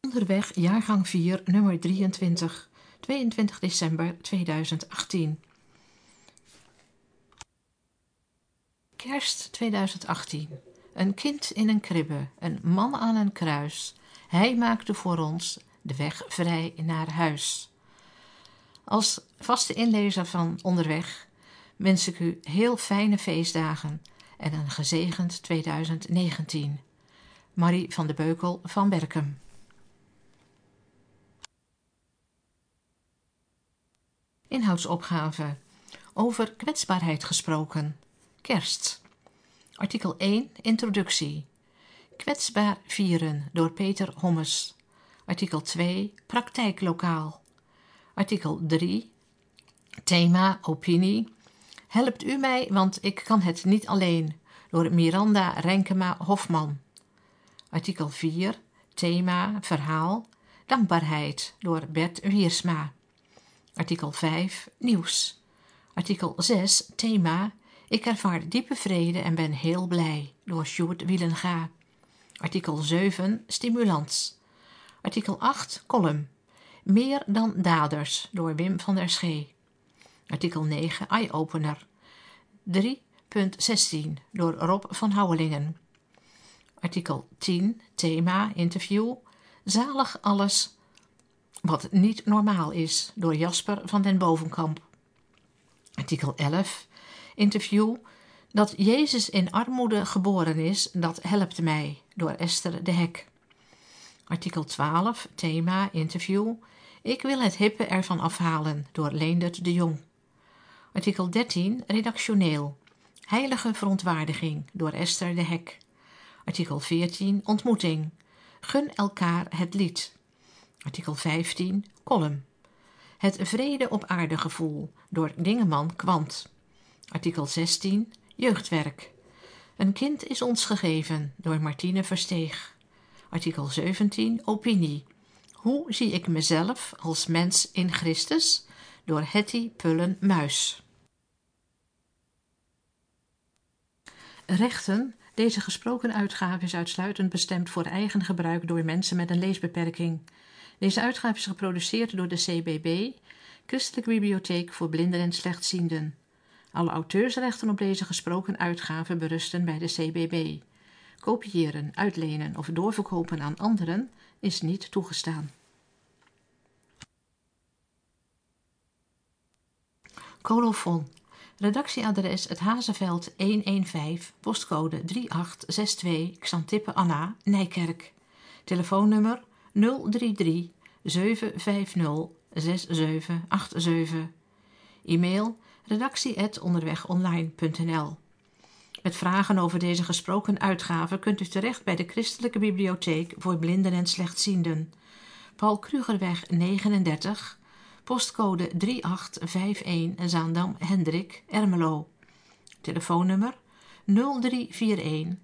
Onderweg, jaargang 4, nummer 23, 22 december 2018. Kerst 2018. Een kind in een kribbe, een man aan een kruis. Hij maakte voor ons de weg vrij naar huis. Als vaste inlezer van Onderweg wens ik u heel fijne feestdagen en een gezegend 2019. Marie van de Beukel van Berkem. Inhoudsopgave. Over kwetsbaarheid gesproken. Kerst. Artikel 1. Introductie. Kwetsbaar vieren door Peter Hommes. Artikel 2. Praktijklokaal. Artikel 3. Thema opinie. Helpt u mij, want ik kan het niet alleen. Door Miranda Renkema Hofman. Artikel 4. Thema verhaal. Dankbaarheid door Bert Wiersma. Artikel 5. Nieuws. Artikel 6. Thema ik ervaar diepe vrede en ben heel blij door Sjoerd Wielenga. Artikel 7. Stimulans. Artikel 8. Column. Meer dan daders door Wim van der Schee. Artikel 9. Eye-opener. 3.16 door Rob van Houwelingen. Artikel 10. Thema interview. Zalig alles wat niet normaal is door Jasper van den Bovenkamp. Artikel 11. Interview. Dat Jezus in armoede geboren is, dat helpt mij door Esther de Hek. Artikel 12. Thema interview. Ik wil het hippe ervan afhalen door Leendert de Jong. Artikel 13. Redactioneel. Heilige verontwaardiging door Esther de Hek. Artikel 14. Ontmoeting. Gun elkaar het lied. Artikel 15. Column. Het vrede op aarde gevoel door Dingeman Kwant. Artikel 16. Jeugdwerk. Een kind is ons gegeven door Martine Versteeg. Artikel 17. Opinie. Hoe zie ik mezelf als mens in Christus? Door Hetty Pullen-Muis. Rechten. Deze gesproken uitgave is uitsluitend bestemd voor eigen gebruik door mensen met een leesbeperking. Deze uitgave is geproduceerd door de CBB, Christelijke Bibliotheek voor Blinden en Slechtzienden. Alle auteursrechten op deze gesproken uitgave berusten bij de CBB. Kopiëren, uitlenen of doorverkopen aan anderen is niet toegestaan. Colofon. Redactieadres Het Hazeveld 115, postcode 3862, Xantippe Anna, Nijkerk. Telefoonnummer 033 750 6787. E-mail redactie@onderwegonline.nl. Met vragen over deze gesproken uitgave kunt u terecht bij de Christelijke Bibliotheek voor Blinden en Slechtzienden. Paul Krugerweg 39, postcode 3851 Zaandam Hendrik, Ermelo. Telefoonnummer 0341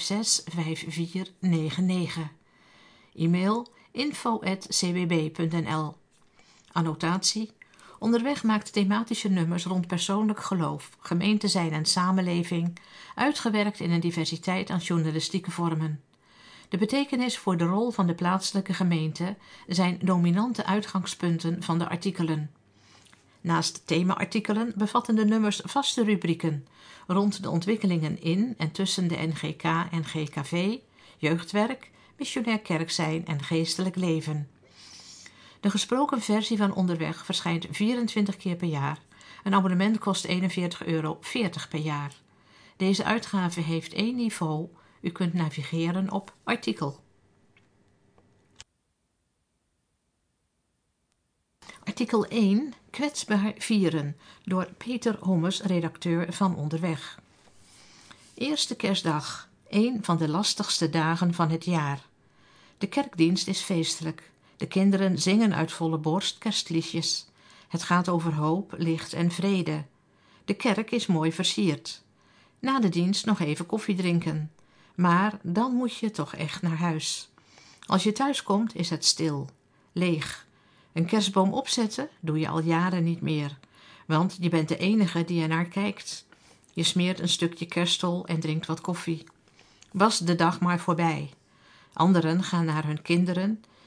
565499. E-mail info@cbb.nl. Annotatie. Onderweg maakt thematische nummers rond persoonlijk geloof, gemeente zijn en samenleving, uitgewerkt in een diversiteit aan journalistieke vormen. De betekenis voor de rol van de plaatselijke gemeente zijn dominante uitgangspunten van de artikelen. Naast thema-artikelen bevatten de nummers vaste rubrieken rond de ontwikkelingen in en tussen de NGK en GKV, jeugdwerk, missionair kerk zijn en geestelijk leven. De gesproken versie van Onderweg verschijnt 24 keer per jaar. Een abonnement kost €41,40 per jaar. Deze uitgave heeft 1 niveau. U kunt navigeren op artikel. Artikel 1. Kwetsbaar vieren door Peter Hommes, redacteur van Onderweg. Eerste kerstdag. Een van de lastigste dagen van het jaar. De kerkdienst is feestelijk. De kinderen zingen uit volle borst kerstliedjes. Het gaat over hoop, licht en vrede. De kerk is mooi versierd. Na de dienst nog even koffie drinken. Maar dan moet je toch echt naar huis. Als je thuis komt is het stil, leeg. Een kerstboom opzetten doe je al jaren niet meer. Want je bent de enige die er naar kijkt. Je smeert een stukje kerststol en drinkt wat koffie. Was de dag maar voorbij. Anderen gaan naar hun kinderen.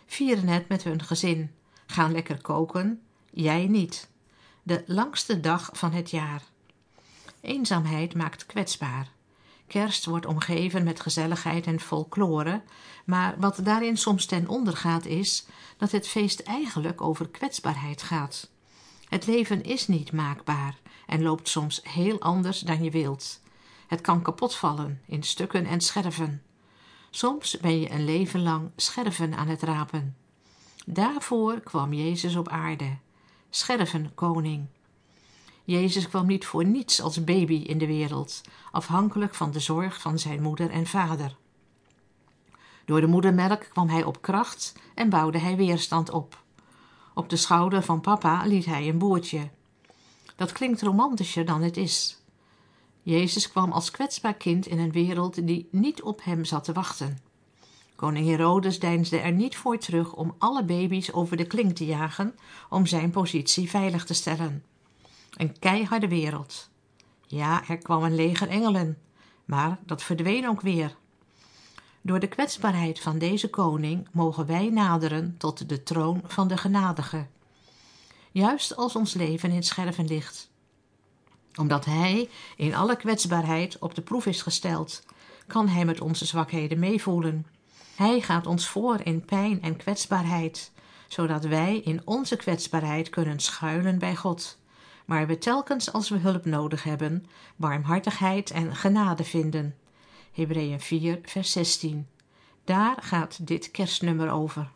vieren het met hun gezin, gaan lekker koken, jij niet. De langste dag van het jaar. Eenzaamheid maakt kwetsbaar. Kerst wordt omgeven met gezelligheid en folklore, maar wat daarin soms ten onder gaat is dat het feest eigenlijk over kwetsbaarheid gaat. Het leven is niet maakbaar en loopt soms heel anders dan je wilt. Het kan kapot vallen in stukken en scherven. Soms ben je een leven lang scherven aan het rapen. Daarvoor kwam Jezus op aarde, schervenkoning. Jezus kwam niet voor niets als baby in de wereld, afhankelijk van de zorg van zijn moeder en vader. Door de moedermelk kwam hij op kracht en bouwde hij weerstand op. Op de schouder van papa liet hij een boertje. Dat klinkt romantischer dan het is. Jezus kwam als kwetsbaar kind in een wereld die niet op hem zat te wachten. Koning Herodes deinsde er niet voor terug om alle baby's over de klink te jagen om zijn positie veilig te stellen. Een keiharde wereld. Ja, er kwam een leger engelen, maar dat verdween ook weer. Door de kwetsbaarheid van deze koning mogen wij naderen tot de troon van de genadige. Juist als ons leven in scherven ligt. Omdat hij in alle kwetsbaarheid op de proef is gesteld, kan hij met onze zwakheden meevoelen. Hij gaat ons voor in pijn en kwetsbaarheid, zodat wij in onze kwetsbaarheid kunnen schuilen bij God, maar we telkens als we hulp nodig hebben, barmhartigheid en genade vinden. Hebreeën 4, vers 16. Daar gaat dit kerstnummer over.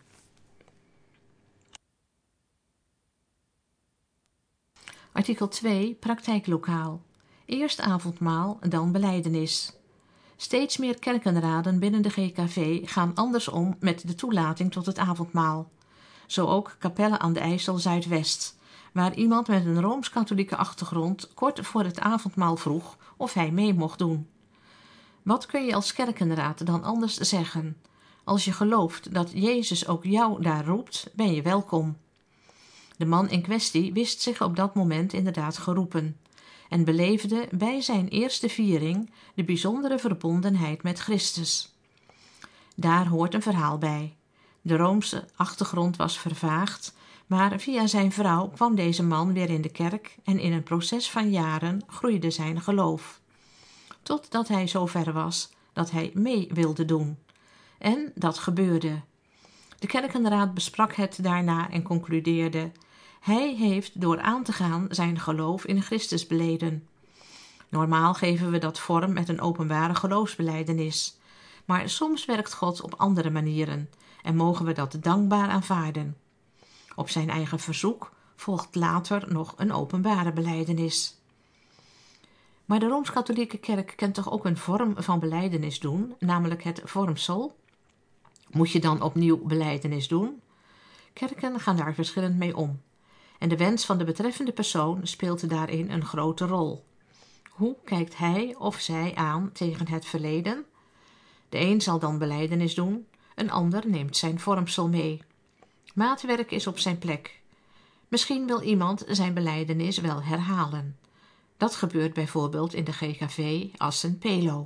Artikel 2, praktijklokaal. Eerst avondmaal, dan belijdenis. Steeds meer kerkenraden binnen de GKV gaan anders om met de toelating tot het avondmaal. Zo ook Capelle aan de IJssel Zuidwest, waar iemand met een Rooms-katholieke achtergrond kort voor het avondmaal vroeg of hij mee mocht doen. Wat kun je als kerkenraad dan anders zeggen? Als je gelooft dat Jezus ook jou daar roept, ben je welkom. De man in kwestie wist zich op dat moment inderdaad geroepen en beleefde bij zijn eerste viering de bijzondere verbondenheid met Christus. Daar hoort een verhaal bij. De Roomse achtergrond was vervaagd, maar via zijn vrouw kwam deze man weer in de kerk en in een proces van jaren groeide zijn geloof. Totdat hij zo ver was dat hij mee wilde doen. En dat gebeurde. De kerkenraad besprak het daarna en concludeerde: hij heeft door aan te gaan zijn geloof in Christus beleden. Normaal geven we dat vorm met een openbare geloofsbelijdenis, maar soms werkt God op andere manieren en mogen we dat dankbaar aanvaarden. Op zijn eigen verzoek volgt later nog een openbare belijdenis. Maar de Rooms-Katholieke Kerk kent toch ook een vorm van belijdenis doen, namelijk het vormsel? Moet je dan opnieuw belijdenis doen? Kerken gaan daar verschillend mee om. En de wens van de betreffende persoon speelt daarin een grote rol. Hoe kijkt hij of zij aan tegen het verleden? De een zal dan belijdenis doen, een ander neemt zijn vormsel mee. Maatwerk is op zijn plek. Misschien wil iemand zijn belijdenis wel herhalen. Dat gebeurt bijvoorbeeld in de GKV Assen-Pelo.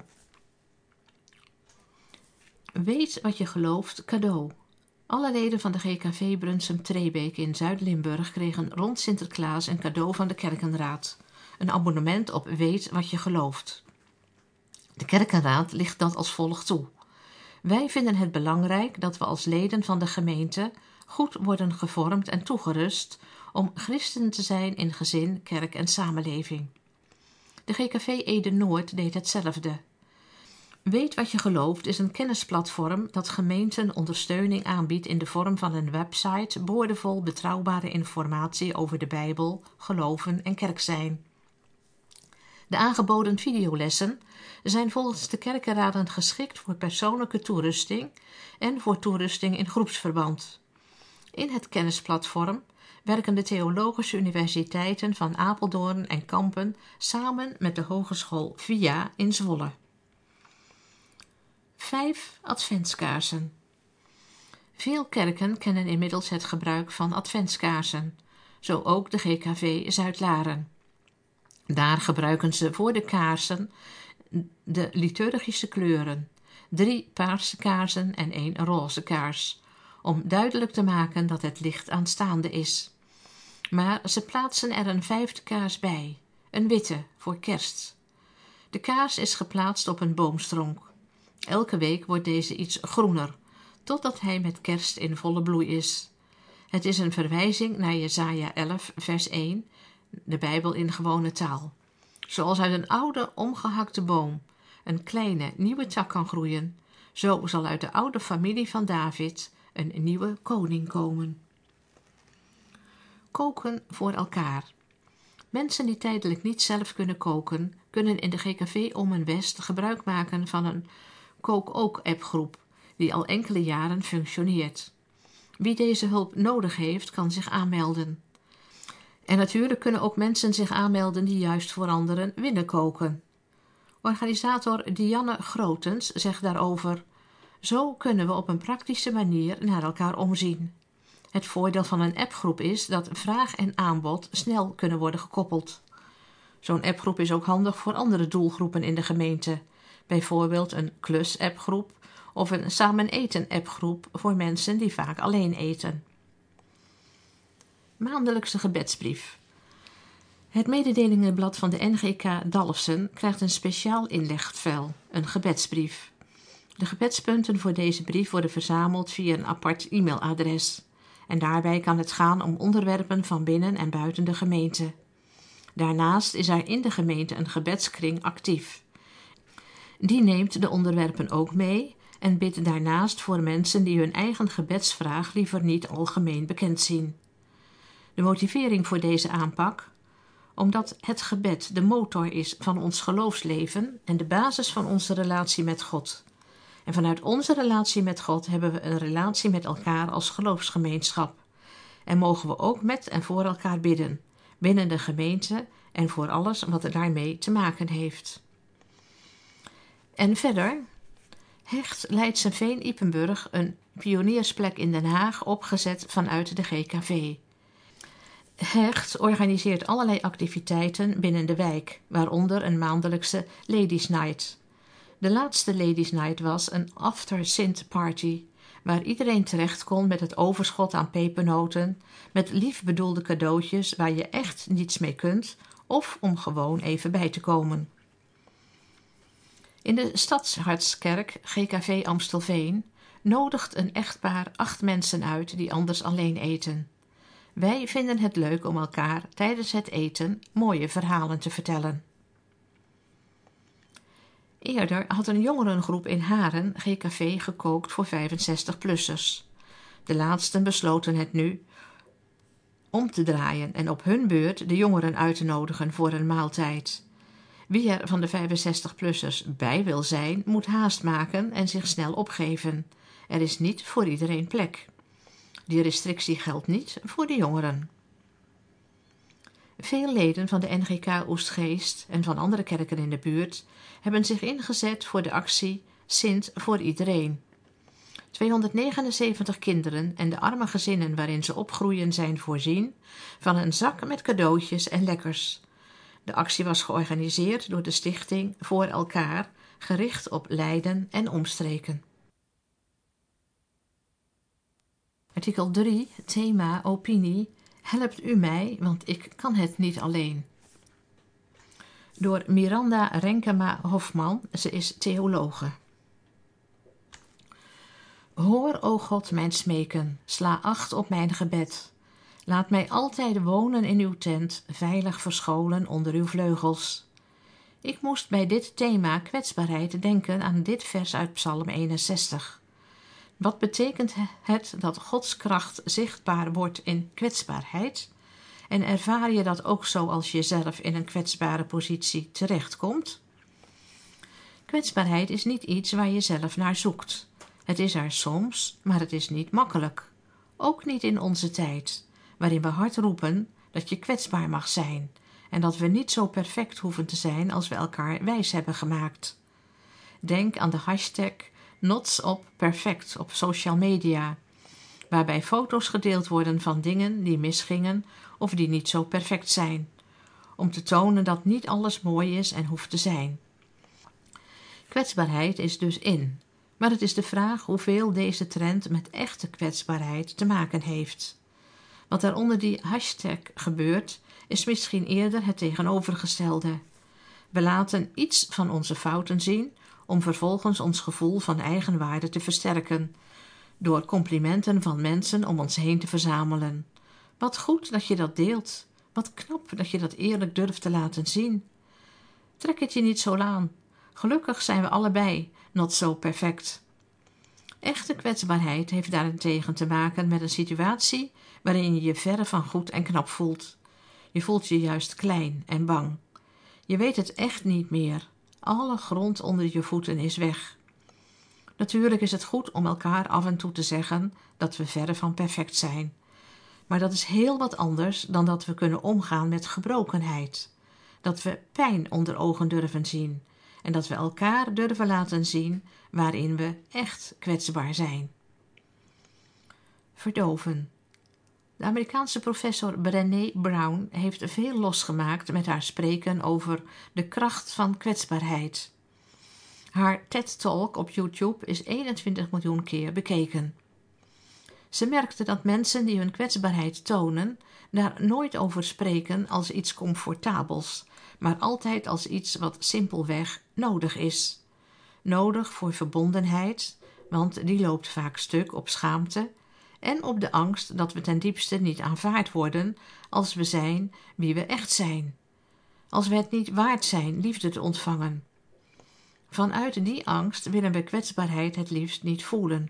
Weet wat je gelooft cadeau. Alle leden van de GKV Brunsum-Trebeek in Zuid-Limburg kregen rond Sinterklaas een cadeau van de kerkenraad. Een abonnement op Weet wat je gelooft. De kerkenraad ligt dat als volgt toe. Wij vinden het belangrijk dat we als leden van de gemeente goed worden gevormd en toegerust om christen te zijn in gezin, kerk en samenleving. De GKV Ede-Noord deed hetzelfde. Weet wat je gelooft is een kennisplatform dat gemeenten ondersteuning aanbiedt in de vorm van een website boordevol betrouwbare informatie over de Bijbel, geloven en kerk zijn. De aangeboden videolessen zijn volgens de kerkenraden geschikt voor persoonlijke toerusting en voor toerusting in groepsverband. In het kennisplatform werken de theologische universiteiten van Apeldoorn en Kampen samen met de Hogeschool VIA in Zwolle. 5 adventskaarsen. Veel kerken kennen inmiddels het gebruik van adventskaarsen, zo ook de GKV Zuidlaren. Daar gebruiken ze voor de kaarsen de liturgische kleuren, 3 paarse kaarsen en 1 roze kaars, om duidelijk te maken dat het licht aanstaande is. Maar ze plaatsen er een 5e kaars bij, een witte, voor kerst. De kaars is geplaatst op een boomstronk. Elke week wordt deze iets groener, totdat hij met kerst in volle bloei is. Het is een verwijzing naar Jesaja 11, vers 1, de Bijbel in gewone taal. Zoals uit een oude, omgehakte boom een kleine, nieuwe tak kan groeien, zo zal uit de oude familie van David een nieuwe koning komen. Koken voor elkaar. Mensen die tijdelijk niet zelf kunnen koken, kunnen in de GKV Om en West gebruik maken van een Kook-ook-appgroep, die al enkele jaren functioneert. Wie deze hulp nodig heeft, kan zich aanmelden. En natuurlijk kunnen ook mensen zich aanmelden die juist voor anderen willen koken. Organisator Dianne Grotens zegt daarover: zo kunnen we op een praktische manier naar elkaar omzien. Het voordeel van een appgroep is dat vraag en aanbod snel kunnen worden gekoppeld. Zo'n appgroep is ook handig voor andere doelgroepen in de gemeente, bijvoorbeeld een klus-appgroep of een samen eten-appgroep voor mensen die vaak alleen eten. Maandelijkse gebedsbrief. Het mededelingenblad van de NGK Dalfsen krijgt een speciaal inlegvel, een gebedsbrief. De gebedspunten voor deze brief worden verzameld via een apart e-mailadres. En daarbij kan het gaan om onderwerpen van binnen en buiten de gemeente. Daarnaast is er in de gemeente een gebedskring actief. Die neemt de onderwerpen ook mee en bidt daarnaast voor mensen die hun eigen gebedsvraag liever niet algemeen bekend zien. De motivering voor deze aanpak: omdat het gebed de motor is van ons geloofsleven en de basis van onze relatie met God. En vanuit onze relatie met God hebben we een relatie met elkaar als geloofsgemeenschap. En mogen we ook met en voor elkaar bidden, binnen de gemeente en voor alles wat er daarmee te maken heeft. En verder: Hecht Leidsenveen-Ypenburg, een pioniersplek in Den Haag, opgezet vanuit de GKV. Hecht organiseert allerlei activiteiten binnen de wijk, waaronder een maandelijkse Ladies Night. De laatste Ladies Night was een after-Sint-party, waar iedereen terecht kon met het overschot aan pepernoten, met lief bedoelde cadeautjes waar je echt niets mee kunt, of om gewoon even bij te komen. In de Stadshartskerk GKV Amstelveen nodigt een echtpaar 8 mensen uit die anders alleen eten. Wij vinden het leuk om elkaar tijdens het eten mooie verhalen te vertellen. Eerder had een jongerengroep in Haren GKV gekookt voor 65-plussers. De laatsten besloten het nu om te draaien en op hun beurt de jongeren uit te nodigen voor een maaltijd. Wie er van de 65-plussers bij wil zijn, moet haast maken en zich snel opgeven. Er is niet voor iedereen plek. Die restrictie geldt niet voor de jongeren. Veel leden van de NGK Oestgeest en van andere kerken in de buurt hebben zich ingezet voor de actie Sint voor iedereen. 279 kinderen en de arme gezinnen waarin ze opgroeien zijn voorzien van een zak met cadeautjes en lekkers. De actie was georganiseerd door de stichting Voor Elkaar, gericht op Leiden en omstreken. Artikel 3, thema opinie: helpt u mij, want ik kan het niet alleen. Door Miranda Renkema Hofman, ze is theologe. Hoor, o God, mijn smeken, sla acht op mijn gebed. Laat mij altijd wonen in uw tent, veilig verscholen onder uw vleugels. Ik moest bij dit thema kwetsbaarheid denken aan dit vers uit Psalm 61. Wat betekent het dat Gods kracht zichtbaar wordt in kwetsbaarheid? En ervaar je dat ook zo als je zelf in een kwetsbare positie terechtkomt? Kwetsbaarheid is niet iets waar je zelf naar zoekt. Het is er soms, maar het is niet makkelijk. Ook niet in onze tijd, waarin we hard roepen dat je kwetsbaar mag zijn en dat we niet zo perfect hoeven te zijn als we elkaar wijs hebben gemaakt. Denk aan de hashtag #NotsOpPerfect op social media, waarbij foto's gedeeld worden van dingen die misgingen of die niet zo perfect zijn, om te tonen dat niet alles mooi is en hoeft te zijn. Kwetsbaarheid is dus in, Maar het is de vraag hoeveel deze trend met echte kwetsbaarheid te maken heeft. Wat er onder die hashtag gebeurt, is misschien eerder het tegenovergestelde. We laten iets van onze fouten zien om vervolgens ons gevoel van eigenwaarde te versterken, door complimenten van mensen om ons heen te verzamelen. Wat goed dat je dat deelt. Wat knap dat je dat eerlijk durft te laten zien. Trek het je niet zo aan. Gelukkig zijn we allebei not zo perfect. Echte kwetsbaarheid heeft daarentegen te maken met een situatie waarin je je verre van goed en knap voelt. Je voelt je juist klein en bang. Je weet het echt niet meer. Alle grond onder je voeten is weg. Natuurlijk is het goed om elkaar af en toe te zeggen dat we verre van perfect zijn. Maar dat is heel wat anders dan dat we kunnen omgaan met gebrokenheid. Dat we pijn onder ogen durven zien. En dat we elkaar durven laten zien waarin we echt kwetsbaar zijn. Verdoven. De Amerikaanse professor Brené Brown heeft veel losgemaakt met haar spreken over de kracht van kwetsbaarheid. Haar TED-talk op YouTube is 21 miljoen keer bekeken. Ze merkte dat mensen die hun kwetsbaarheid tonen, daar nooit over spreken als iets comfortabels, maar altijd als iets wat simpelweg nodig is. Nodig voor verbondenheid, want die loopt vaak stuk op schaamte en op de angst dat we ten diepste niet aanvaard worden als we zijn wie we echt zijn. Als we het niet waard zijn liefde te ontvangen. Vanuit die angst willen we kwetsbaarheid het liefst niet voelen.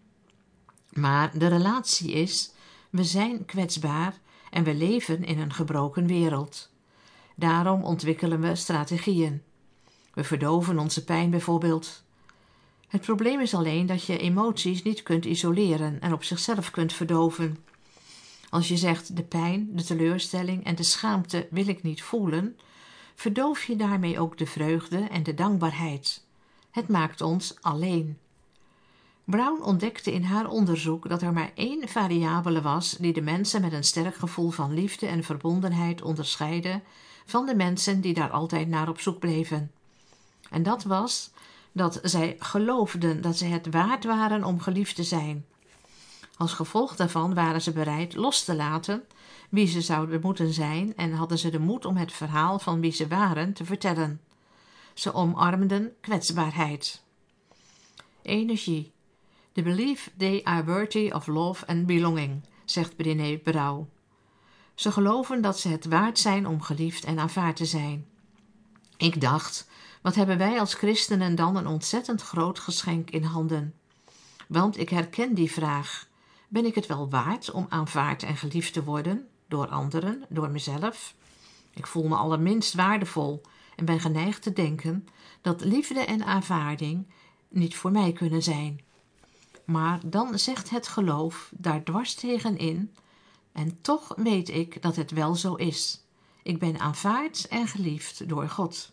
Maar de relatie is, we zijn kwetsbaar en we leven in een gebroken wereld. Daarom ontwikkelen we strategieën. We verdoven onze pijn bijvoorbeeld. Het probleem is alleen dat je emoties niet kunt isoleren en op zichzelf kunt verdoven. Als je zegt de pijn, de teleurstelling en de schaamte wil ik niet voelen, verdoof je daarmee ook de vreugde en de dankbaarheid. Het maakt ons alleen. Brown ontdekte in haar onderzoek dat er maar 1 variabele was die de mensen met een sterk gevoel van liefde en verbondenheid onderscheidde van de mensen die daar altijd naar op zoek bleven. En dat was dat zij geloofden dat ze het waard waren om geliefd te zijn. Als gevolg daarvan waren ze bereid los te laten wie ze zouden moeten zijn en hadden ze de moed om het verhaal van wie ze waren te vertellen. Ze omarmden kwetsbaarheid. Energie. The belief they are worthy of love and belonging, zegt Brené Brown. Ze geloven dat ze het waard zijn om geliefd en aanvaard te zijn. Ik dacht, wat hebben wij als christenen dan een ontzettend groot geschenk in handen? Want ik herken die vraag. Ben ik het wel waard om aanvaard en geliefd te worden? Door anderen, door mezelf? Ik voel me allerminst waardevol en ben geneigd te denken dat liefde en aanvaarding niet voor mij kunnen zijn. Maar dan zegt het geloof daar dwars tegenin en toch weet ik dat het wel zo is. Ik ben aanvaard en geliefd door God.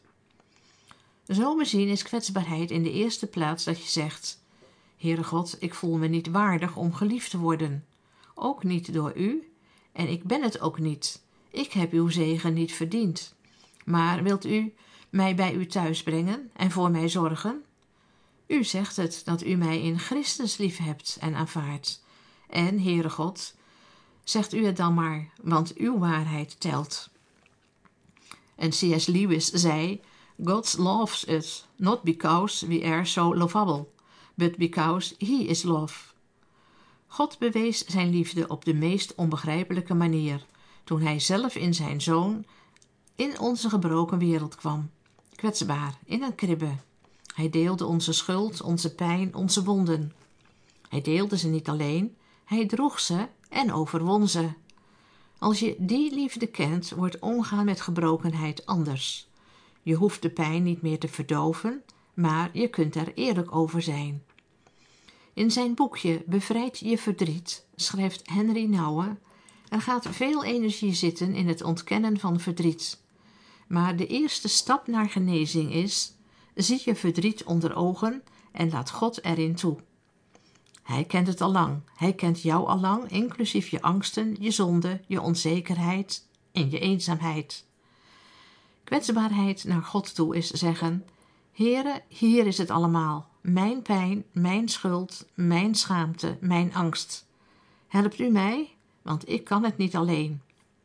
Zo bezien is kwetsbaarheid in de eerste plaats dat je zegt: Heere God, ik voel me niet waardig om geliefd te worden. Ook niet door u en ik ben het ook niet. Ik heb uw zegen niet verdiend. Maar wilt u mij bij u thuis brengen en voor mij zorgen? U zegt het dat u mij in Christus lief hebt en aanvaardt. En, Heere God, zegt u het dan maar, want uw waarheid telt. En C.S. Lewis zei: God loves us, not because we are so lovable, but because he is love. God bewees zijn liefde op de meest onbegrijpelijke manier, toen hij zelf in zijn Zoon in onze gebroken wereld kwam, kwetsbaar, in een kribbe. Hij deelde onze schuld, onze pijn, onze wonden. Hij deelde ze niet alleen, hij droeg ze en overwon ze. Als je die liefde kent, wordt omgaan met gebrokenheid anders. Je hoeft de pijn niet meer te verdoven, maar je kunt er eerlijk over zijn. In zijn boekje Bevrijd je verdriet schrijft Henry Nouwen: er gaat veel energie zitten in het ontkennen van verdriet. Maar de eerste stap naar genezing is: zie je verdriet onder ogen en laat God erin toe. Hij kent het al lang, hij kent jou al lang, inclusief je angsten, je zonde, je onzekerheid en je eenzaamheid. Kwetsbaarheid naar God toe is zeggen: Heere, hier is het allemaal. mijn pijn, mijn schuld, mijn schaamte, mijn angst. Helpt u mij, want ik kan het niet alleen.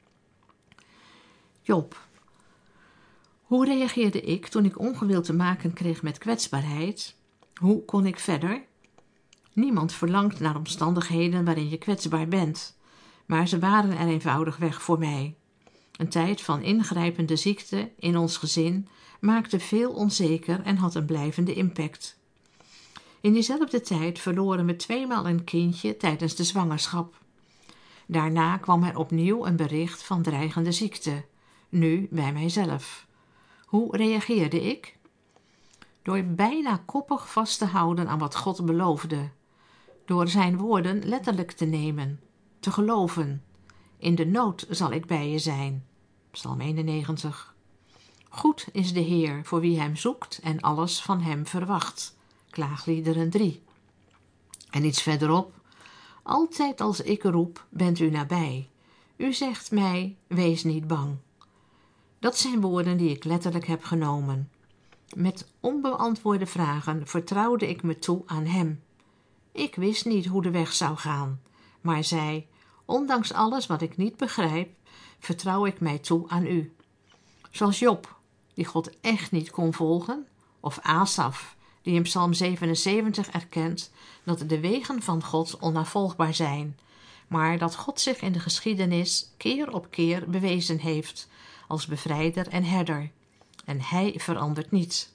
Job. Hoe reageerde ik toen ik ongewild te maken kreeg met kwetsbaarheid? Hoe kon ik verder? Niemand verlangt naar omstandigheden waarin je kwetsbaar bent, maar ze waren er eenvoudigweg voor mij. Een tijd van ingrijpende ziekte in ons gezin maakte veel onzeker en had een blijvende impact. In diezelfde tijd verloren we 2 maal een kindje tijdens de zwangerschap. Daarna kwam er opnieuw een bericht van dreigende ziekte, nu bij mijzelf. Hoe reageerde ik? Door bijna koppig vast te houden aan wat God beloofde. Door zijn woorden letterlijk te nemen, te geloven. In de nood zal ik bij je zijn. Psalm 91. Goed is de Heer voor wie hem zoekt en alles van hem verwacht. Klaagliederen 3. En iets verderop. Altijd als ik roep, bent u nabij. U zegt mij, wees niet bang. Dat zijn woorden die ik letterlijk heb genomen. Met onbeantwoorde vragen vertrouwde ik me toe aan hem. Ik wist niet hoe de weg zou gaan, maar zei, ondanks alles wat ik niet begrijp, vertrouw ik mij toe aan u. Zoals Job, die God echt niet kon volgen, of Asaf, die in Psalm 77 erkent dat de wegen van God onnavolgbaar zijn, maar dat God zich in de geschiedenis keer op keer bewezen heeft als bevrijder en herder. En hij verandert niet.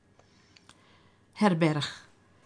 Herberg.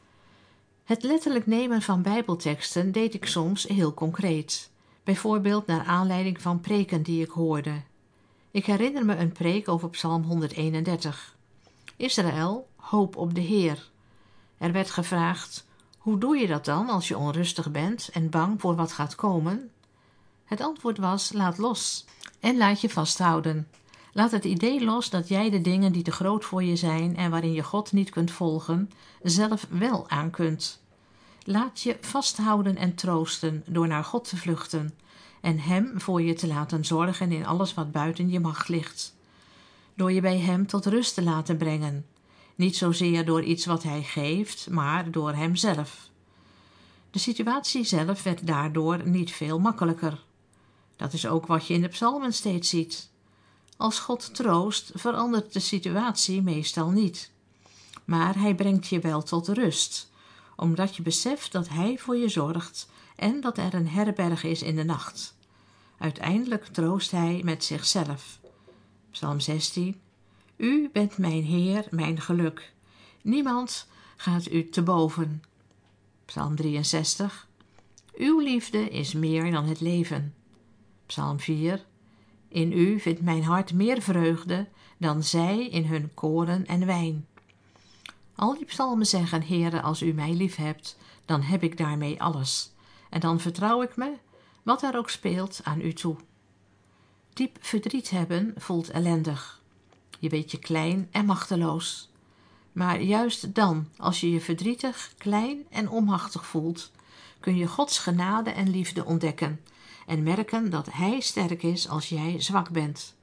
Het letterlijk nemen van bijbelteksten deed ik soms heel concreet. Bijvoorbeeld naar aanleiding van preken die ik hoorde. Ik herinner me een preek over Psalm 131. Israël, hoop op de Heer. Er werd gevraagd, hoe doe je dat dan als je onrustig bent en bang voor wat gaat komen? Het antwoord was, laat los en laat je vasthouden. Laat het idee los dat jij de dingen die te groot voor je zijn en waarin je God niet kunt volgen, zelf wel aan kunt. Laat je vasthouden en troosten door naar God te vluchten en hem voor je te laten zorgen in alles wat buiten je macht ligt. Door je bij hem tot rust te laten brengen. Niet zozeer door iets wat hij geeft, maar door hemzelf. De situatie zelf werd daardoor niet veel makkelijker. Dat is ook wat je in de psalmen steeds ziet. Als God troost, verandert de situatie meestal niet. Maar hij brengt je wel tot rust, omdat je beseft dat hij voor je zorgt en dat er een herberg is in de nacht. Uiteindelijk troost hij met zichzelf. Psalm 16. U bent mijn Heer, mijn geluk. Niemand gaat u te boven. Psalm 63. Uw liefde is meer dan het leven. Psalm 4. In u vindt mijn hart meer vreugde dan zij in hun koren en wijn. Al die psalmen zeggen, Heere, als u mij lief hebt, dan heb ik daarmee alles. En dan vertrouw ik me, wat er ook speelt, aan u toe. Diep verdriet hebben voelt ellendig. Je weet je klein en machteloos. Maar juist dan, als je je verdrietig, klein en onmachtig voelt, kun je Gods genade en liefde ontdekken en merken dat Hij sterk is als jij zwak bent.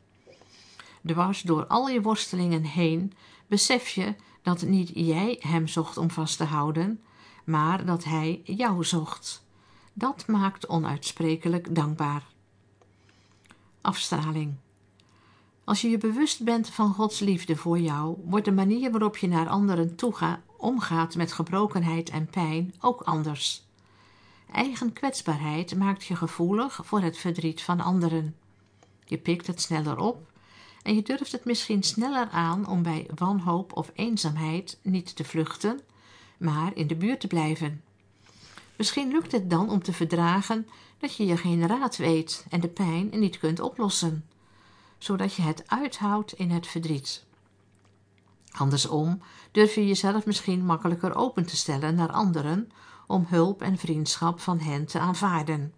Dwars door al je worstelingen heen besef je dat niet jij hem zocht om vast te houden, maar dat hij jou zocht. Dat maakt onuitsprekelijk dankbaar. Afstraling. Als je je bewust bent van Gods liefde voor jou, wordt de manier waarop je naar anderen omgaat met gebrokenheid en pijn ook anders. Eigen kwetsbaarheid maakt je gevoelig voor het verdriet van anderen. Je pikt het sneller op en je durft het misschien sneller aan om bij wanhoop of eenzaamheid niet te vluchten, maar in de buurt te blijven. Misschien lukt het dan om te verdragen dat je geen raad weet en de pijn niet kunt oplossen, zodat je het uithoudt in het verdriet. Andersom durf je jezelf misschien makkelijker open te stellen naar anderen om hulp en vriendschap van hen te aanvaarden.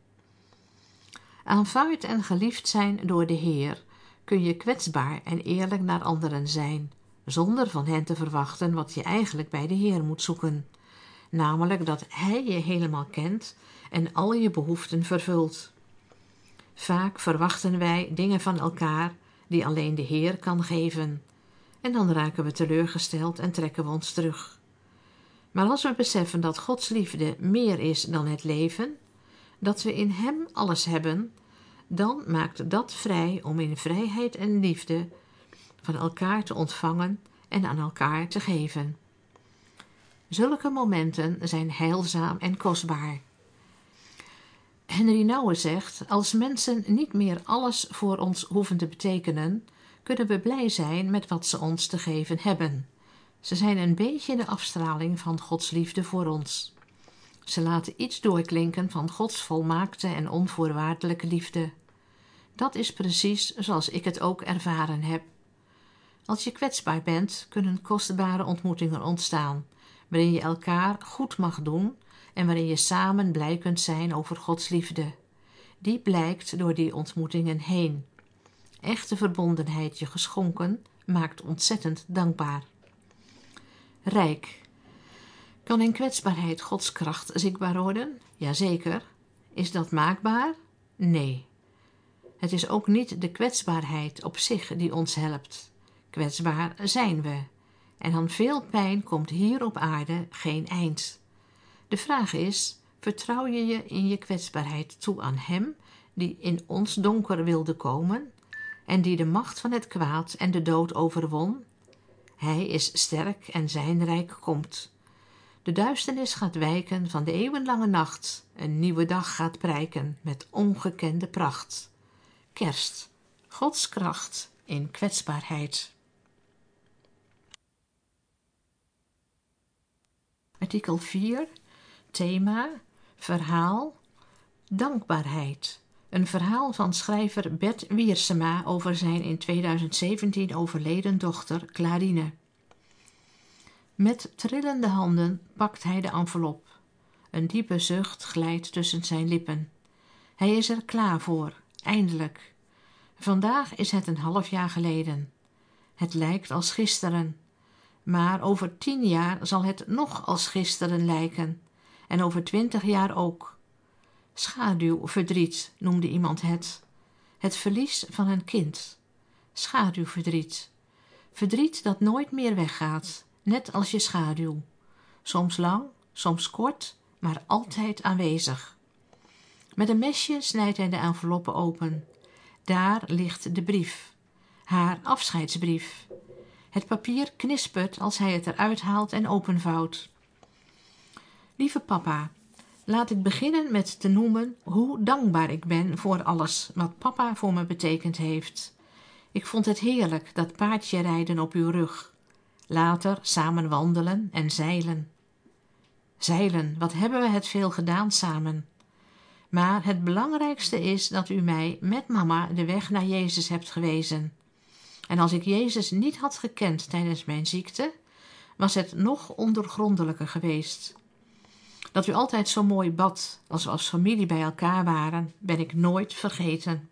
Aanvaard en geliefd zijn door de Heer kun je kwetsbaar en eerlijk naar anderen zijn, zonder van hen te verwachten wat je eigenlijk bij de Heer moet zoeken, namelijk dat Hij je helemaal kent en al je behoeften vervult. Vaak verwachten wij dingen van elkaar die alleen de Heer kan geven, en dan raken we teleurgesteld en trekken we ons terug. Maar als we beseffen dat Gods liefde meer is dan het leven, dat we in Hem alles hebben, dan maakt dat vrij om in vrijheid en liefde van elkaar te ontvangen en aan elkaar te geven. Zulke momenten zijn heilzaam en kostbaar. Henry Nouwen zegt, als mensen niet meer alles voor ons hoeven te betekenen, kunnen we blij zijn met wat ze ons te geven hebben. Ze zijn een beetje de afstraling van Gods liefde voor ons. Ze laten iets doorklinken van Gods volmaakte en onvoorwaardelijke liefde. Dat is precies zoals ik het ook ervaren heb. Als je kwetsbaar bent, kunnen kostbare ontmoetingen ontstaan, waarin je elkaar goed mag doen en waarin je samen blij kunt zijn over Gods liefde. Die blijkt door die ontmoetingen heen. Echte verbondenheid je geschonken maakt ontzettend dankbaar. Rijk. Kan in kwetsbaarheid Gods kracht zichtbaar worden? Jazeker. Is dat maakbaar? Nee. Het is ook niet de kwetsbaarheid op zich die ons helpt. Kwetsbaar zijn we. En aan veel pijn komt hier op aarde geen eind. De vraag is, vertrouw je je in je kwetsbaarheid toe aan Hem die in ons donker wilde komen en die de macht van het kwaad en de dood overwon? Hij is sterk en zijn rijk komt. De duisternis gaat wijken van de eeuwenlange nacht. Een nieuwe dag gaat prijken met ongekende pracht. Kerst. Gods kracht in kwetsbaarheid. Artikel 4. Thema. Verhaal. Dankbaarheid. Een verhaal van schrijver Bert Wiersema over zijn in 2017 overleden dochter Clarine. Met trillende handen pakt hij de envelop. Een diepe zucht glijdt tussen zijn lippen. Hij is er klaar voor, eindelijk. Vandaag is het een half jaar geleden. Het lijkt als gisteren. Maar over 10 jaar zal het nog als gisteren lijken. En over 20 jaar ook. Schaduwverdriet noemde iemand het. Het verlies van een kind. Schaduwverdriet. Verdriet dat nooit meer weggaat, net als je schaduw. Soms lang, soms kort, maar altijd aanwezig. Met een mesje snijdt hij de enveloppe open. Daar ligt de brief. Haar afscheidsbrief. Het papier knispert als hij het eruit haalt en openvouwt. Lieve papa, laat ik beginnen met te noemen hoe dankbaar ik ben voor alles wat papa voor me betekend heeft. Ik vond het heerlijk dat paardje rijden op uw rug. Later samen wandelen en zeilen. Zeilen, wat hebben we het veel gedaan samen. Maar het belangrijkste is dat u mij met mama de weg naar Jezus hebt gewezen. En als ik Jezus niet had gekend tijdens mijn ziekte, was het nog ondergrondelijker geweest. Dat u altijd zo mooi bad als we als familie bij elkaar waren, ben ik nooit vergeten.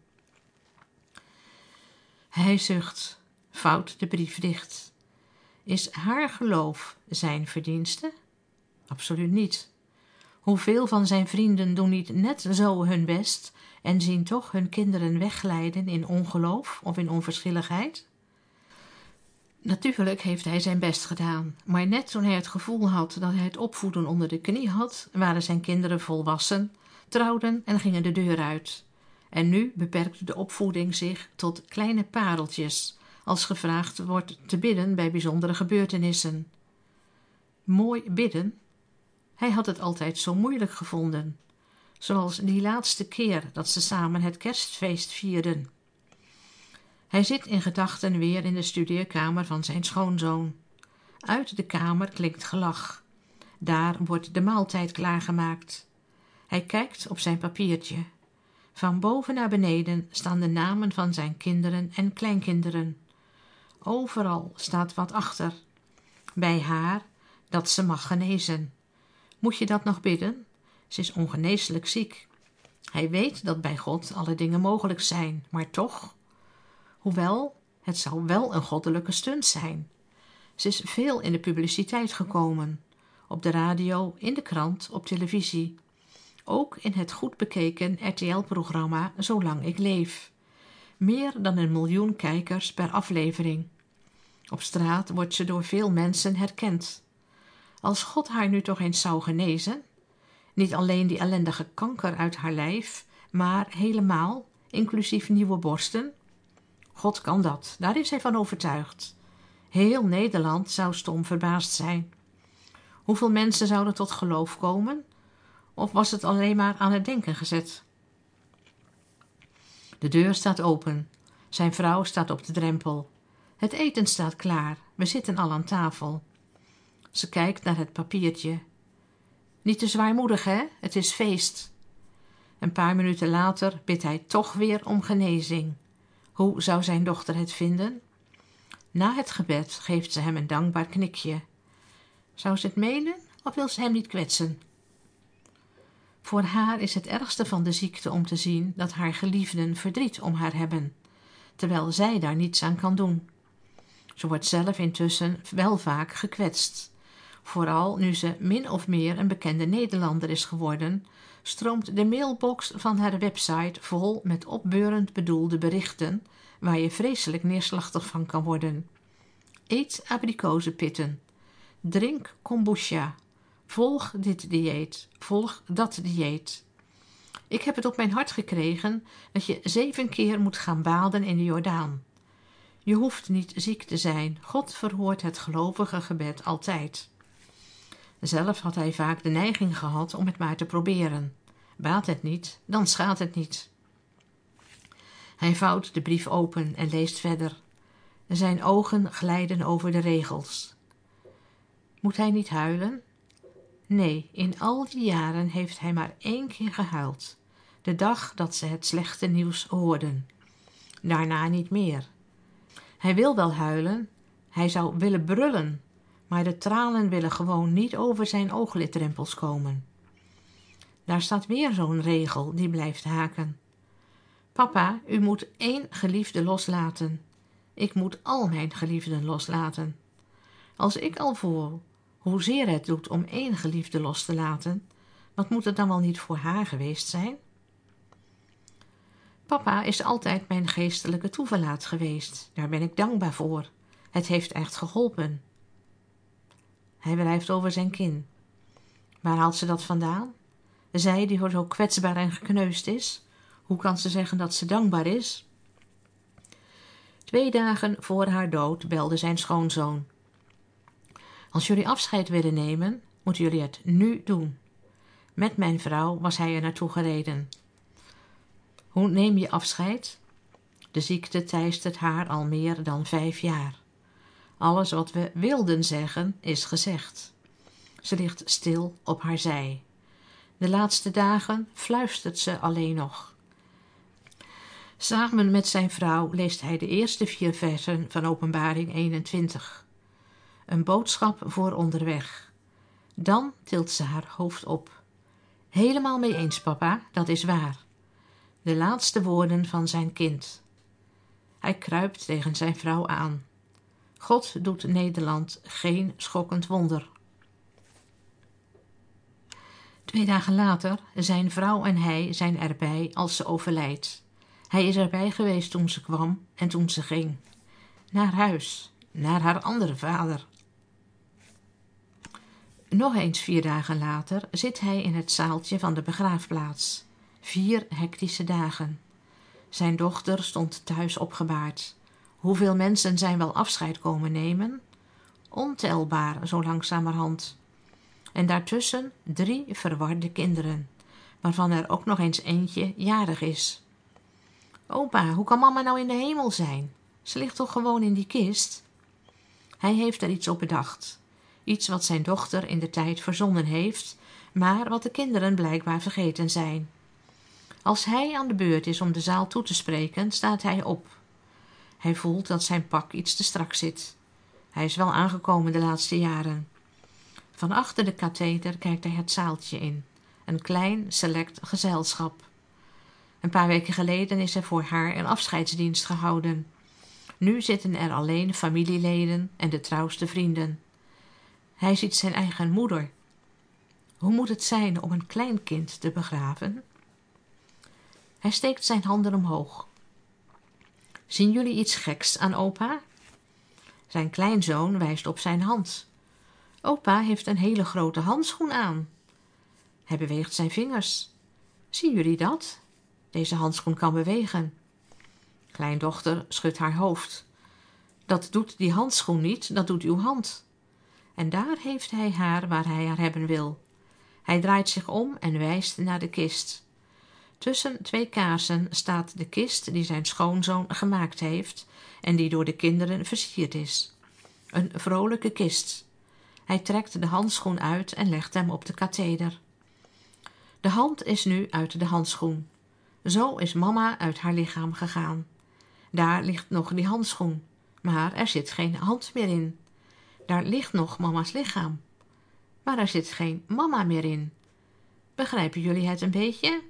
Hij zucht, vouwt de brief dicht. Is haar geloof zijn verdienste? Absoluut niet. Hoeveel van zijn vrienden doen niet net zo hun best en zien toch hun kinderen wegglijden in ongeloof of in onverschilligheid? Natuurlijk heeft hij zijn best gedaan, maar net toen hij het gevoel had dat hij het opvoeden onder de knie had, waren zijn kinderen volwassen, trouwden en gingen de deur uit. En nu beperkt de opvoeding zich tot kleine pareltjes, als gevraagd wordt te bidden bij bijzondere gebeurtenissen. Mooi bidden? Hij had het altijd zo moeilijk gevonden, zoals die laatste keer dat ze samen het kerstfeest vierden. Hij zit in gedachten weer in de studeerkamer van zijn schoonzoon. Uit de kamer klinkt gelach. Daar wordt de maaltijd klaargemaakt. Hij kijkt op zijn papiertje. Van boven naar beneden staan de namen van zijn kinderen en kleinkinderen. Overal staat wat achter. Bij haar dat ze mag genezen. Moet je dat nog bidden? Ze is ongeneeslijk ziek. Hij weet dat bij God alle dingen mogelijk zijn, maar toch. Hoewel, het zou wel een goddelijke stunt zijn. Ze is veel in de publiciteit gekomen. Op de radio, in de krant, op televisie. Ook in het goed bekeken RTL-programma Zolang ik leef. Meer dan 1 miljoen kijkers per aflevering. Op straat wordt ze door veel mensen herkend. Als God haar nu toch eens zou genezen, niet alleen die ellendige kanker uit haar lijf, maar helemaal, inclusief nieuwe borsten. God kan dat, daar is hij van overtuigd. Heel Nederland zou stom verbaasd zijn. Hoeveel mensen zouden tot geloof komen? Of was het alleen maar aan het denken gezet? De deur staat open. Zijn vrouw staat op de drempel. Het eten staat klaar. We zitten al aan tafel. Ze kijkt naar het papiertje. Niet te zwaarmoedig, hè? Het is feest. Een paar minuten later bidt hij toch weer om genezing. Hoe zou zijn dochter het vinden? Na het gebed geeft ze hem een dankbaar knikje. Zou ze het menen of wil ze hem niet kwetsen? Voor haar is het ergste van de ziekte om te zien dat haar geliefden verdriet om haar hebben, terwijl zij daar niets aan kan doen. Ze wordt zelf intussen wel vaak gekwetst. Vooral nu ze min of meer een bekende Nederlander is geworden, stroomt de mailbox van haar website vol met opbeurend bedoelde berichten, waar je vreselijk neerslachtig van kan worden. Eet abrikozenpitten. Drink kombucha. Volg dit dieet. Volg dat dieet. Ik heb het op mijn hart gekregen dat je 7 keer moet gaan baden in de Jordaan. Je hoeft niet ziek te zijn. God verhoort het gelovige gebed altijd. Zelf had hij vaak de neiging gehad om het maar te proberen. Baat het niet, dan schaadt het niet. Hij vouwt de brief open en leest verder. Zijn ogen glijden over de regels. Moet hij niet huilen? Nee, in al die jaren heeft hij maar 1 keer gehuild. De dag dat ze het slechte nieuws hoorden. Daarna niet meer. Hij wil wel huilen, hij zou willen brullen, maar de tranen willen gewoon niet over zijn ooglidrempels komen. Daar staat weer zo'n regel die blijft haken. Papa, u moet 1 geliefde loslaten. Ik moet al mijn geliefden loslaten. Als ik al voel hoezeer het doet om 1 geliefde los te laten, wat moet het dan wel niet voor haar geweest zijn? Papa is altijd mijn geestelijke toeverlaat geweest. Daar ben ik dankbaar voor. Het heeft echt geholpen. Hij wrijft over zijn kin. Waar haalt ze dat vandaan? Zij die zo kwetsbaar en gekneusd is? Hoe kan ze zeggen dat ze dankbaar is? 2 dagen voor haar dood belde zijn schoonzoon. Als jullie afscheid willen nemen, moeten jullie het nu doen. Met mijn vrouw was hij er naartoe gereden. Hoe neem je afscheid? De ziekte teistert haar al meer dan 5 jaar. Alles wat we wilden zeggen, is gezegd. Ze ligt stil op haar zij. De laatste dagen fluistert ze alleen nog. Samen met zijn vrouw leest hij de eerste 4 versen van Openbaring 21. Een boodschap voor onderweg. Dan tilt ze haar hoofd op. Helemaal mee eens, papa, dat is waar. De laatste woorden van zijn kind. Hij kruipt tegen zijn vrouw aan. God doet Nederland geen schokkend wonder. 2 dagen later, zijn vrouw en hij zijn erbij als ze overlijdt. Hij is erbij geweest toen ze kwam en toen ze ging. Naar huis, naar haar andere vader. Nog eens 4 dagen later zit hij in het zaaltje van de begraafplaats. 4 hectische dagen. Zijn dochter stond thuis opgebaard. Hoeveel mensen zijn wel afscheid komen nemen? Ontelbaar, zo langzamerhand. En daartussen 3 verwarde kinderen, waarvan er ook nog eens eentje jarig is. Opa, hoe kan mama nou in de hemel zijn? Ze ligt toch gewoon in die kist? Hij heeft er iets op bedacht. Iets wat zijn dochter in de tijd verzonnen heeft, maar wat de kinderen blijkbaar vergeten zijn. Als hij aan de beurt is om de zaal toe te spreken, staat hij op. Hij voelt dat zijn pak iets te strak zit. Hij is wel aangekomen de laatste jaren. Van achter de katheder kijkt hij het zaaltje in. Een klein, select gezelschap. Een paar weken geleden is er voor haar een afscheidsdienst gehouden. Nu zitten er alleen familieleden en de trouwste vrienden. Hij ziet zijn eigen moeder. Hoe moet het zijn om een kleinkind te begraven? Hij steekt zijn handen omhoog. Zien jullie iets geks aan opa? Zijn kleinzoon wijst op zijn hand. Opa heeft een hele grote handschoen aan. Hij beweegt zijn vingers. Zien jullie dat? Deze handschoen kan bewegen. Kleindochter schudt haar hoofd. Dat doet die handschoen niet, dat doet uw hand. En daar heeft hij haar waar hij haar hebben wil. Hij draait zich om en wijst naar de kist. Tussen 2 kaarsen staat de kist die zijn schoonzoon gemaakt heeft en die door de kinderen versierd is. Een vrolijke kist. Hij trekt de handschoen uit en legt hem op de katheder. De hand is nu uit de handschoen. Zo is mama uit haar lichaam gegaan. Daar ligt nog die handschoen, maar er zit geen hand meer in. Daar ligt nog mama's lichaam, maar er zit geen mama meer in. Begrijpen jullie het een beetje?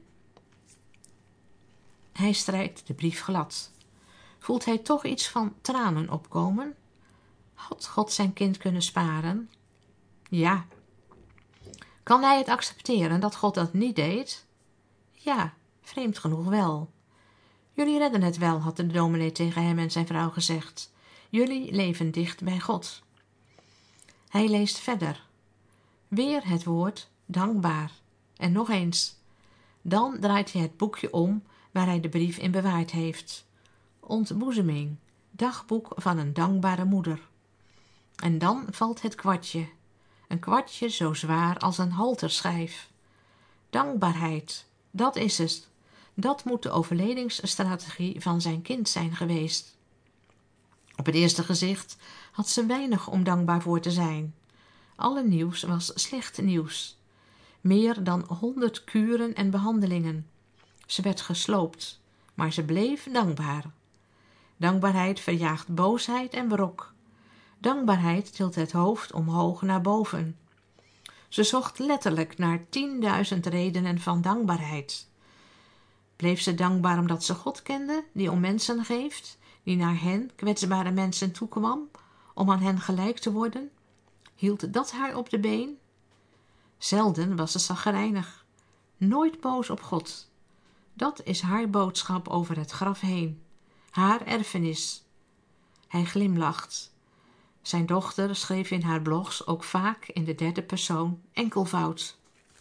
Hij strijkt de brief glad. Voelt hij toch iets van tranen opkomen? Had God zijn kind kunnen sparen? Ja. Kan hij het accepteren dat God dat niet deed? Ja, vreemd genoeg wel. Jullie redden het wel, had de dominee tegen hem en zijn vrouw gezegd. Jullie leven dicht bij God. Hij leest verder. Weer het woord dankbaar. En nog eens. Dan draait hij het boekje om waar hij de brief in bewaard heeft. Ontboezeming. Dagboek van een dankbare moeder. En dan valt het kwartje. Een kwartje zo zwaar als een halterschijf. Dankbaarheid, dat is het. Dat moet de overlevingsstrategie van zijn kind zijn geweest. Op het eerste gezicht had ze weinig om dankbaar voor te zijn. Alle nieuws was slecht nieuws. Meer dan 100 kuren en behandelingen. Ze werd gesloopt, maar ze bleef dankbaar. Dankbaarheid verjaagt boosheid en wrok. Dankbaarheid tilt het hoofd omhoog naar boven. Ze zocht letterlijk naar 10.000 redenen van dankbaarheid. Bleef ze dankbaar omdat ze God kende, die om mensen geeft, die naar hen, kwetsbare mensen, toekwam, om aan hen gelijk te worden? Hield dat haar op de been? Zelden was ze chagrijnig. Nooit boos op God. Dat is haar boodschap over het graf heen. Haar erfenis. Hij glimlacht. Zijn dochter schreef in haar blogs ook vaak in de 3e persoon enkelvoud.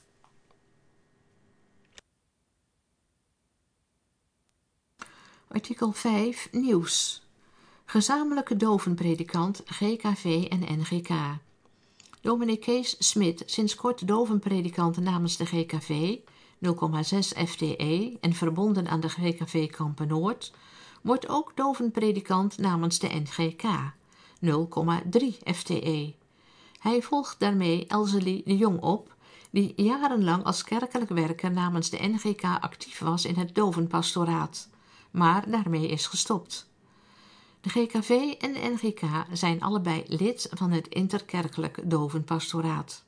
Artikel 5 Nieuws. Gezamenlijke dovenpredikant GKV en NGK. Dominee Kees Smit, sinds kort dovenpredikant namens de GKV, 0,6 FTE en verbonden aan de GKV Kampen Noord, wordt ook dovenpredikant namens de NGK, 0,3 FTE. Hij volgt daarmee Elzelie de Jong op, die jarenlang als kerkelijk werker namens de NGK actief was in het dovenpastoraat, maar daarmee is gestopt. De GKV en de NGK zijn allebei lid van het interkerkelijk dovenpastoraat.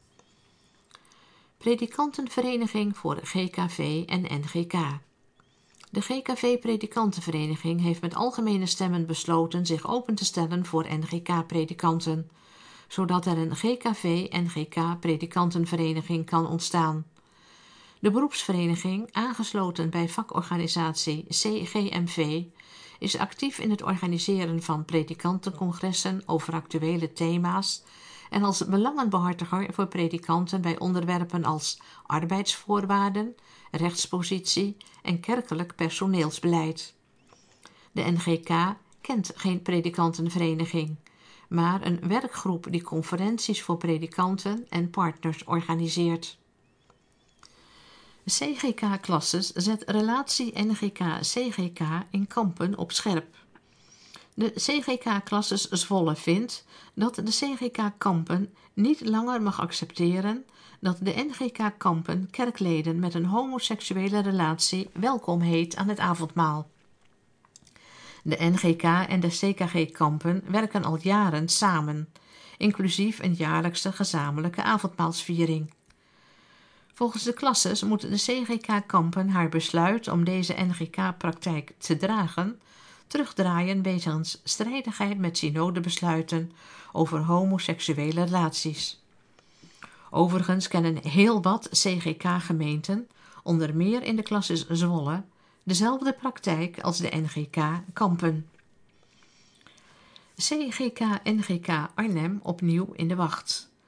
Predikantenvereniging voor GKV en NGK. De GKV-predikantenvereniging heeft met algemene stemmen besloten zich open te stellen voor NGK-predikanten, zodat er een GKV-NGK-predikantenvereniging kan ontstaan. De beroepsvereniging, aangesloten bij vakorganisatie CGMV, is actief in het organiseren van predikantencongressen over actuele thema's en als belangenbehartiger voor predikanten bij onderwerpen als arbeidsvoorwaarden, rechtspositie en kerkelijk personeelsbeleid. De NGK kent geen predikantenvereniging, maar een werkgroep die conferenties voor predikanten en partners organiseert. CGK-klasses zet relatie NGK-CGK in Kampen op scherp. De CGK-klasses Zwolle vindt dat de CGK Kampen niet langer mag accepteren dat de NGK Kampen kerkleden met een homoseksuele relatie welkom heet aan het avondmaal. De NGK en de CKG Kampen werken al jaren samen, inclusief een jaarlijkse gezamenlijke avondmaalsviering. Volgens de klasses moet de CGK Kampen haar besluit om deze NGK-praktijk te dragen terugdraaien wegens strijdigheid met synodebesluiten over homoseksuele relaties. Overigens kennen heel wat CGK-gemeenten, onder meer in de klasses Zwolle, dezelfde praktijk als de NGK Kampen. CGK-NGK Arnhem opnieuw in de wacht.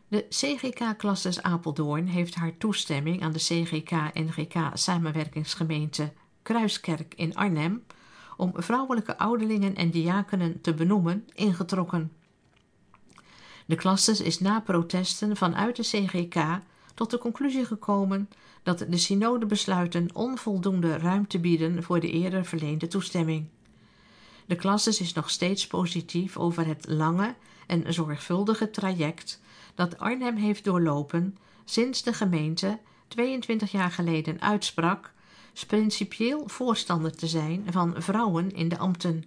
De CGK-clusters Apeldoorn heeft haar toestemming aan de CGK-NGK samenwerkingsgemeente Kruiskerk in Arnhem om vrouwelijke ouderlingen en diakenen te benoemen ingetrokken. De clusters is na protesten vanuit de CGK tot de conclusie gekomen dat de synodebesluiten onvoldoende ruimte bieden voor de eerder verleende toestemming. De clusters is nog steeds positief over het lange en zorgvuldige traject dat Arnhem heeft doorlopen sinds de gemeente 22 jaar geleden uitsprak principieel voorstander te zijn van vrouwen in de ambten.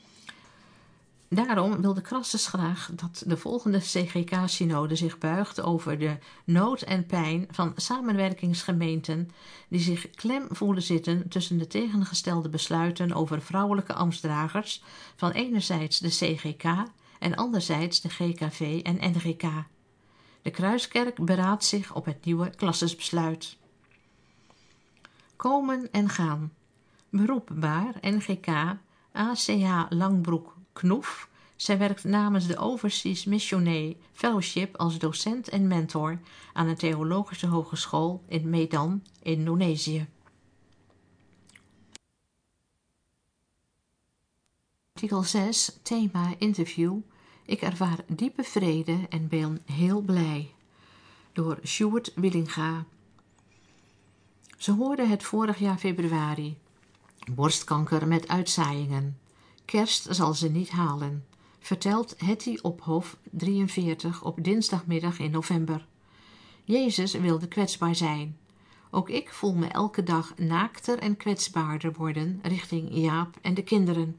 Daarom wil de clusters graag dat de volgende CGK-synode zich buigt over de nood en pijn van samenwerkingsgemeenten die zich klem voelen zitten tussen de tegengestelde besluiten over vrouwelijke ambtsdragers van enerzijds de CGK en anderzijds de GKV en NGK. De Kruiskerk beraadt zich op het nieuwe clustersbesluit. Komen en gaan. Beroepbaar NGK ACH Langbroek Knoef. Zij werkt namens de Overseas Missionary Fellowship als docent en mentor aan een theologische hogeschool in Medan, Indonesië. Artikel 6, thema interview. Ik ervaar diepe vrede en ben heel blij. Door Sjoerd Willinga. Ze hoorde het vorig jaar februari. Borstkanker met uitzaaiingen. Kerst zal ze niet halen, vertelt Hetty Ophof 43 op dinsdagmiddag in november. Jezus wilde kwetsbaar zijn. Ook ik voel me elke dag naakter en kwetsbaarder worden richting Jaap en de kinderen.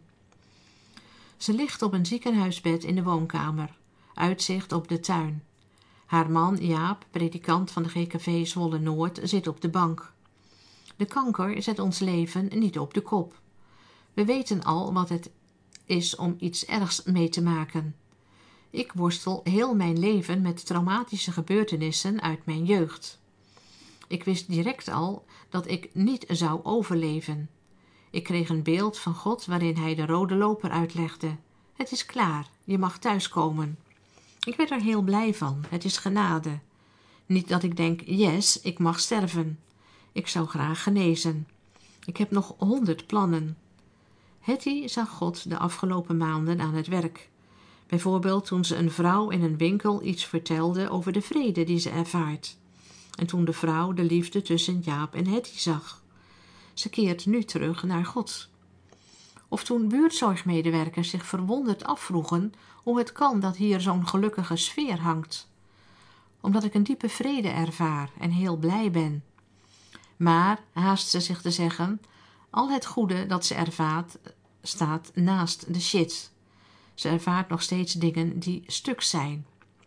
Ze ligt op een ziekenhuisbed in de woonkamer, uitzicht op de tuin. Haar man Jaap, predikant van de GKV Zwolle Noord, zit op de bank. De kanker zet ons leven niet op de kop. We weten al wat het is om iets ergs mee te maken. Ik worstel heel mijn leven met traumatische gebeurtenissen uit mijn jeugd. Ik wist direct al dat ik niet zou overleven. Ik kreeg een beeld van God waarin hij de rode loper uitlegde. Het is klaar, je mag thuiskomen. Ik werd er heel blij van, het is genade. Niet dat ik denk, yes, ik mag sterven. Ik zou graag genezen. Ik heb nog 100 plannen. Hetty zag God de afgelopen maanden aan het werk. Bijvoorbeeld toen ze een vrouw in een winkel iets vertelde over de vrede die ze ervaart. En toen de vrouw de liefde tussen Jaap en Hetty zag. Ze keert nu terug naar God. Of toen buurtzorgmedewerkers zich verwonderd afvroegen hoe het kan dat hier zo'n gelukkige sfeer hangt. Omdat ik een diepe vrede ervaar en heel blij ben. Maar, haast ze zich te zeggen, al het goede dat ze ervaart staat naast de shit. Ze ervaart nog steeds dingen die stuk zijn.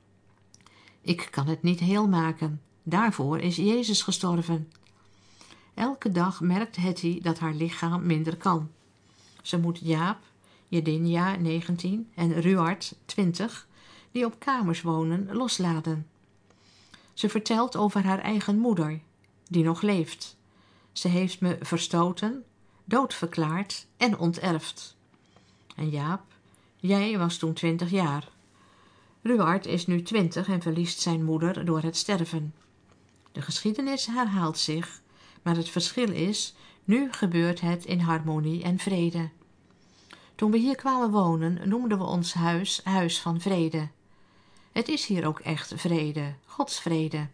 Ik kan het niet heel maken. Daarvoor is Jezus gestorven. Elke dag merkt Hetty dat haar lichaam minder kan. Ze moet Jaap, Jedinja 19 en Ruard 20, die op kamers wonen, loslaten. Ze vertelt over haar eigen moeder, die nog leeft. Ze heeft me verstoten, doodverklaard en onterfd. En Jaap, jij was toen 20 jaar. Ruard is nu 20 en verliest zijn moeder door het sterven. De geschiedenis herhaalt zich, maar het verschil is, nu gebeurt het in harmonie en vrede. Toen we hier kwamen wonen, noemden we ons huis Huis van Vrede. Het is hier ook echt vrede, Gods vrede.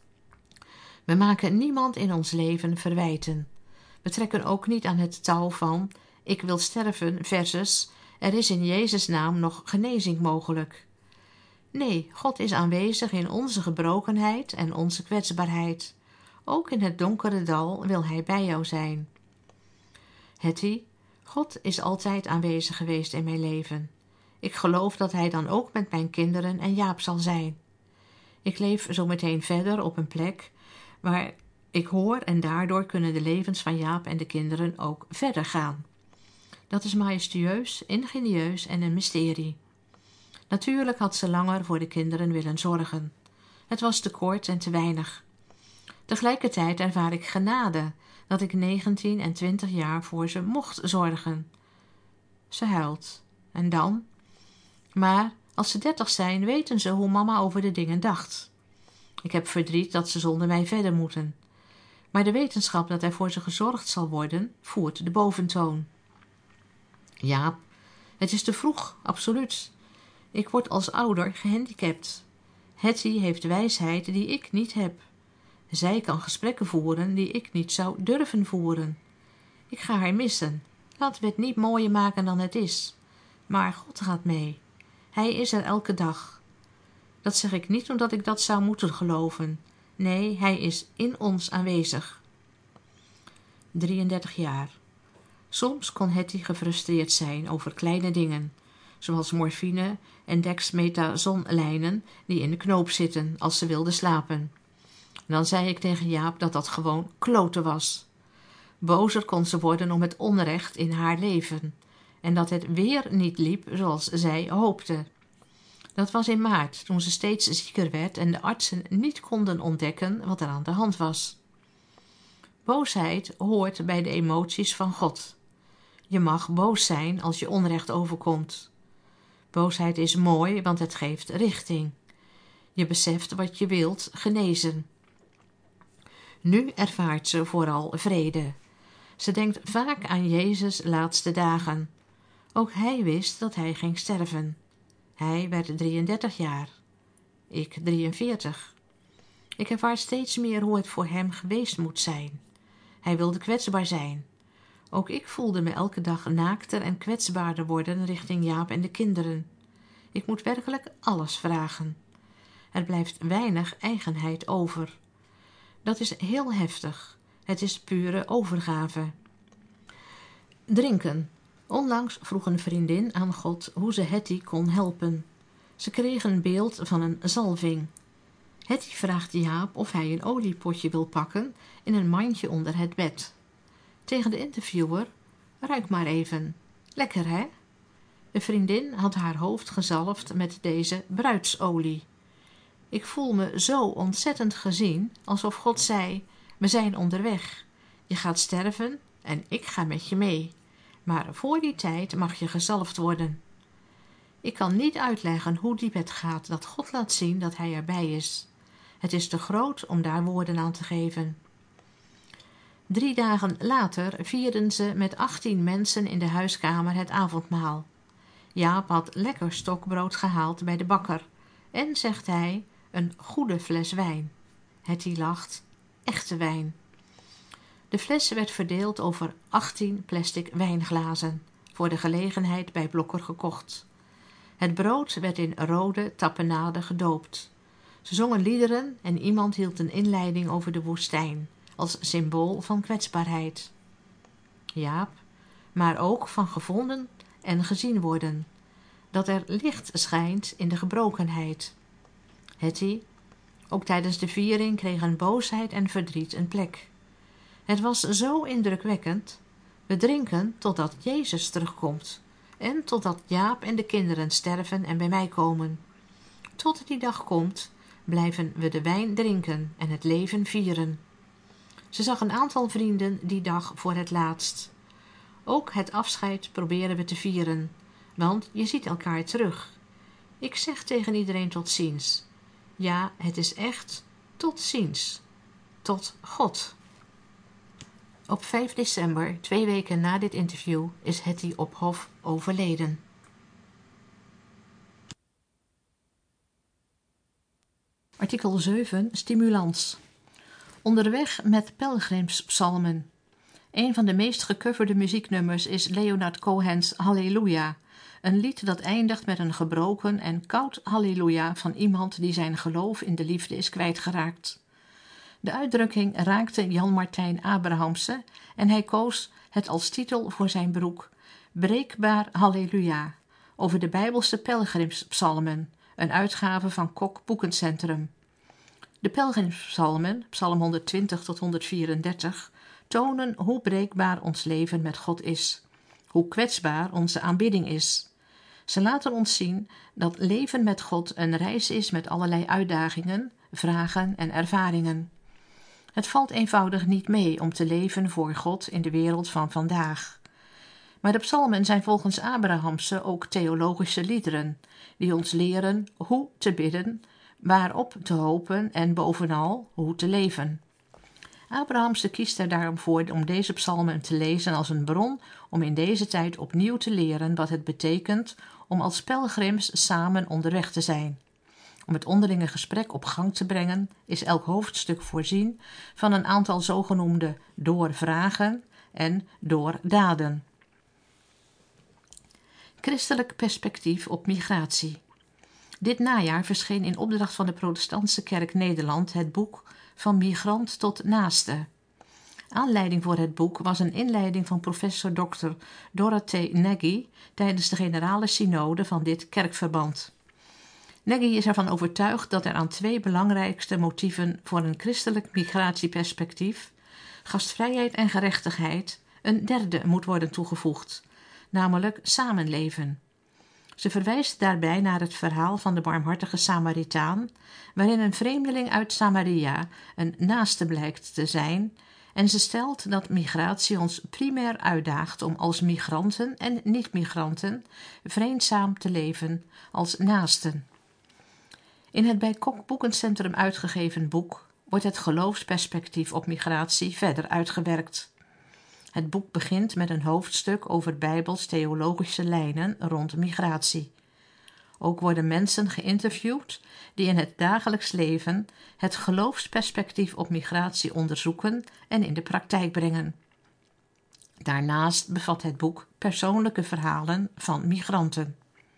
We maken niemand in ons leven verwijten. We trekken ook niet aan het touw van ik wil sterven versus er is in Jezus' naam nog genezing mogelijk. Nee, God is aanwezig in onze gebrokenheid en onze kwetsbaarheid. Ook in het donkere dal wil hij bij jou zijn. Hetty, God is altijd aanwezig geweest in mijn leven. Ik geloof dat hij dan ook met mijn kinderen en Jaap zal zijn. Ik leef zo meteen verder op een plek waar ik hoor en daardoor kunnen de levens van Jaap en de kinderen ook verder gaan. Dat is majestueus, ingenieus en een mysterie. Natuurlijk had ze langer voor de kinderen willen zorgen. Het was te kort en te weinig. Tegelijkertijd ervaar ik genade dat ik 19 en 20 jaar voor ze mocht zorgen. Ze huilt. En dan? Maar Als ze 30 zijn, weten ze hoe mama over de dingen dacht. Ik heb verdriet dat ze zonder mij verder moeten. Maar de wetenschap dat er voor ze gezorgd zal worden, voert de boventoon. Ja, het is te vroeg, absoluut. Ik word als ouder gehandicapt. Hetty heeft wijsheid die ik niet heb. Zij kan gesprekken voeren die ik niet zou durven voeren. Ik ga haar missen. Laten we het niet mooier maken dan het is. Maar God gaat mee. Hij is er elke dag. Dat zeg ik niet omdat ik dat zou moeten geloven. Nee, hij is in ons aanwezig. 33 jaar. Soms kon Hetty gefrustreerd zijn over kleine dingen, zoals morfine en dexmethazonlijnen die in de knoop zitten als ze wilde slapen. Dan zei ik tegen Jaap dat dat gewoon kloten was. Bozer kon ze worden om het onrecht in haar leven en dat het weer niet liep zoals zij hoopte. Dat was in maart, toen ze steeds zieker werd en de artsen niet konden ontdekken wat er aan de hand was. Boosheid hoort bij de emoties van God. Je mag boos zijn als je onrecht overkomt. Boosheid is mooi, want het geeft richting. Je beseft wat je wilt genezen. Nu ervaart ze vooral vrede. Ze denkt vaak aan Jezus' laatste dagen. Ook hij wist dat hij ging sterven. Hij werd 33 jaar. Ik 43. Ik ervaar steeds meer hoe het voor hem geweest moet zijn. Hij wilde kwetsbaar zijn. Ook ik voelde me elke dag naakter en kwetsbaarder worden richting Jaap en de kinderen. Ik moet werkelijk alles vragen. Er blijft weinig eigenheid over. Dat is heel heftig. Het is pure overgave. Drinken. Onlangs vroeg een vriendin aan God hoe ze Hetty kon helpen. Ze kreeg een beeld van een zalving. Hetty vraagt Jaap of hij een oliepotje wil pakken in een mandje onder het bed. Tegen de interviewer: ruik maar even. Lekker, hè? De vriendin had haar hoofd gezalfd met deze bruidsolie. Ik voel me zo ontzettend gezien, alsof God zei: we zijn onderweg. Je gaat sterven en ik ga met je mee. Maar voor die tijd mag je gezalfd worden. Ik kan niet uitleggen hoe diep het gaat dat God laat zien dat hij erbij is. Het is te groot om daar woorden aan te geven. 3 dagen later vierden ze met 18 mensen in de huiskamer het avondmaal. Jaap had lekker stokbrood gehaald bij de bakker en, zegt hij, een goede fles wijn. Hetty lacht. Echte wijn. De fles werd verdeeld over 18 plastic wijnglazen, voor de gelegenheid bij Blokker gekocht. Het brood werd in rode tapenade gedoopt. Ze zongen liederen en iemand hield een inleiding over de woestijn, als symbool van kwetsbaarheid. Jaap, maar ook van gevonden en gezien worden, dat er licht schijnt in de gebrokenheid. Hetty, ook tijdens de viering kregen boosheid en verdriet een plek. Het was zo indrukwekkend. We drinken totdat Jezus terugkomt en totdat Jaap en de kinderen sterven en bij mij komen. Tot die dag komt, blijven we de wijn drinken en het leven vieren. Ze zag een aantal vrienden die dag voor het laatst. Ook het afscheid proberen we te vieren, want je ziet elkaar terug. Ik zeg tegen iedereen tot ziens. Ja, het is echt tot ziens. Tot God. Op 5 december, 2 weken na dit interview, is Hetty op Hof overleden. Artikel 7. Stimulans. Onderweg met pelgrimspsalmen. Een van de meest gecoverde muzieknummers is Leonard Cohen's Halleluja, een lied dat eindigt met een gebroken en koud halleluja van iemand die zijn geloof in de liefde is kwijtgeraakt. De uitdrukking raakte Jan Martijn Abrahamse en hij koos het als titel voor zijn boek Breekbaar Halleluja, over de Bijbelse pelgrimspsalmen, een uitgave van Kok Boekencentrum. De pelgrimspsalmen, psalm 120 tot 134, tonen hoe breekbaar ons leven met God is, hoe kwetsbaar onze aanbidding is. Ze laten ons zien dat leven met God een reis is met allerlei uitdagingen, vragen en ervaringen. Het valt eenvoudig niet mee om te leven voor God in de wereld van vandaag. Maar de psalmen zijn volgens Abrahamse ook theologische liederen, die ons leren hoe te bidden, waarop te hopen en bovenal hoe te leven. Abrahamse kiest er daarom voor om deze psalmen te lezen als een bron om in deze tijd opnieuw te leren wat het betekent om als pelgrims samen onderweg te zijn. Om het onderlinge gesprek op gang te brengen is elk hoofdstuk voorzien van een aantal zogenoemde doorvragen en doordaden. Christelijk perspectief op migratie. Dit najaar verscheen in opdracht van de Protestantse Kerk Nederland het boek Van migrant tot naaste. Aanleiding voor het boek was een inleiding van professor Dr. Dorothee Nagy tijdens de generale synode van dit kerkverband. Nagy is ervan overtuigd dat er aan twee belangrijkste motieven voor een christelijk migratieperspectief, gastvrijheid en gerechtigheid, een derde moet worden toegevoegd, namelijk samenleven. Ze verwijst daarbij naar het verhaal van de barmhartige Samaritaan, waarin een vreemdeling uit Samaria een naaste blijkt te zijn, en ze stelt dat migratie ons primair uitdaagt om als migranten en niet-migranten vreedzaam te leven als naasten. In het bij Kok Boekencentrum uitgegeven boek wordt het geloofsperspectief op migratie verder uitgewerkt. Het boek begint met een hoofdstuk over bijbels-theologische lijnen rond migratie. Ook worden mensen geïnterviewd die in het dagelijks leven het geloofsperspectief op migratie onderzoeken en in de praktijk brengen. Daarnaast bevat het boek persoonlijke verhalen van migranten.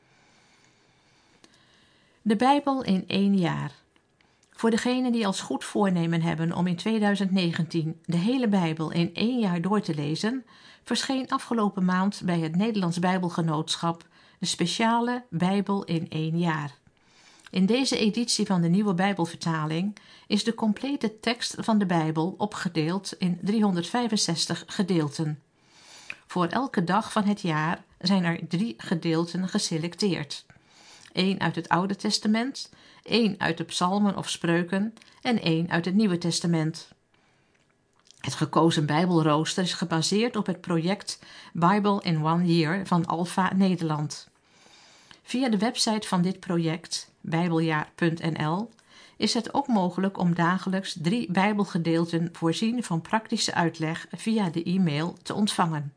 De Bijbel in 1 jaar. Voor degenen die als goed voornemen hebben om in 2019 de hele Bijbel in 1 jaar door te lezen, verscheen afgelopen maand bij het Nederlands Bijbelgenootschap de speciale Bijbel in 1 jaar. In deze editie van de nieuwe Bijbelvertaling is de complete tekst van de Bijbel opgedeeld in 365 gedeelten. Voor elke dag van het jaar zijn er 3 gedeelten geselecteerd. 1 uit het Oude Testament, 1 uit de Psalmen of Spreuken en 1 uit het Nieuwe Testament. Het gekozen Bijbelrooster is gebaseerd op het project Bible in 1 Year van Alpha Nederland. Via de website van dit project, bijbeljaar.nl, is het ook mogelijk om dagelijks 3 Bijbelgedeelten voorzien van praktische uitleg via de e-mail te ontvangen.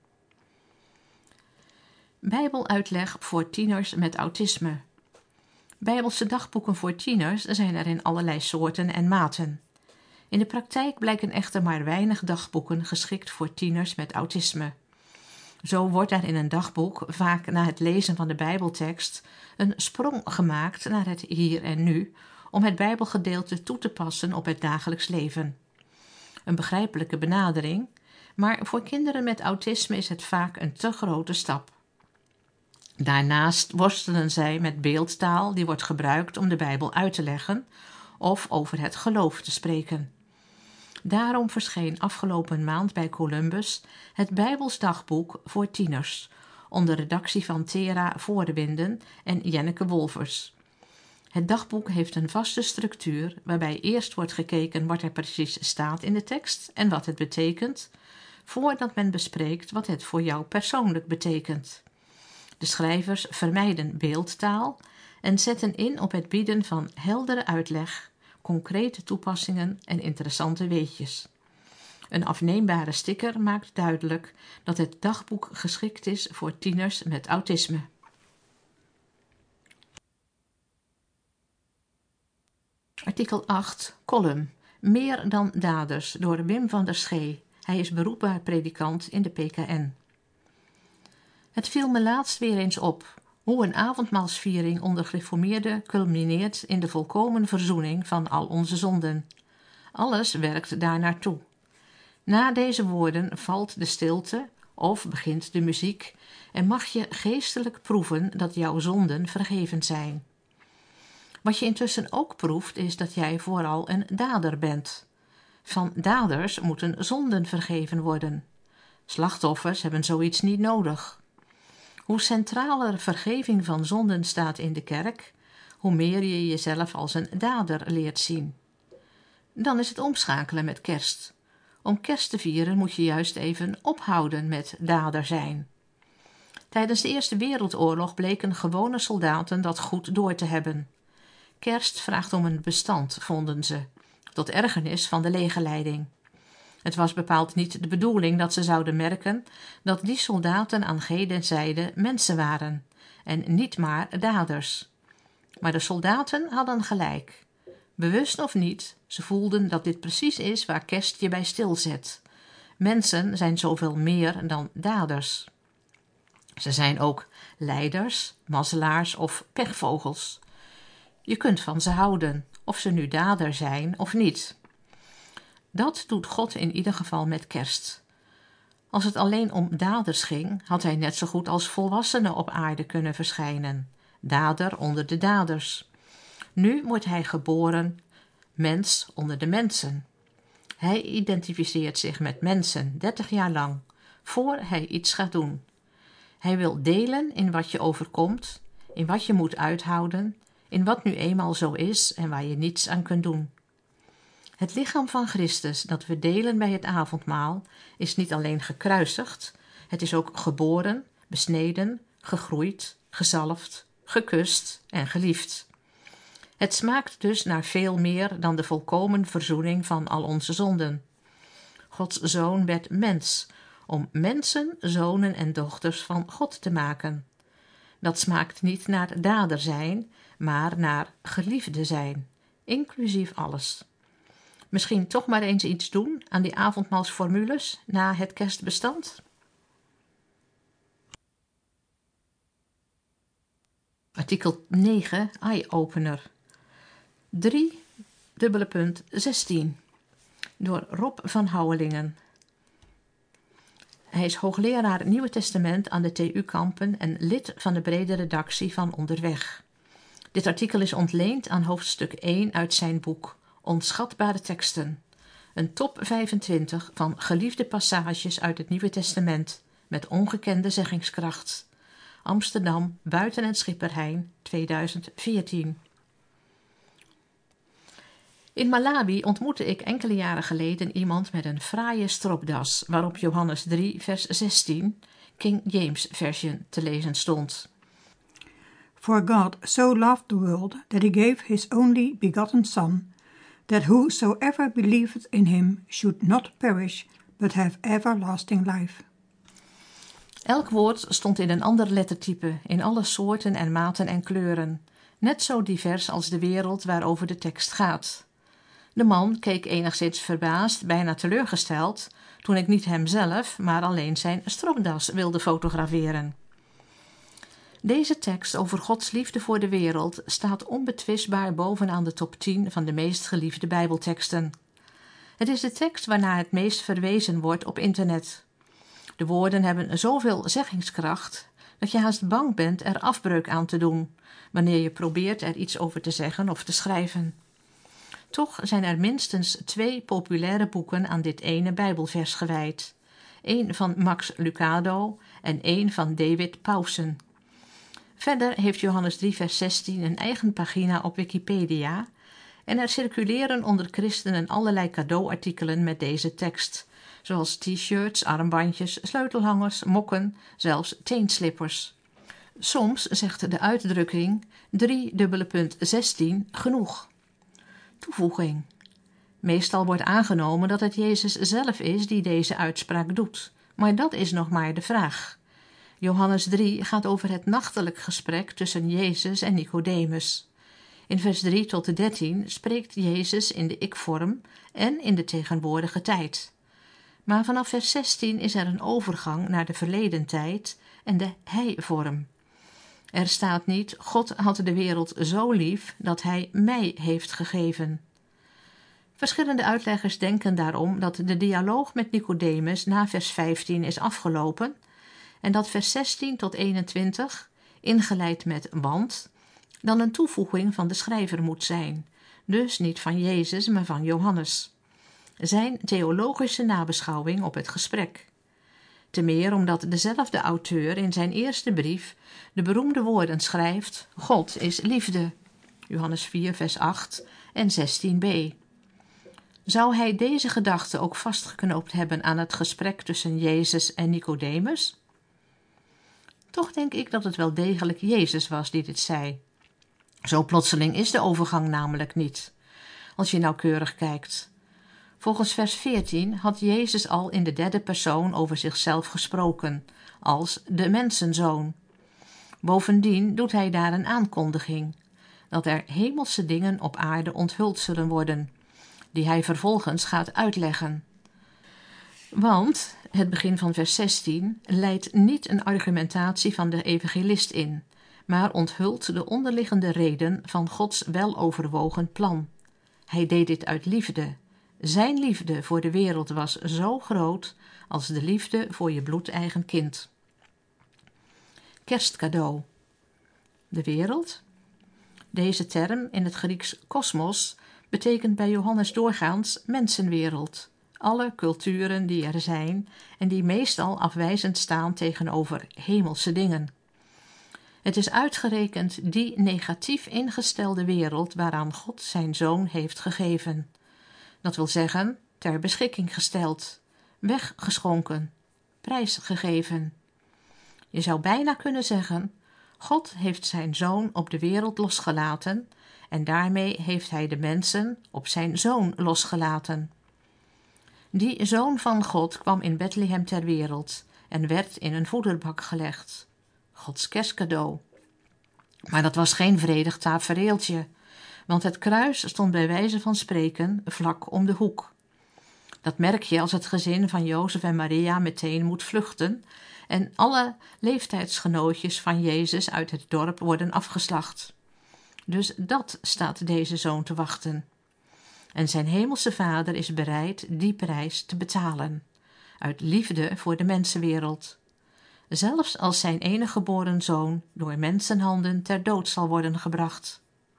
Bijbeluitleg voor tieners met autisme. Bijbelse dagboeken voor tieners zijn er in allerlei soorten en maten. In de praktijk blijken echter maar weinig dagboeken geschikt voor tieners met autisme. Zo wordt er in een dagboek vaak na het lezen van de Bijbeltekst een sprong gemaakt naar het hier en nu om het Bijbelgedeelte toe te passen op het dagelijks leven. Een begrijpelijke benadering, maar voor kinderen met autisme is het vaak een te grote stap. Daarnaast worstelen zij met beeldtaal die wordt gebruikt om de Bijbel uit te leggen of over het geloof te spreken. Daarom verscheen afgelopen maand bij Columbus het Bijbels dagboek voor tieners, onder redactie van Thera Voordewinden en Jenneke Wolfers. Het dagboek heeft een vaste structuur waarbij eerst wordt gekeken wat er precies staat in de tekst en wat het betekent, voordat men bespreekt wat het voor jou persoonlijk betekent. De schrijvers vermijden beeldtaal en zetten in op het bieden van heldere uitleg, concrete toepassingen en interessante weetjes. Een afneembare sticker maakt duidelijk dat het dagboek geschikt is voor tieners met autisme. Artikel 8, column Meer dan daders door Wim van der Schee. Hij is beroepbaar predikant in de PKN. Het viel me laatst weer eens op hoe een avondmaalsviering onder gereformeerden culmineert in de volkomen verzoening van al onze zonden. Alles werkt daar naartoe. Na deze woorden valt de stilte of begint de muziek en mag je geestelijk proeven dat jouw zonden vergeven zijn. Wat je intussen ook proeft is dat jij vooral een dader bent. Van daders moeten zonden vergeven worden. Slachtoffers hebben zoiets niet nodig. Hoe centraler vergeving van zonden staat in de kerk, hoe meer je jezelf als een dader leert zien. Dan is het omschakelen met kerst. Om kerst te vieren moet je juist even ophouden met dader zijn. Tijdens de Eerste Wereldoorlog bleken gewone soldaten dat goed door te hebben. Kerst vraagt om een bestand, vonden ze, tot ergernis van de legerleiding. Het was bepaald niet de bedoeling dat ze zouden merken dat die soldaten aan gene zijde mensen waren en niet maar daders. Maar de soldaten hadden gelijk. Bewust of niet, ze voelden dat dit precies is waar Kerst je bij stilzet. Mensen zijn zoveel meer dan daders. Ze zijn ook leiders, mazzelaars of pechvogels. Je kunt van ze houden, of ze nu dader zijn of niet. Dat doet God in ieder geval met Kerst. Als het alleen om daders ging, had hij net zo goed als volwassenen op aarde kunnen verschijnen. Dader onder de daders. Nu wordt hij geboren, mens onder de mensen. Hij identificeert zich met mensen 30 jaar lang, voor hij iets gaat doen. Hij wil delen in wat je overkomt, in wat je moet uithouden, in wat nu eenmaal zo is en waar je niets aan kunt doen. Het lichaam van Christus dat we delen bij het avondmaal is niet alleen gekruisigd, het is ook geboren, besneden, gegroeid, gezalfd, gekust en geliefd. Het smaakt dus naar veel meer dan de volkomen verzoening van al onze zonden. Gods Zoon werd mens, om mensen, zonen en dochters van God te maken. Dat smaakt niet naar dader zijn, maar naar geliefde zijn, inclusief alles. Misschien toch maar eens iets doen aan die avondmaalsformules na het kerstbestand? Artikel 9, Eye-opener. 3:16 door Rob van Houwelingen. Hij is hoogleraar Nieuwe Testament aan de TU Kampen en lid van de brede redactie van Onderweg. Dit artikel is ontleend aan hoofdstuk 1 uit zijn boek Onschatbare teksten. Een top 25 van geliefde passages uit het Nieuwe Testament met ongekende zeggingskracht. Amsterdam, Buiten en Schipperheijn, 2014. In Malawi ontmoette ik enkele jaren geleden iemand met een fraaie stropdas waarop Johannes 3 vers 16, King James Version, te lezen stond. For God so loved the world that he gave his only begotten Son, that whosoever believeth in him should not perish, but have everlasting life. Elk woord stond in een ander lettertype, in alle soorten en maten en kleuren, net zo divers als de wereld waarover de tekst gaat. De man keek enigszins verbaasd, bijna teleurgesteld, toen ik niet hemzelf, maar alleen zijn stropdas wilde fotograferen. Deze tekst over Gods liefde voor de wereld staat onbetwistbaar bovenaan de top 10 van de meest geliefde Bijbelteksten. Het is de tekst waarnaar het meest verwezen wordt op internet. De woorden hebben zoveel zeggingskracht dat je haast bang bent er afbreuk aan te doen, wanneer je probeert er iets over te zeggen of te schrijven. Toch zijn er minstens 2 populaire boeken aan dit ene Bijbelvers gewijd. 1 van Max Lucado en 1 van David Powson. Verder heeft Johannes 3 vers 16 een eigen pagina op Wikipedia en er circuleren onder christenen allerlei cadeauartikelen met deze tekst, zoals t-shirts, armbandjes, sleutelhangers, mokken, zelfs teenslippers. Soms zegt de uitdrukking 3:16 genoeg. Toevoeging. Meestal wordt aangenomen dat het Jezus zelf is die deze uitspraak doet, maar dat is nog maar de vraag. Johannes 3 gaat over het nachtelijk gesprek tussen Jezus en Nicodemus. In vers 3 tot 13 spreekt Jezus in de ik-vorm en in de tegenwoordige tijd. Maar vanaf vers 16 is er een overgang naar de verleden tijd en de hij-vorm. Er staat niet, God had de wereld zo lief dat hij mij heeft gegeven. Verschillende uitleggers denken daarom dat de dialoog met Nicodemus na vers 15 is afgelopen en dat vers 16 tot 21, ingeleid met want, dan een toevoeging van de schrijver moet zijn, dus niet van Jezus, maar van Johannes. Zijn theologische nabeschouwing op het gesprek. Te meer omdat dezelfde auteur in zijn eerste brief de beroemde woorden schrijft: God is liefde. Johannes 4 vers 8 en 16b. Zou hij deze gedachte ook vastgeknoopt hebben aan het gesprek tussen Jezus en Nicodemus? Toch denk ik dat het wel degelijk Jezus was die dit zei. Zo plotseling is de overgang namelijk niet, als je nauwkeurig kijkt. Volgens vers 14 had Jezus al in de derde persoon over zichzelf gesproken, als de mensenzoon. Bovendien doet hij daar een aankondiging, dat er hemelse dingen op aarde onthuld zullen worden, die hij vervolgens gaat uitleggen. Want het begin van vers 16 leidt niet een argumentatie van de evangelist in, maar onthult de onderliggende reden van Gods weloverwogen plan. Hij deed dit uit liefde. Zijn liefde voor de wereld was zo groot als de liefde voor je bloedeigen kind. Kerstcadeau. De wereld. Deze term in het Grieks kosmos betekent bij Johannes doorgaans mensenwereld. Alle culturen die er zijn en die meestal afwijzend staan tegenover hemelse dingen. Het is uitgerekend die negatief ingestelde wereld waaraan God zijn zoon heeft gegeven. Dat wil zeggen, ter beschikking gesteld, weggeschonken, prijsgegeven. Je zou bijna kunnen zeggen, God heeft zijn zoon op de wereld losgelaten en daarmee heeft hij de mensen op zijn zoon losgelaten. Die zoon van God kwam in Bethlehem ter wereld en werd in een voederbak gelegd. Gods kerstcadeau. Maar dat was geen vredig tafereeltje, want het kruis stond bij wijze van spreken vlak om de hoek. Dat merk je als het gezin van Jozef en Maria meteen moet vluchten en alle leeftijdsgenootjes van Jezus uit het dorp worden afgeslacht. Dus dat staat deze zoon te wachten. En zijn hemelse vader is bereid die prijs te betalen, uit liefde voor de mensenwereld. Zelfs als zijn enige geboren zoon door mensenhanden ter dood zal worden gebracht.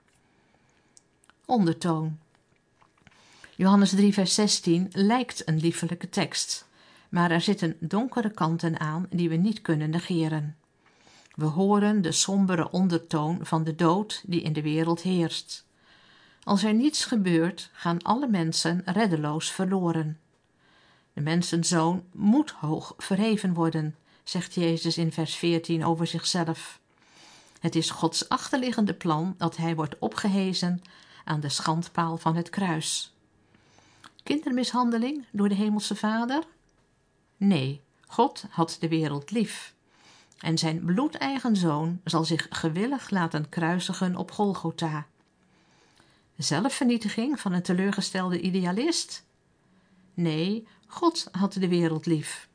Ondertoon. Johannes 3 vers 16 lijkt een liefelijke tekst, maar er zitten donkere kanten aan die we niet kunnen negeren. We horen de sombere ondertoon van de dood die in de wereld heerst. Als er niets gebeurt, gaan alle mensen reddeloos verloren. De mensenzoon moet hoog verheven worden, zegt Jezus in vers 14 over zichzelf. Het is Gods achterliggende plan dat hij wordt opgehezen aan de schandpaal van het kruis. Kindermishandeling door de hemelse vader? Nee, God had de wereld lief. En zijn bloedeigen zoon zal zich gewillig laten kruisigen op Golgotha. Zelfvernietiging van een teleurgestelde idealist? Nee, God had de wereld lief.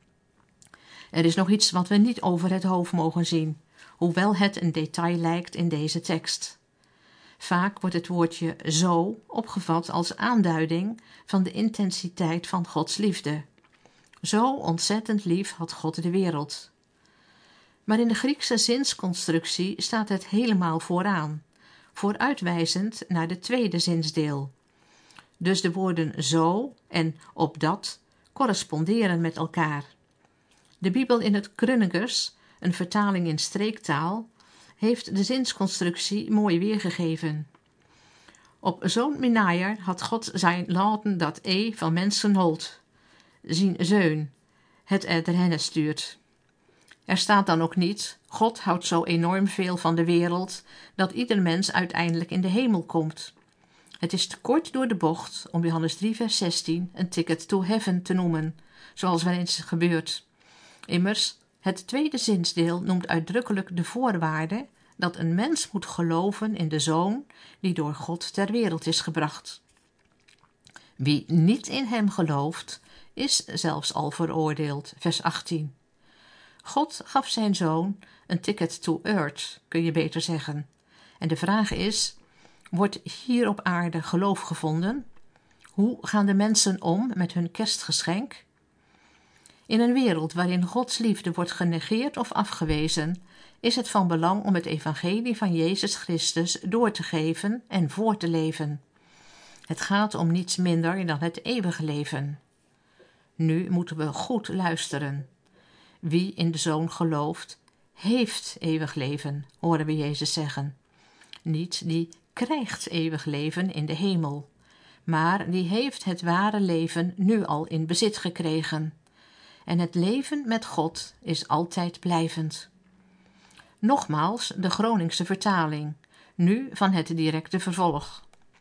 Er is nog iets wat we niet over het hoofd mogen zien, hoewel het een detail lijkt in deze tekst. Vaak wordt het woordje zo opgevat als aanduiding van de intensiteit van Gods liefde. Zo ontzettend lief had God de wereld. Maar in de Griekse zinsconstructie staat het helemaal vooraan, vooruitwijzend naar de tweede zinsdeel. Dus de woorden zo en opdat corresponderen met elkaar. De Bijbel in het Krönigers, een vertaling in streektaal, heeft de zinsconstructie mooi weergegeven. Op zo'n manier had God zijn laten dat van mensen holt, zien zeun, het erheen stuurt. Er staat dan ook niet, God houdt zo enorm veel van de wereld, dat ieder mens uiteindelijk in de hemel komt. Het is te kort door de bocht om Johannes 3 vers 16 een ticket to heaven te noemen, zoals wel eens gebeurt. Immers, het tweede zinsdeel noemt uitdrukkelijk de voorwaarde dat een mens moet geloven in de Zoon die door God ter wereld is gebracht. Wie niet in hem gelooft, is zelfs al veroordeeld, vers 18. God gaf zijn Zoon een ticket to earth, kun je beter zeggen. En de vraag is, wordt hier op aarde geloof gevonden? Hoe gaan de mensen om met hun kerstgeschenk? In een wereld waarin Gods liefde wordt genegeerd of afgewezen, is het van belang om het evangelie van Jezus Christus door te geven en voor te leven. Het gaat om niets minder dan het eeuwige leven. Nu moeten we goed luisteren. Wie in de Zoon gelooft, heeft eeuwig leven, horen we Jezus zeggen. Niet die krijgt eeuwig leven in de hemel, maar die heeft het ware leven nu al in bezit gekregen. En het leven met God is altijd blijvend. Nogmaals de Groningse vertaling, nu van het directe vervolg.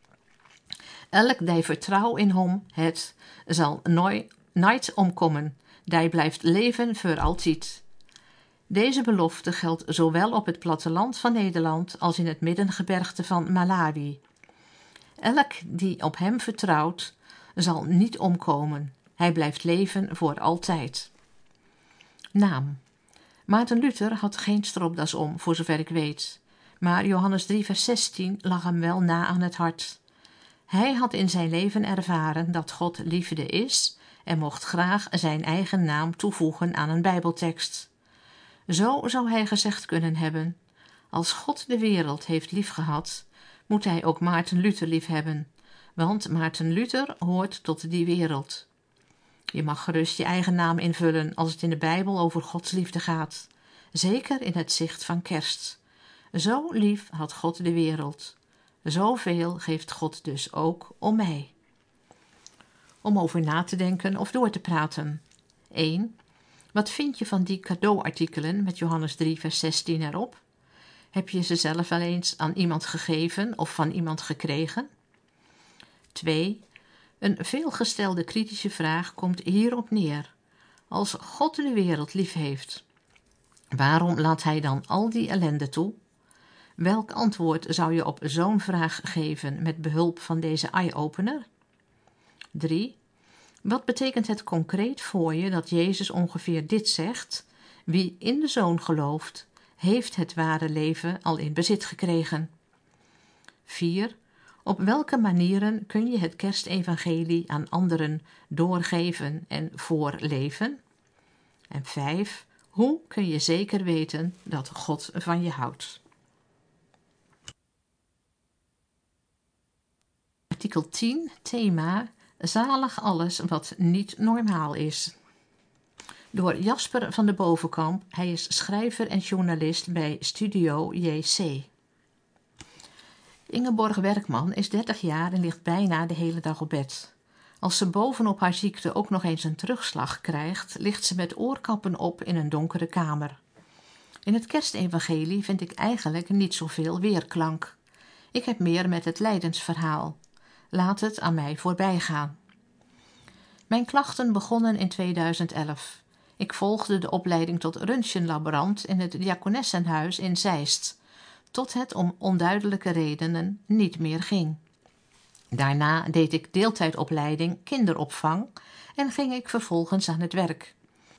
Elk die vertrouw in hom het, zal nooit omkomen, die blijft leven voor altijd. Deze belofte geldt zowel op het platteland van Nederland als in het middengebergte van Malawi. Elk die op hem vertrouwt, zal niet omkomen. Hij blijft leven voor altijd. Naam. Maarten Luther had geen stropdas om, voor zover ik weet. Maar Johannes 3 vers 16 lag hem wel na aan het hart. Hij had in zijn leven ervaren dat God liefde is en mocht graag zijn eigen naam toevoegen aan een Bijbeltekst. Zo zou hij gezegd kunnen hebben: als God de wereld heeft liefgehad, moet hij ook Maarten Luther liefhebben, want Maarten Luther hoort tot die wereld. Je mag gerust je eigen naam invullen als het in de Bijbel over Gods liefde gaat, zeker in het zicht van kerst. Zo lief had God de wereld. Zoveel geeft God dus ook om mij. Om over na te denken of door te praten. 1. Wat vind je van die cadeauartikelen met Johannes 3 vers 16 erop? Heb je ze zelf wel eens aan iemand gegeven of van iemand gekregen? 2. Een veelgestelde kritische vraag komt hierop neer. Als God de wereld lief heeft, waarom laat hij dan al die ellende toe? Welk antwoord zou je op zo'n vraag geven met behulp van deze eye-opener? 3. Wat betekent het concreet voor je dat Jezus ongeveer dit zegt: wie in de Zoon gelooft, heeft het ware leven al in bezit gekregen? 4. Op welke manieren kun je het kerstevangelie aan anderen doorgeven en voorleven? En 5. Hoe kun je zeker weten dat God van je houdt? Artikel 10, thema: zalig alles wat niet normaal is. Door Jasper van de Bovenkamp. Hij is schrijver en journalist bij Studio JC. Ingeborg Werkman is 30 jaar en ligt bijna de hele dag op bed. Als ze bovenop haar ziekte ook nog eens een terugslag krijgt, ligt ze met oorkappen op in een donkere kamer. In het kerstevangelie vind ik eigenlijk niet zoveel weerklank. Ik heb meer met het lijdensverhaal. Laat het aan mij voorbij gaan. Mijn klachten begonnen in 2011. Ik volgde de opleiding tot röntgenlaborant in het Diakonessenhuis in Zeist, tot het om onduidelijke redenen niet meer ging. Daarna deed ik deeltijdopleiding kinderopvang en ging ik vervolgens aan het werk.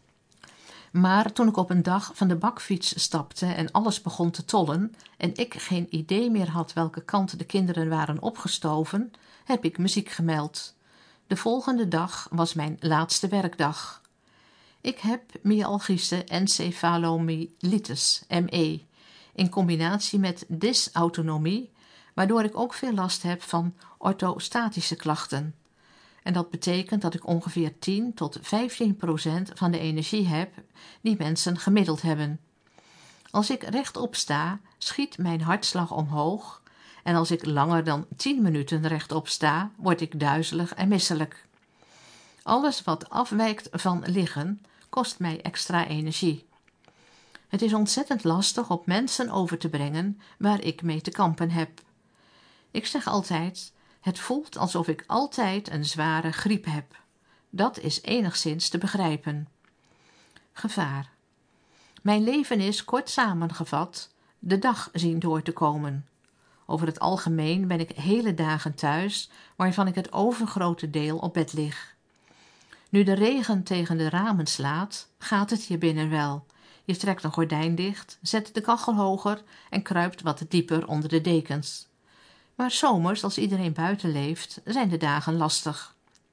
Maar toen ik op een dag van de bakfiets stapte en alles begon te tollen en ik geen idee meer had welke kant de kinderen waren opgestoven, heb ik me ziek gemeld. De volgende dag was mijn laatste werkdag. Ik heb myalgische encefalomyelitis, ME, in combinatie met dysautonomie, waardoor ik ook veel last heb van orthostatische klachten. En dat betekent dat ik ongeveer 10 tot 15% van de energie heb die mensen gemiddeld hebben. Als ik rechtop sta, schiet mijn hartslag omhoog en als ik langer dan 10 minuten rechtop sta, word ik duizelig en misselijk. Alles wat afwijkt van liggen, kost mij extra energie. Het is ontzettend lastig op mensen over te brengen waar ik mee te kampen heb. Ik zeg altijd: het voelt alsof ik altijd een zware griep heb. Dat is enigszins te begrijpen. Gevaar. Mijn leven is, kort samengevat, de dag zien door te komen. Over het algemeen ben ik hele dagen thuis, waarvan ik het overgrote deel op bed lig. Nu de regen tegen de ramen slaat, gaat het hier binnen wel. Je trekt een gordijn dicht, zet de kachel hoger en kruipt wat dieper onder de dekens. Maar 's zomers, als iedereen buiten leeft, zijn de dagen lastig.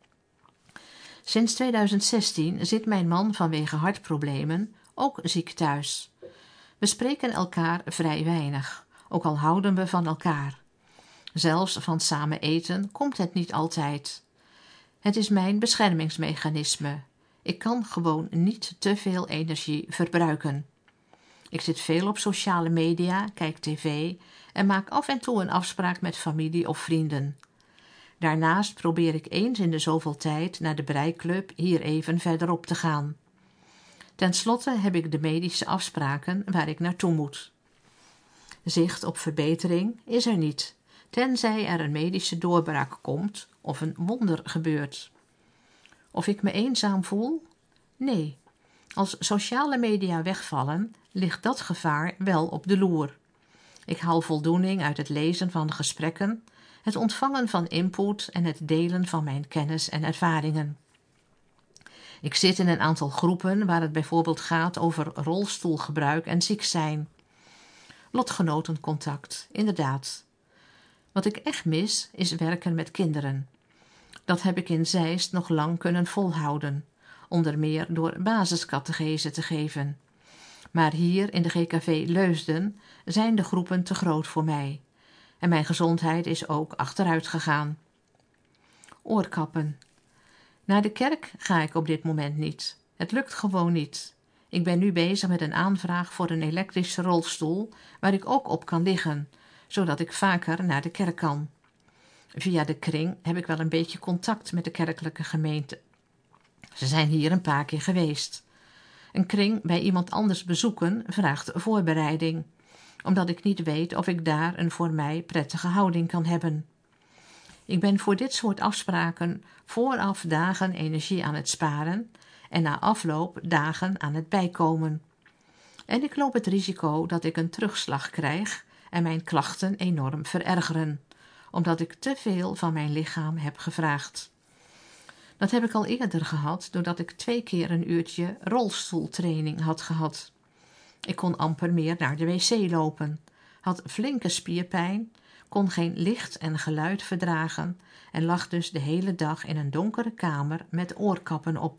Sinds 2016 zit mijn man vanwege hartproblemen ook ziek thuis. We spreken elkaar vrij weinig, ook al houden we van elkaar. Zelfs van samen eten komt het niet altijd. Het is mijn beschermingsmechanisme. Ik kan gewoon niet te veel energie verbruiken. Ik zit veel op sociale media, kijk tv en maak af en toe een afspraak met familie of vrienden. Daarnaast probeer ik eens in de zoveel tijd naar de breiklub hier even verderop te gaan. Ten slotte heb ik de medische afspraken waar ik naartoe moet. Zicht op verbetering is er niet, tenzij er een medische doorbraak komt of een wonder gebeurt. Of ik me eenzaam voel? Nee. Als sociale media wegvallen, ligt dat gevaar wel op de loer. Ik haal voldoening uit het lezen van gesprekken, het ontvangen van input en het delen van mijn kennis en ervaringen. Ik zit in een aantal groepen waar het bijvoorbeeld gaat over rolstoelgebruik en ziek zijn. Lotgenotencontact, inderdaad. Wat ik echt mis, is werken met kinderen. Dat heb ik in Zeist nog lang kunnen volhouden, onder meer door basiscatechese te geven. Maar hier in de GKV Leusden zijn de groepen te groot voor mij. En mijn gezondheid is ook achteruit gegaan. Oorkappen. Naar de kerk ga ik op dit moment niet. Het lukt gewoon niet. Ik ben nu bezig met een aanvraag voor een elektrische rolstoel waar ik ook op kan liggen, zodat ik vaker naar de kerk kan. Via de kring heb ik wel een beetje contact met de kerkelijke gemeente. Ze zijn hier een paar keer geweest. Een kring bij iemand anders bezoeken vraagt voorbereiding, omdat ik niet weet of ik daar een voor mij prettige houding kan hebben. Ik ben voor dit soort afspraken vooraf dagen energie aan het sparen en na afloop dagen aan het bijkomen. En ik loop het risico dat ik een terugslag krijg en mijn klachten enorm verergeren, omdat ik te veel van mijn lichaam heb gevraagd. Dat heb ik al eerder gehad, doordat ik 2 keer een uurtje rolstoeltraining had gehad. Ik kon amper meer naar de wc lopen, had flinke spierpijn, kon geen licht en geluid verdragen en lag dus de hele dag in een donkere kamer met oorkappen op.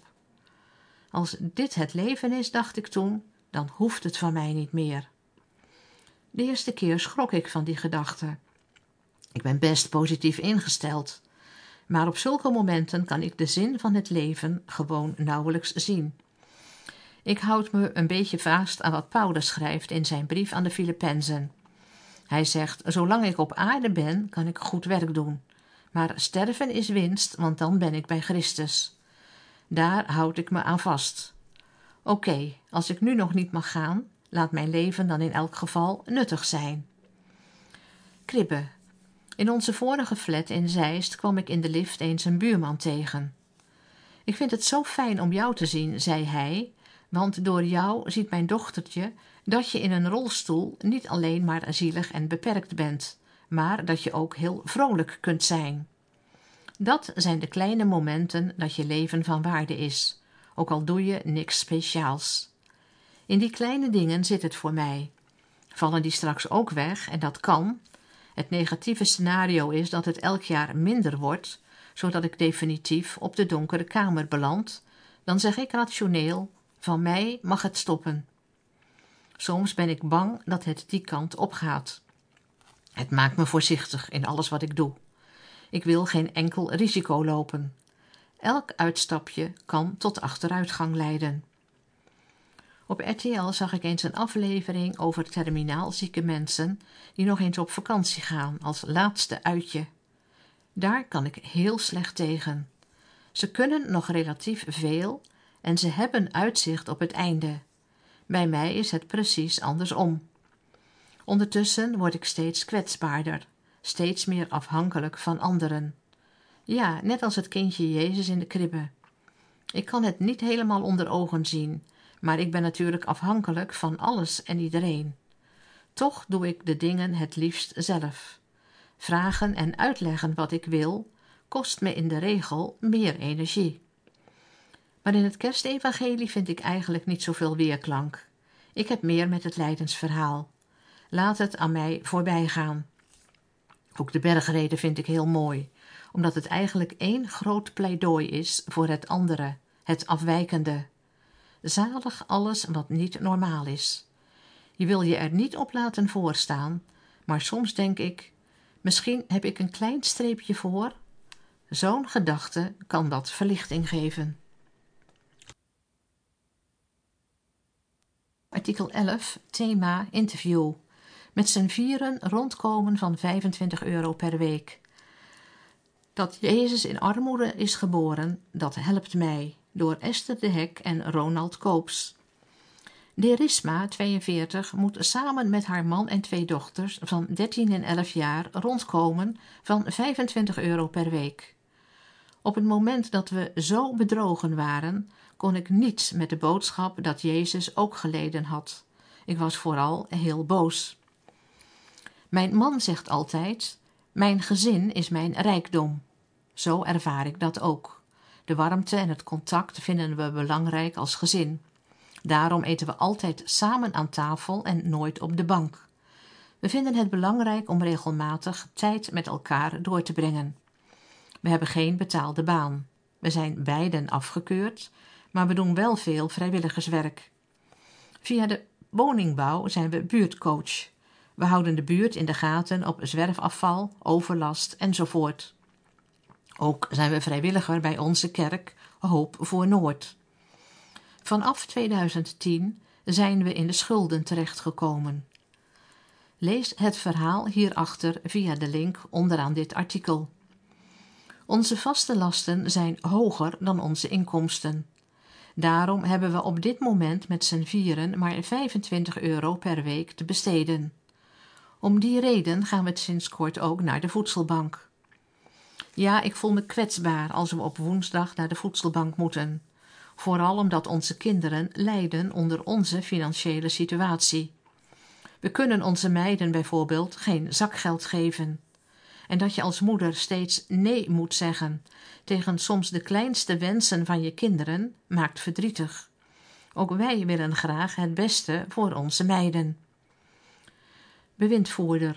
Als dit het leven is, dacht ik toen, dan hoeft het van mij niet meer. De eerste keer schrok ik van die gedachte. Ik ben best positief ingesteld, maar op zulke momenten kan ik de zin van het leven gewoon nauwelijks zien. Ik houd me een beetje vast aan wat Paulus schrijft in zijn brief aan de Filippenzen. Hij zegt, zolang ik op aarde ben, kan ik goed werk doen. Maar sterven is winst, want dan ben ik bij Christus. Daar houd ik me aan vast. Oké, als ik nu nog niet mag gaan, laat mijn leven dan in elk geval nuttig zijn. Kribben. In onze vorige flat in Zeist kwam ik in de lift eens een buurman tegen. Ik vind het zo fijn om jou te zien, zei hij, want door jou ziet mijn dochtertje dat je in een rolstoel niet alleen maar zielig en beperkt bent, maar dat je ook heel vrolijk kunt zijn. Dat zijn de kleine momenten dat je leven van waarde is, ook al doe je niks speciaals. In die kleine dingen zit het voor mij. Vallen die straks ook weg, en dat kan. Het negatieve scenario is dat het elk jaar minder wordt, zodat ik definitief op de donkere kamer beland, dan zeg ik rationeel, van mij mag het stoppen. Soms ben ik bang dat het die kant op gaat. Het maakt me voorzichtig in alles wat ik doe. Ik wil geen enkel risico lopen. Elk uitstapje kan tot achteruitgang leiden. Op RTL zag ik eens een aflevering over terminaal zieke mensen die nog eens op vakantie gaan als laatste uitje. Daar kan ik heel slecht tegen. Ze kunnen nog relatief veel en ze hebben uitzicht op het einde. Bij mij is het precies andersom. Ondertussen word ik steeds kwetsbaarder, steeds meer afhankelijk van anderen. Ja, net als het kindje Jezus in de kribbe. Ik kan het niet helemaal onder ogen zien, maar ik ben natuurlijk afhankelijk van alles en iedereen. Toch doe ik de dingen het liefst zelf. Vragen en uitleggen wat ik wil, kost me in de regel meer energie. Maar in het Kerstevangelie vind ik eigenlijk niet zoveel weerklank. Ik heb meer met het lijdensverhaal. Laat het aan mij voorbij gaan. Ook de bergreden vind ik heel mooi, omdat het eigenlijk één groot pleidooi is voor het andere, het afwijkende. Zalig alles wat niet normaal is. Je wil je er niet op laten voorstaan, maar soms denk ik, misschien heb ik een klein streepje voor. Zo'n gedachte kan dat verlichting geven. Artikel 11, thema interview. Met z'n vieren rondkomen van €25 per week. Dat Jezus in armoede is geboren, dat helpt mij. Door Esther de Hek en Ronald Koops. Derisma, 42, moet samen met haar man en 2 dochters van 13 en 11 jaar rondkomen van €25 per week. Op het moment dat we zo bedrogen waren, kon ik niets met de boodschap dat Jezus ook geleden had. Ik was vooral heel boos. Mijn man zegt altijd: mijn gezin is mijn rijkdom. Zo ervaar ik dat ook. De warmte en het contact vinden we belangrijk als gezin. Daarom eten we altijd samen aan tafel en nooit op de bank. We vinden het belangrijk om regelmatig tijd met elkaar door te brengen. We hebben geen betaalde baan. We zijn beiden afgekeurd, maar we doen wel veel vrijwilligerswerk. Via de woningbouw zijn we buurtcoach. We houden de buurt in de gaten op zwerfafval, overlast enzovoort. Ook zijn we vrijwilliger bij onze kerk Hoop voor Noord. Vanaf 2010 zijn we in de schulden terechtgekomen. Lees het verhaal hierachter via de link onderaan dit artikel. Onze vaste lasten zijn hoger dan onze inkomsten. Daarom hebben we op dit moment met z'n vieren maar €25 per week te besteden. Om die reden gaan we sinds kort ook naar de voedselbank. Ja, ik voel me kwetsbaar als we op woensdag naar de voedselbank moeten. Vooral omdat onze kinderen lijden onder onze financiële situatie. We kunnen onze meiden bijvoorbeeld geen zakgeld geven. En dat je als moeder steeds nee moet zeggen tegen soms de kleinste wensen van je kinderen maakt verdrietig. Ook wij willen graag het beste voor onze meiden. Bewindvoerder.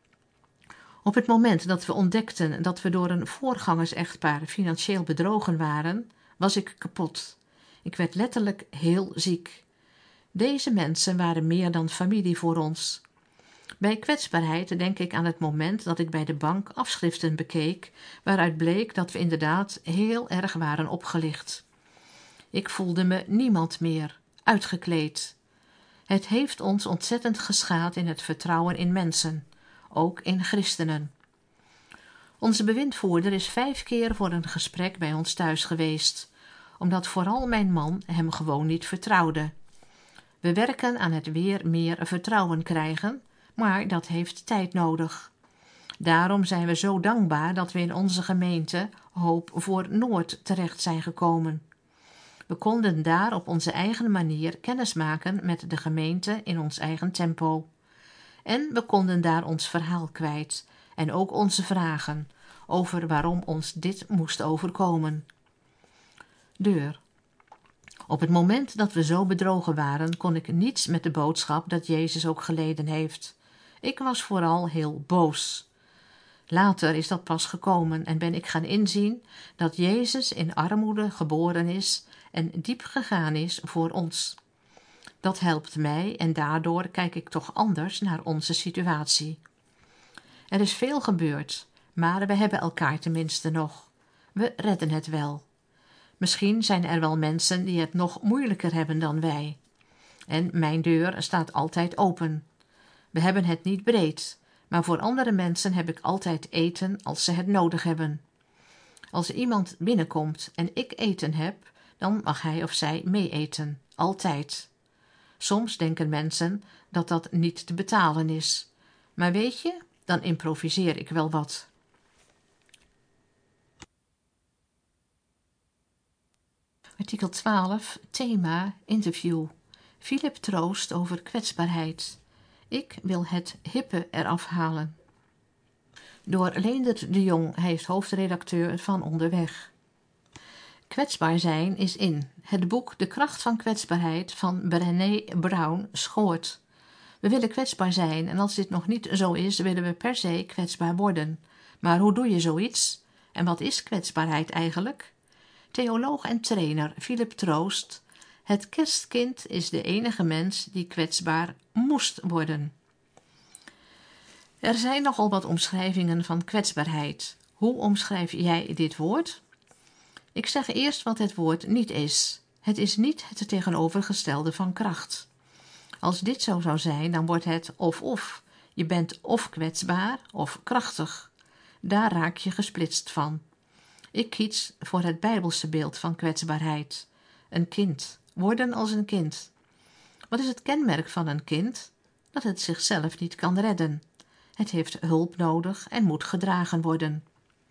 Op het moment dat we ontdekten dat we door een voorgangers-echtpaar financieel bedrogen waren, was ik kapot. Ik werd letterlijk heel ziek. Deze mensen waren meer dan familie voor ons. Bij kwetsbaarheid denk ik aan het moment dat ik bij de bank afschriften bekeek, waaruit bleek dat we inderdaad heel erg waren opgelicht. Ik voelde me niemand meer, uitgekleed. Het heeft ons ontzettend geschaad in het vertrouwen in mensen, ook in christenen. Onze bewindvoerder is 5 keer voor een gesprek bij ons thuis geweest, omdat vooral mijn man hem gewoon niet vertrouwde. We werken aan het weer meer vertrouwen krijgen, maar dat heeft tijd nodig. Daarom zijn we zo dankbaar dat we in onze gemeente Hoop voor Noord terecht zijn gekomen. We konden daar op onze eigen manier kennismaken met de gemeente in ons eigen tempo. En we konden daar ons verhaal kwijt en ook onze vragen over waarom ons dit moest overkomen. Deur. Op het moment dat we zo bedrogen waren, kon ik niets met de boodschap dat Jezus ook geleden heeft. Ik was vooral heel boos. Later is dat pas gekomen en ben ik gaan inzien dat Jezus in armoede geboren is en diep gegaan is voor ons. Dat helpt mij en daardoor kijk ik toch anders naar onze situatie. Er is veel gebeurd, maar we hebben elkaar tenminste nog. We redden het wel. Misschien zijn er wel mensen die het nog moeilijker hebben dan wij. En mijn deur staat altijd open. We hebben het niet breed, maar voor andere mensen heb ik altijd eten als ze het nodig hebben. Als iemand binnenkomt en ik eten heb, dan mag hij of zij mee eten. Altijd. Soms denken mensen dat dat niet te betalen is. Maar weet je, dan improviseer ik wel wat. Artikel 12, thema, interview. Philip troost over kwetsbaarheid. Ik wil het hippe eraf halen. Door Leendert de Jong, hij is hoofdredacteur van Onderweg. Kwetsbaar zijn is in. Het boek De kracht van kwetsbaarheid van Brené Brown schoort. We willen kwetsbaar zijn en als dit nog niet zo is, willen we per se kwetsbaar worden. Maar hoe doe je zoiets? En wat is kwetsbaarheid eigenlijk? Theoloog en trainer Philip troost: het kerstkind is de enige mens die kwetsbaar moest worden. Er zijn nogal wat omschrijvingen van kwetsbaarheid. Hoe omschrijf jij dit woord? Ik zeg eerst wat het woord niet is. Het is niet het tegenovergestelde van kracht. Als dit zo zou zijn, dan wordt het of. Je bent of kwetsbaar of krachtig. Daar raak je gesplitst van. Ik kies voor het Bijbelse beeld van kwetsbaarheid. Een kind. Worden als een kind. Wat is het kenmerk van een kind? Dat het zichzelf niet kan redden. Het heeft hulp nodig en moet gedragen worden.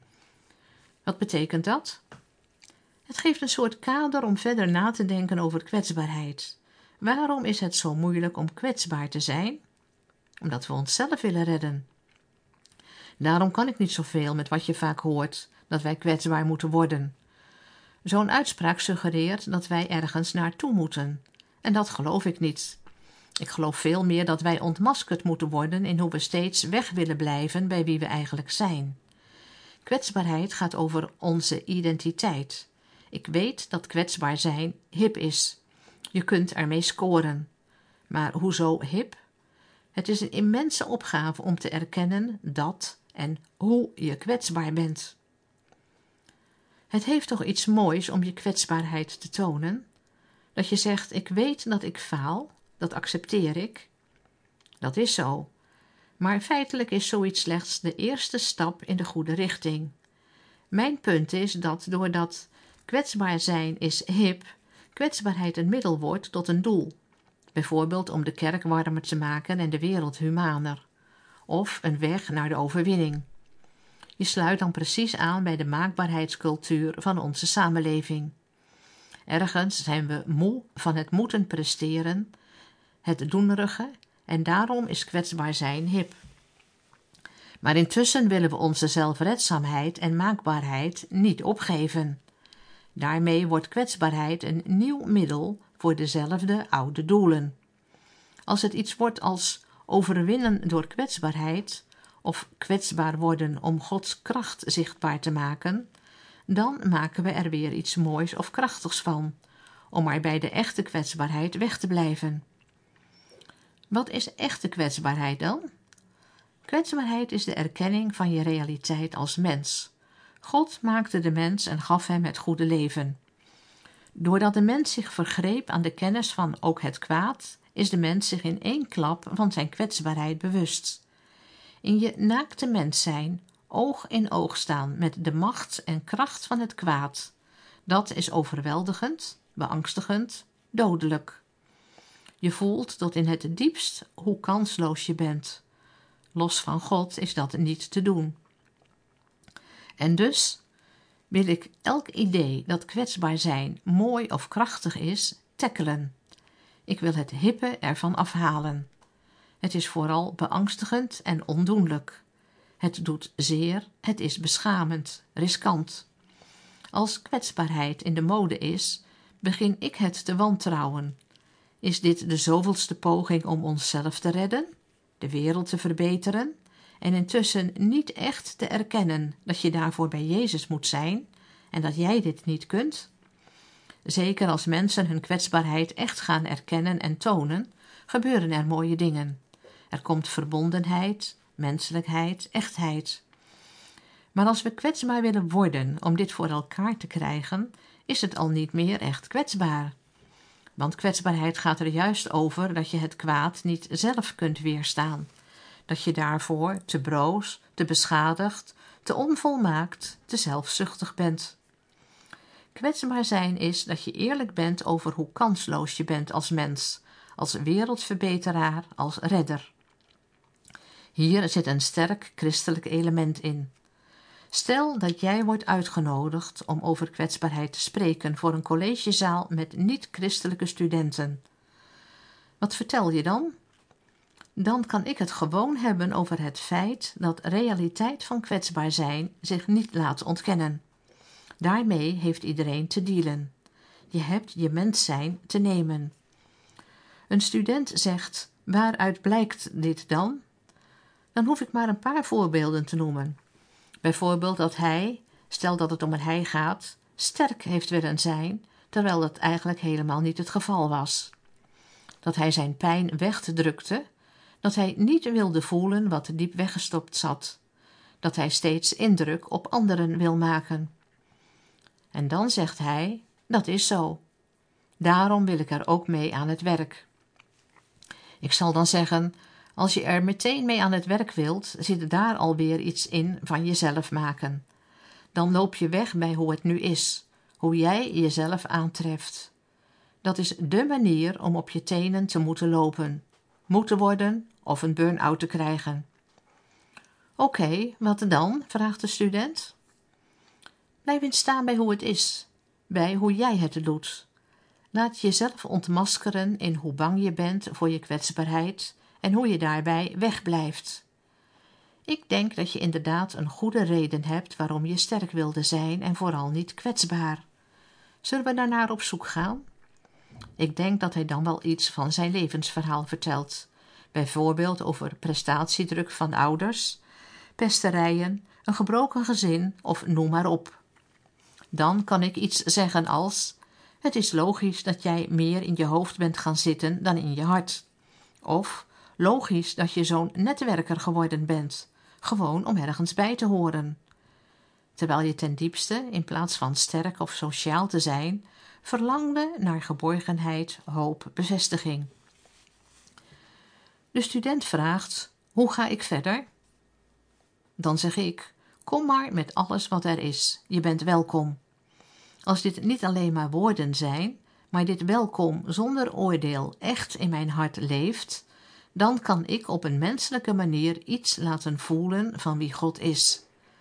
Wat betekent dat? Het geeft een soort kader om verder na te denken over kwetsbaarheid. Waarom is het zo moeilijk om kwetsbaar te zijn? Omdat we onszelf willen redden. Daarom kan ik niet zoveel met wat je vaak hoort, dat wij kwetsbaar moeten worden. Zo'n uitspraak suggereert dat wij ergens naartoe moeten. En dat geloof ik niet. Ik geloof veel meer dat wij ontmaskerd moeten worden in hoe we steeds weg willen blijven bij wie we eigenlijk zijn. Kwetsbaarheid gaat over onze identiteit. Ik weet dat kwetsbaar zijn hip is. Je kunt ermee scoren. Maar hoezo hip? Het is een immense opgave om te erkennen dat en hoe je kwetsbaar bent. Het heeft toch iets moois om je kwetsbaarheid te tonen? Dat je zegt, ik weet dat ik faal, dat accepteer ik. Dat is zo. Maar feitelijk is zoiets slechts de eerste stap in de goede richting. Mijn punt is dat doordat kwetsbaar zijn is hip, kwetsbaarheid een middel wordt tot een doel. Bijvoorbeeld om de kerk warmer te maken en de wereld humaner. Of een weg naar de overwinning. Je sluit dan precies aan bij de maakbaarheidscultuur van onze samenleving. Ergens zijn we moe van het moeten presteren, het doenerige, en daarom is kwetsbaar zijn hip. Maar intussen willen we onze zelfredzaamheid en maakbaarheid niet opgeven. Daarmee wordt kwetsbaarheid een nieuw middel voor dezelfde oude doelen. Als het iets wordt als overwinnen door kwetsbaarheid of kwetsbaar worden om Gods kracht zichtbaar te maken, dan maken we er weer iets moois of krachtigs van, om maar bij de echte kwetsbaarheid weg te blijven. Wat is echte kwetsbaarheid dan? Kwetsbaarheid is de erkenning van je realiteit als mens. God maakte de mens en gaf hem het goede leven. Doordat de mens zich vergreep aan de kennis van ook het kwaad, is de mens zich in één klap van zijn kwetsbaarheid bewust. In je naakte mens zijn, oog in oog staan met de macht en kracht van het kwaad. Dat is overweldigend, beangstigend, dodelijk. Je voelt tot in het diepst hoe kansloos je bent. Los van God is dat niet te doen. En dus wil ik elk idee dat kwetsbaar zijn mooi of krachtig is, tackelen. Ik wil het hippe ervan afhalen. Het is vooral beangstigend en ondoenlijk. Het doet zeer, het is beschamend, riskant. Als kwetsbaarheid in de mode is, begin ik het te wantrouwen. Is dit de zoveelste poging om onszelf te redden, de wereld te verbeteren en intussen niet echt te erkennen dat je daarvoor bij Jezus moet zijn en dat jij dit niet kunt? Zeker als mensen hun kwetsbaarheid echt gaan erkennen en tonen, gebeuren er mooie dingen. Er komt verbondenheid, menselijkheid, echtheid. Maar als we kwetsbaar willen worden om dit voor elkaar te krijgen, is het al niet meer echt kwetsbaar. Want kwetsbaarheid gaat er juist over dat je het kwaad niet zelf kunt weerstaan. Dat je daarvoor te broos, te beschadigd, te onvolmaakt, te zelfzuchtig bent. Kwetsbaar zijn is dat je eerlijk bent over hoe kansloos je bent als mens, als wereldverbeteraar, als redder. Hier zit een sterk christelijk element in. Stel dat jij wordt uitgenodigd om over kwetsbaarheid te spreken voor een collegezaal met niet-christelijke studenten. Wat vertel je dan? Dan kan ik het gewoon hebben over het feit dat realiteit van kwetsbaar zijn zich niet laat ontkennen. Daarmee heeft iedereen te dealen. Je hebt je mens zijn te nemen. Een student zegt, waaruit blijkt dit dan? Dan hoef ik maar een paar voorbeelden te noemen. Bijvoorbeeld dat hij, stel dat het om een hij gaat, sterk heeft willen zijn, terwijl dat eigenlijk helemaal niet het geval was. Dat hij zijn pijn wegdrukte, dat hij niet wilde voelen wat diep weggestopt zat, dat hij steeds indruk op anderen wil maken. En dan zegt hij, dat is zo. Daarom wil ik er ook mee aan het werk. Ik zal dan zeggen, als je er meteen mee aan het werk wilt, zit daar alweer iets in van jezelf maken. Dan loop je weg bij hoe het nu is, hoe jij jezelf aantreft. Dat is dé manier om op je tenen te moeten lopen, moe te worden of een burn-out te krijgen. Oké, wat dan? Vraagt de student. Blijf eens staan bij hoe het is, bij hoe jij het doet. Laat jezelf ontmaskeren in hoe bang je bent voor je kwetsbaarheid en hoe je daarbij wegblijft. Ik denk dat je inderdaad een goede reden hebt waarom je sterk wilde zijn en vooral niet kwetsbaar. Zullen we daarnaar op zoek gaan? Ik denk dat hij dan wel iets van zijn levensverhaal vertelt. Bijvoorbeeld over prestatiedruk van ouders, pesterijen, een gebroken gezin of noem maar op. Dan kan ik iets zeggen als: het is logisch dat jij meer in je hoofd bent gaan zitten dan in je hart. Of logisch dat je zo'n netwerker geworden bent, gewoon om ergens bij te horen. Terwijl je ten diepste, in plaats van sterk of sociaal te zijn, verlangde naar geborgenheid, hoop, bevestiging. De student vraagt: hoe ga ik verder? Dan zeg ik: kom maar met alles wat er is. Je bent welkom. Als dit niet alleen maar woorden zijn, maar dit welkom zonder oordeel echt in mijn hart leeft, dan kan ik op een menselijke manier iets laten voelen van wie God is.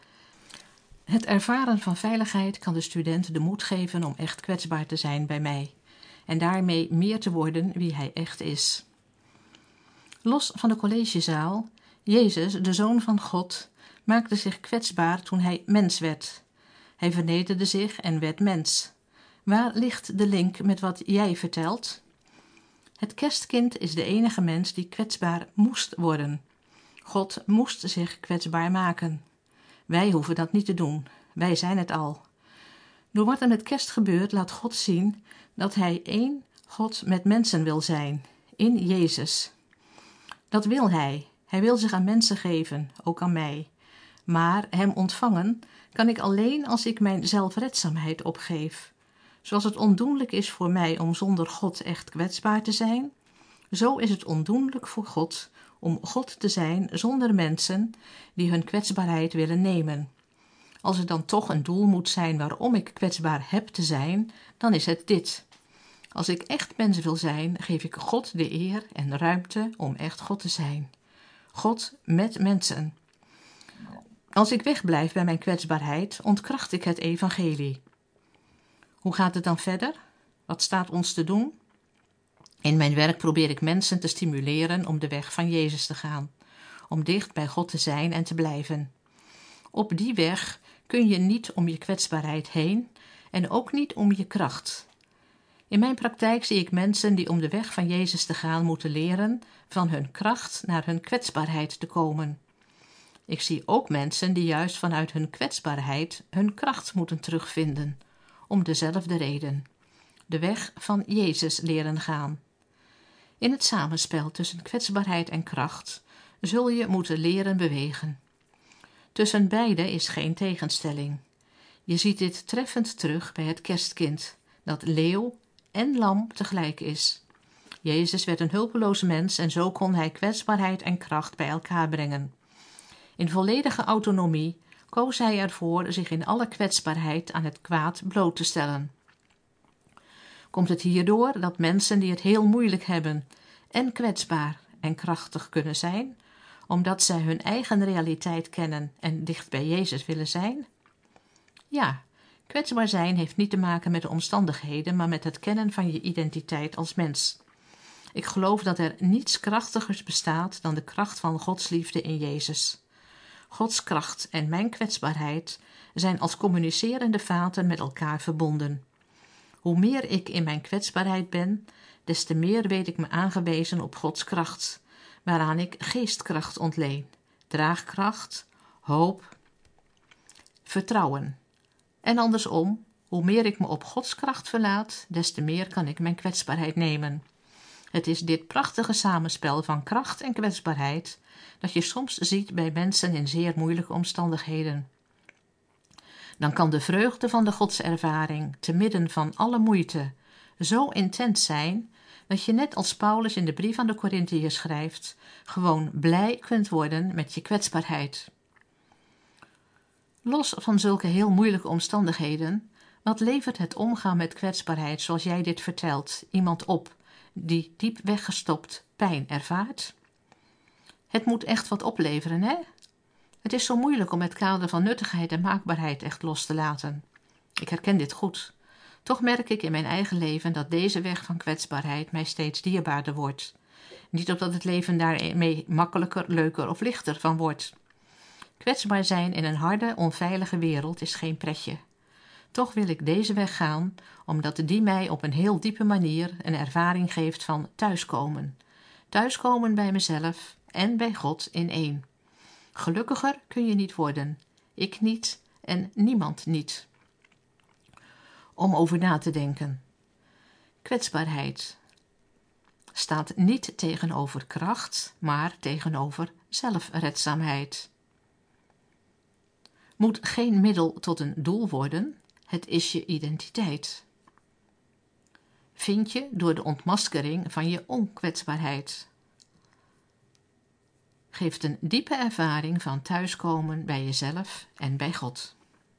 Het ervaren van veiligheid kan de student de moed geven om echt kwetsbaar te zijn bij mij en daarmee meer te worden wie hij echt is. Los van de collegezaal, Jezus, de Zoon van God, maakte zich kwetsbaar toen hij mens werd. Hij vernederde zich en werd mens. Waar ligt de link met wat jij vertelt? Het kerstkind is de enige mens die kwetsbaar moest worden. God moest zich kwetsbaar maken. Wij hoeven dat niet te doen. Wij zijn het al. Door wat er met kerst gebeurt, laat God zien dat hij één God met mensen wil zijn, in Jezus. Dat wil hij. Hij wil zich aan mensen geven, ook aan mij. Maar hem ontvangen kan ik alleen als ik mijn zelfredzaamheid opgeef. Zoals het ondoenlijk is voor mij om zonder God echt kwetsbaar te zijn, zo is het ondoenlijk voor God om God te zijn zonder mensen die hun kwetsbaarheid willen nemen. Als er dan toch een doel moet zijn waarom ik kwetsbaar heb te zijn, dan is het dit. Als ik echt mens wil zijn, geef ik God de eer en ruimte om echt God te zijn. God met mensen. Als ik wegblijf bij mijn kwetsbaarheid, ontkracht ik het evangelie. Hoe gaat het dan verder? Wat staat ons te doen? In mijn werk probeer ik mensen te stimuleren om de weg van Jezus te gaan, om dicht bij God te zijn en te blijven. Op die weg kun je niet om je kwetsbaarheid heen en ook niet om je kracht. In mijn praktijk zie ik mensen die om de weg van Jezus te gaan moeten leren van hun kracht naar hun kwetsbaarheid te komen. Ik zie ook mensen die juist vanuit hun kwetsbaarheid hun kracht moeten terugvinden, om dezelfde reden. De weg van Jezus leren gaan. In het samenspel tussen kwetsbaarheid en kracht zul je moeten leren bewegen. Tussen beide is geen tegenstelling. Je ziet dit treffend terug bij het kerstkind, dat leeuw en lam tegelijk is. Jezus werd een hulpeloos mens en zo kon hij kwetsbaarheid en kracht bij elkaar brengen. In volledige autonomie koos hij ervoor zich in alle kwetsbaarheid aan het kwaad bloot te stellen. Komt het hierdoor dat mensen die het heel moeilijk hebben en kwetsbaar en krachtig kunnen zijn, omdat zij hun eigen realiteit kennen en dicht bij Jezus willen zijn? Ja, kwetsbaar zijn heeft niet te maken met de omstandigheden, maar met het kennen van je identiteit als mens. Ik geloof dat er niets krachtigers bestaat dan de kracht van Gods liefde in Jezus. Gods kracht en mijn kwetsbaarheid zijn als communicerende vaten met elkaar verbonden. Hoe meer ik in mijn kwetsbaarheid ben, des te meer weet ik me aangewezen op Gods kracht, waaraan ik geestkracht ontleen, draagkracht, hoop, vertrouwen. En andersom, hoe meer ik me op Gods kracht verlaat, des te meer kan ik mijn kwetsbaarheid nemen. Het is dit prachtige samenspel van kracht en kwetsbaarheid dat je soms ziet bij mensen in zeer moeilijke omstandigheden. Dan kan de vreugde van de godservaring, te midden van alle moeite, zo intens zijn, dat je net als Paulus in de brief aan de Korintiërs schrijft, gewoon blij kunt worden met je kwetsbaarheid. Los van zulke heel moeilijke omstandigheden, Wat levert het omgaan met kwetsbaarheid zoals jij dit vertelt iemand op die diep weggestopt pijn ervaart? Het moet echt wat opleveren, hè? Het is zo moeilijk om het kader van nuttigheid en maakbaarheid echt los te laten. Ik herken dit goed. Toch merk ik in mijn eigen leven dat deze weg van kwetsbaarheid mij steeds dierbaarder wordt. Niet omdat het leven daarmee makkelijker, leuker of lichter van wordt. Kwetsbaar zijn in een harde, onveilige wereld is geen pretje. Toch wil ik deze weg gaan, omdat die mij op een heel diepe manier een ervaring geeft van thuiskomen. Thuiskomen bij mezelf en bij God in één. Gelukkiger kun je niet worden. Ik niet en niemand niet. Om over na te denken. Kwetsbaarheid staat niet tegenover kracht, maar tegenover zelfredzaamheid. Moet geen middel tot een doel worden, het is je identiteit. Vind je door de ontmaskering van je onkwetsbaarheid. Geeft een diepe ervaring van thuiskomen bij jezelf en bij God.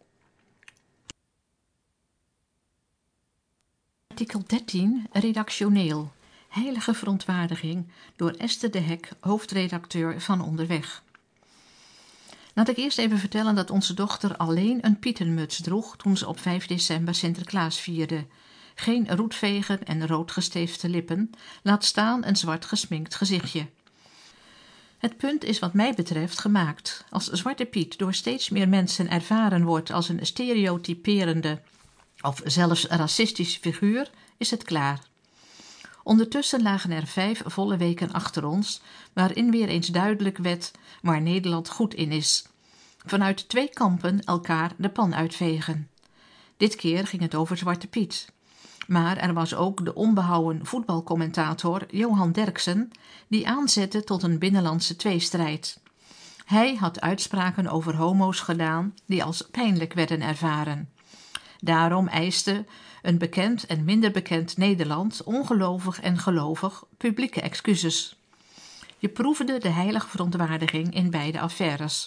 Artikel 13, redactioneel. Heilige verontwaardiging door Esther de Hek, hoofdredacteur van Onderweg. Laat ik eerst even vertellen dat onze dochter alleen een pietenmuts droeg toen ze op 5 december Sinterklaas vierde. Geen roetveger en roodgesteefde lippen, laat staan een zwart gesminkt gezichtje. Het punt is wat mij betreft gemaakt. Als Zwarte Piet door steeds meer mensen ervaren wordt als een stereotyperende of zelfs racistische figuur, is het klaar. Ondertussen lagen er 5 volle weken achter ons, waarin weer eens duidelijk werd waar Nederland goed in is. Vanuit 2 kampen elkaar de pan uitvegen. Dit keer ging het over Zwarte Piet. Maar er was ook de onbehouden voetbalcommentator Johan Derksen, die aanzette tot een binnenlandse tweestrijd. Hij had uitspraken over homo's gedaan die als pijnlijk werden ervaren. Daarom eiste een bekend en minder bekend Nederland, ongelovig en gelovig, publieke excuses. Je proefde de heilige verontwaardiging in beide affaires.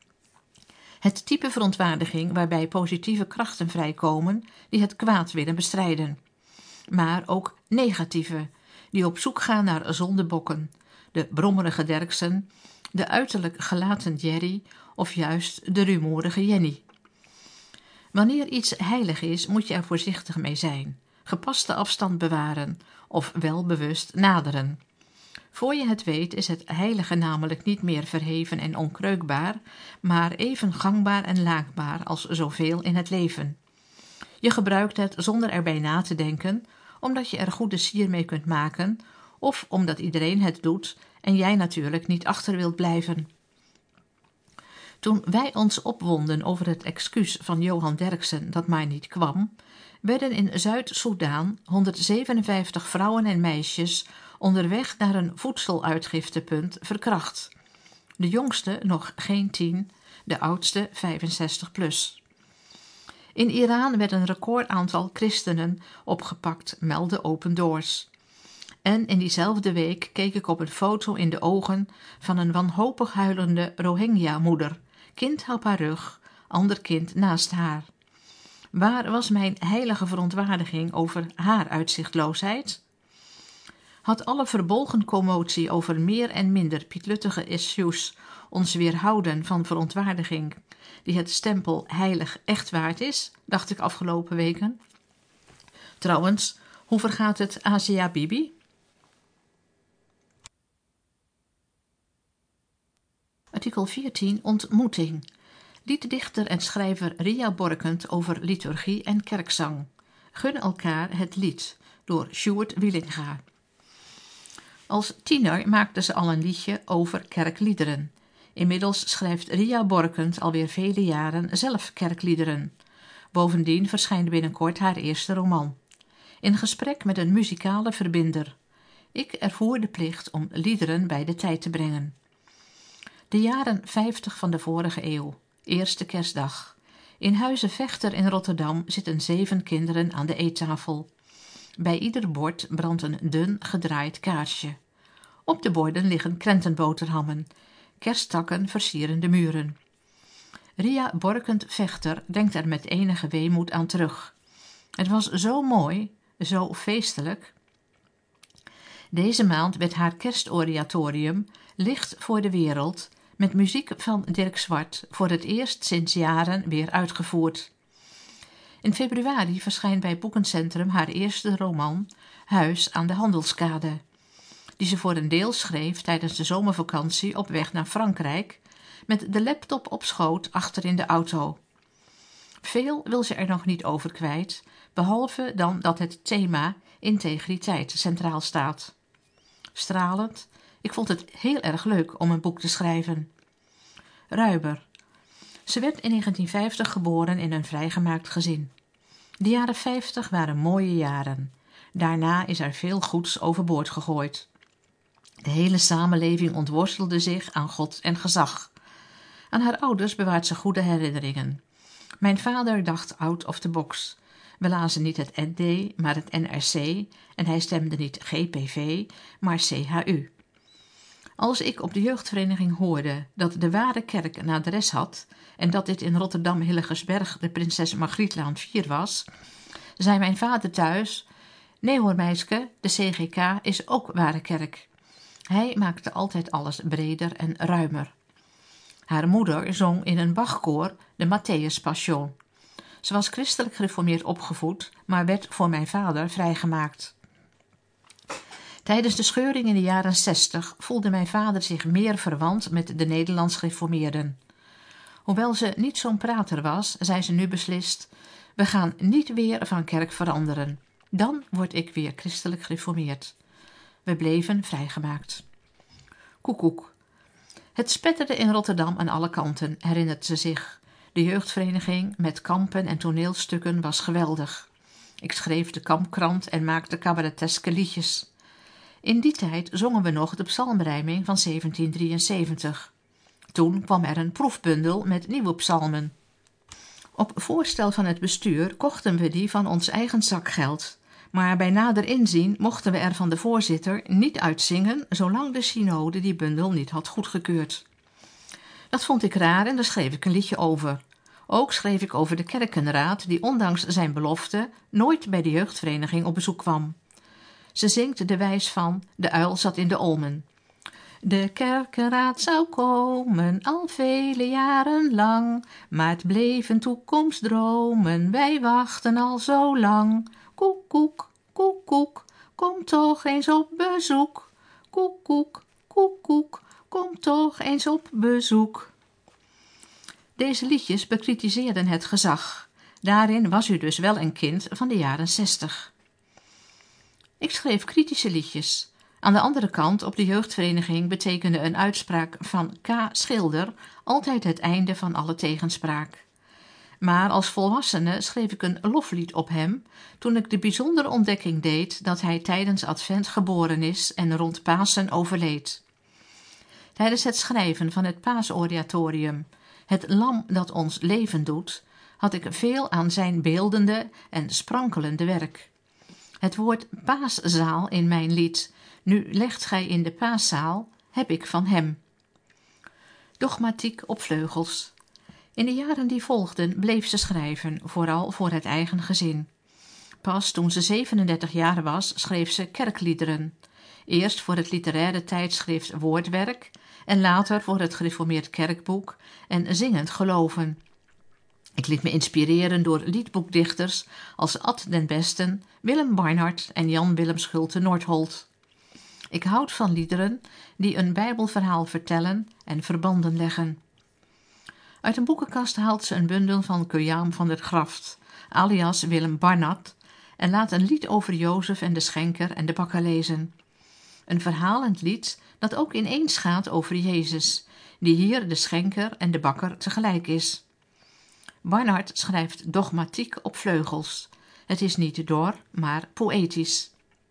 Het type verontwaardiging waarbij positieve krachten vrijkomen die het kwaad willen bestrijden. Maar ook negatieve, die op zoek gaan naar zondebokken, de brommerige Derksen, de uiterlijk gelaten Jerry of juist de rumoerige Jenny. Wanneer iets heilig is, moet je er voorzichtig mee zijn, gepaste afstand bewaren of wel bewust naderen. Voor je het weet is het heilige namelijk niet meer verheven en onkreukbaar, maar even gangbaar en laakbaar als zoveel in het leven. Je gebruikt het zonder erbij na te denken, omdat je er goede sier mee kunt maken, of omdat iedereen het doet en jij natuurlijk niet achter wilt blijven. Toen wij ons opwonden over het excuus van Johan Derksen dat maar niet kwam, werden in Zuid-Soedan 157 vrouwen en meisjes onderweg naar een voedseluitgiftepunt verkracht. De jongste nog geen 10, de oudste 65 plus. In Iran werd een recordaantal christenen opgepakt, meldde Open Doors. En in diezelfde week keek ik op een foto in de ogen van een wanhopig huilende Rohingya-moeder. Kind op haar rug, ander kind naast haar. Waar was mijn heilige verontwaardiging over haar uitzichtloosheid? Had alle verbolgen commotie over meer en minder pietluttige issues ons weerhouden van verontwaardiging die het stempel heilig echt waard is, dacht ik afgelopen weken. Trouwens, hoe vergaat het Asia Bibi? Artikel 14, ontmoeting. Lieddichter en schrijver Ria Borkent over liturgie en kerkzang. Gun elkaar het lied, door Sjoerd Wielinga. Als tiener maakte ze al een liedje over kerkliederen. Inmiddels schrijft Ria Borkent alweer vele jaren zelf kerkliederen. Bovendien verschijnt binnenkort haar eerste roman. In gesprek met een muzikale verbinder. Ik ervoer de plicht om liederen bij de tijd te brengen. De jaren 50 van de vorige eeuw. Eerste kerstdag. In Huize Vechter in Rotterdam zitten 7 kinderen aan de eettafel. Bij ieder bord brandt een dun gedraaid kaarsje. Op de borden liggen krentenboterhammen. Kersttakken versieren de muren. Ria Borkent Vechter denkt er met enige weemoed aan terug. Het was zo mooi, zo feestelijk. Deze maand werd haar kerstoratorium Licht voor de Wereld met muziek van Dirk Zwart voor het eerst sinds jaren weer uitgevoerd. In februari verschijnt bij Boekencentrum haar eerste roman Huis aan de Handelskade, die ze voor een deel schreef tijdens de zomervakantie op weg naar Frankrijk met de laptop op schoot achter in de auto. Veel wil ze er nog niet over kwijt, behalve dan dat het thema integriteit centraal staat. Stralend, ik vond het heel erg leuk om een boek te schrijven. Ruiber. Ze werd in 1950 geboren in een vrijgemaakt gezin. De jaren 50 waren mooie jaren. Daarna is er veel goeds overboord gegooid. De hele samenleving ontworstelde zich aan God en gezag. Aan haar ouders bewaart ze goede herinneringen. Mijn vader dacht out of the box. We lazen niet het ND, maar het NRC en hij stemde niet GPV, maar CHU. Als ik op de jeugdvereniging hoorde dat de ware kerk een adres had en dat dit in Rotterdam-Hillegersberg de Prinses Margrietlaan 4 was, zei mijn vader thuis: nee hoor meisje, de CGK is ook ware kerk. Hij maakte altijd alles breder en ruimer. Haar moeder zong in een Bachkoor de Matthäus Passion. Ze was christelijk gereformeerd opgevoed, maar werd voor mijn vader vrijgemaakt. Tijdens de scheuring in de jaren 60 voelde mijn vader zich meer verwant met de Nederlands gereformeerden. Hoewel ze niet zo'n prater was, zei ze nu beslist: we gaan niet weer van kerk veranderen. Dan word ik weer christelijk gereformeerd. We bleven vrijgemaakt. Koekoek. Het spetterde in Rotterdam aan alle kanten, herinnert ze zich. De jeugdvereniging met kampen en toneelstukken was geweldig. Ik schreef de kampkrant en maakte cabareteske liedjes. In die tijd zongen we nog de psalmrijming van 1773. Toen kwam er een proefbundel met nieuwe psalmen. Op voorstel van het bestuur kochten we die van ons eigen zakgeld. Maar bij nader inzien mochten we er van de voorzitter niet uitzingen zolang de synode die bundel niet had goedgekeurd. Dat vond ik raar en daar schreef ik een liedje over. Ook schreef ik over de kerkenraad die ondanks zijn belofte nooit bij de jeugdvereniging op bezoek kwam. Ze zingt de wijs van De uil zat in de olmen. De kerkenraad zou komen al vele jaren lang, maar het bleven toekomstdromen, wij wachten al zo lang. Koek, koek, koek, koek, kom toch eens op bezoek. Koek, koek, koek, koek, kom toch eens op bezoek. Deze liedjes bekritiseerden het gezag. Daarin was u dus wel een kind van de jaren 60. Ik schreef kritische liedjes. Aan de andere kant, op de jeugdvereniging, betekende een uitspraak van K. Schilder altijd het einde van alle tegenspraak. Maar als volwassene schreef ik een loflied op hem toen ik de bijzondere ontdekking deed dat hij tijdens Advent geboren is en rond Pasen overleed. Tijdens het schrijven van het Paasoratorium, het lam dat ons leven doet, had ik veel aan zijn beeldende en sprankelende werk. Het woord paaszaal in mijn lied, nu legt gij in de paaszaal, heb ik van hem. Dogmatiek op vleugels. In de jaren die volgden bleef ze schrijven, vooral voor het eigen gezin. Pas toen ze 37 jaar was, schreef ze kerkliederen. Eerst voor het literaire tijdschrift Woordwerk en later voor het gereformeerd kerkboek en Zingend Geloven. Ik liet me inspireren door liedboekdichters als Ad den Besten, Willem Barnard en Jan Willem Schulte-Nordholt. Ik houd van liederen die een bijbelverhaal vertellen en verbanden leggen. Uit een boekenkast haalt ze een bundel van Kujaan van der Graft, alias Willem Barnard, en laat een lied over Jozef en de schenker en de bakker lezen. Een verhalend lied dat ook ineens gaat over Jezus, die hier de schenker en de bakker tegelijk is. Barnard schrijft dogmatiek op vleugels. Het is niet dor, maar poëtisch.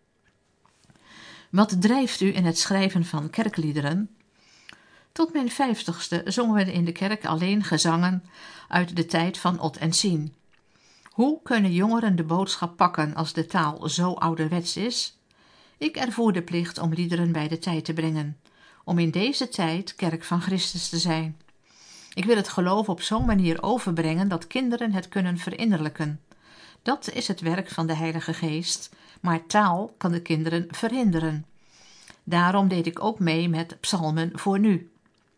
Wat drijft u in het schrijven van kerkliederen? Tot mijn 50ste zongen we in de kerk alleen gezangen uit de tijd van Ot en Sien. Hoe kunnen jongeren de boodschap pakken als de taal zo ouderwets is? Ik ervoer de plicht om liederen bij de tijd te brengen, om in deze tijd kerk van Christus te zijn. Ik wil het geloof op zo'n manier overbrengen dat kinderen het kunnen verinnerlijken. Dat is het werk van de Heilige Geest, maar taal kan de kinderen verhinderen. Daarom deed ik ook mee met Psalmen voor nu.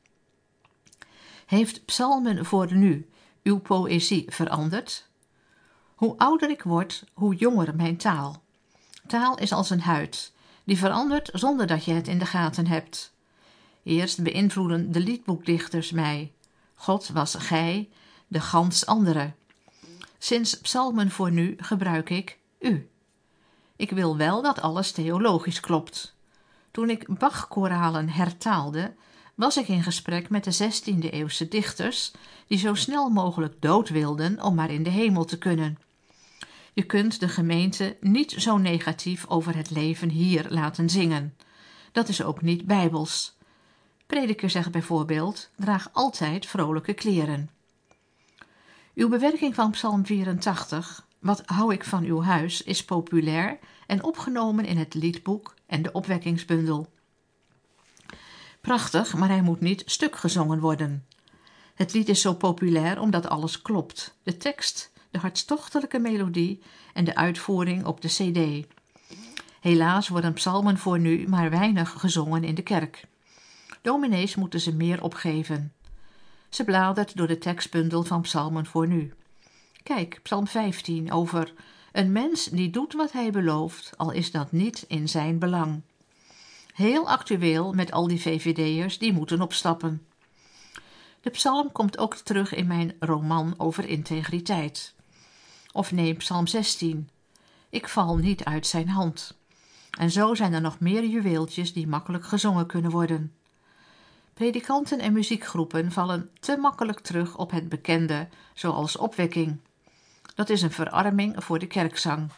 Heeft Psalmen voor nu uw poëzie veranderd? Hoe ouder ik word, hoe jonger mijn taal. Taal is als een huid, die verandert zonder dat je het in de gaten hebt. Eerst beïnvloeden de liedboekdichters mij. God was gij, de gans andere. Sinds Psalmen voor nu gebruik ik u. Ik wil wel dat alles theologisch klopt. Toen ik Bach-koralen hertaalde, was ik in gesprek met de 16e-eeuwse dichters die zo snel mogelijk dood wilden om maar in de hemel te kunnen. Je kunt de gemeente niet zo negatief over het leven hier laten zingen. Dat is ook niet bijbels. Prediker zegt bijvoorbeeld, draag altijd vrolijke kleren. Uw bewerking van Psalm 84, Wat hou ik van uw huis, is populair en opgenomen in het liedboek en de opwekkingsbundel. Prachtig, maar hij moet niet stuk gezongen worden. Het lied is zo populair omdat alles klopt. De tekst, de hartstochtelijke melodie en de uitvoering op de cd. Helaas worden psalmen voor nu maar weinig gezongen in de kerk. Dominees moeten ze meer opgeven. Ze bladert door de tekstbundel van psalmen voor nu. Kijk, psalm 15 over een mens die doet wat hij belooft, al is dat niet in zijn belang. Heel actueel met al die VVD'ers die moeten opstappen. De psalm komt ook terug in mijn roman over integriteit. Of neem psalm 16. Ik val niet uit zijn hand. En zo zijn er nog meer juweeltjes die makkelijk gezongen kunnen worden. Predikanten en muziekgroepen vallen te makkelijk terug op het bekende, zoals opwekking. Dat is een verarming voor de kerkzang.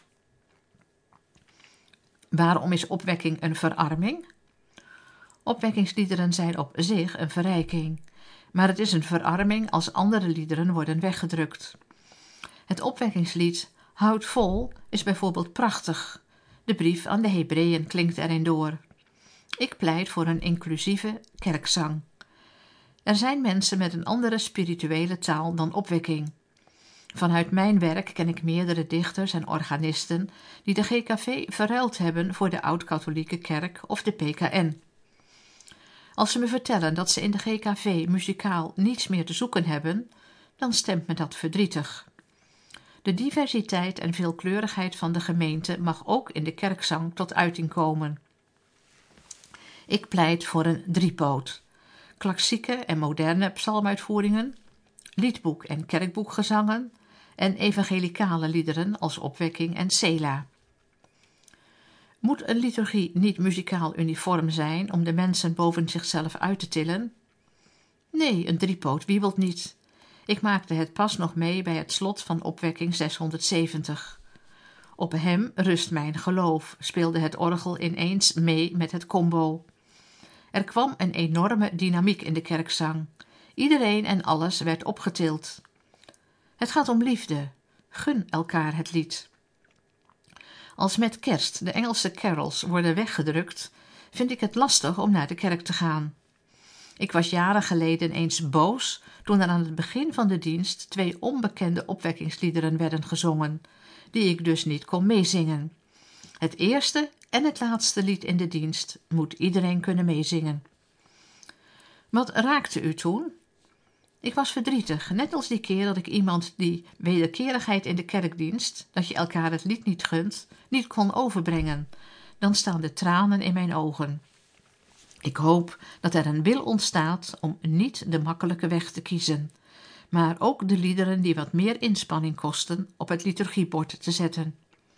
Waarom is opwekking een verarming? Opwekkingsliederen zijn op zich een verrijking, maar het is een verarming als andere liederen worden weggedrukt. Het opwekkingslied Houd vol is bijvoorbeeld prachtig. De brief aan de Hebreeën klinkt erin door. Ik pleit voor een inclusieve kerkzang. Er zijn mensen met een andere spirituele taal dan opwekking. Vanuit mijn werk ken ik meerdere dichters en organisten die de GKV verruild hebben voor de Oud-Katholieke Kerk of de PKN. Als ze me vertellen dat ze in de GKV muzikaal niets meer te zoeken hebben, dan stemt me dat verdrietig. De diversiteit en veelkleurigheid van de gemeente mag ook in de kerkzang tot uiting komen. Ik pleit voor een driepoot. Klassieke en moderne psalmuitvoeringen, liedboek- en kerkboekgezangen en evangelicale liederen als opwekking en Sela. Moet een liturgie niet muzikaal uniform zijn om de mensen boven zichzelf uit te tillen? Nee, een driepoot wiebelt niet. Ik maakte het pas nog mee bij het slot van opwekking 670. Op hem rust mijn geloof, speelde het orgel ineens mee met het combo. Er kwam een enorme dynamiek in de kerkzang. Iedereen en alles werd opgetild. Het gaat om liefde. Gun elkaar het lied. Als met kerst de Engelse carols worden weggedrukt, vind ik het lastig om naar de kerk te gaan. Ik was jaren geleden eens boos toen er aan het begin van de dienst 2 onbekende opwekkingsliederen werden gezongen, die ik dus niet kon meezingen. Het eerste en het laatste lied in de dienst moet iedereen kunnen meezingen. Wat raakte u toen? Ik was verdrietig, net als die keer dat ik iemand die wederkerigheid in de kerkdienst, dat je elkaar het lied niet gunt, niet kon overbrengen. Dan staan de tranen in mijn ogen. Ik hoop dat er een wil ontstaat om niet de makkelijke weg te kiezen, maar ook de liederen die wat meer inspanning kosten op het liturgiebord te zetten.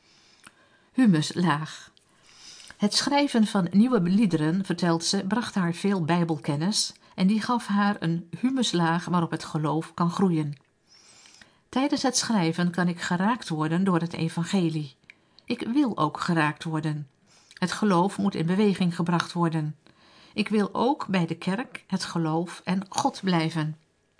Humuslaag. Het schrijven van nieuwe liederen, vertelt ze, bracht haar veel bijbelkennis en die gaf haar een humuslaag waarop het geloof kan groeien. Tijdens het schrijven kan ik geraakt worden door het evangelie. Ik wil ook geraakt worden. Het geloof moet in beweging gebracht worden. Ik wil ook bij de kerk, het geloof en God blijven.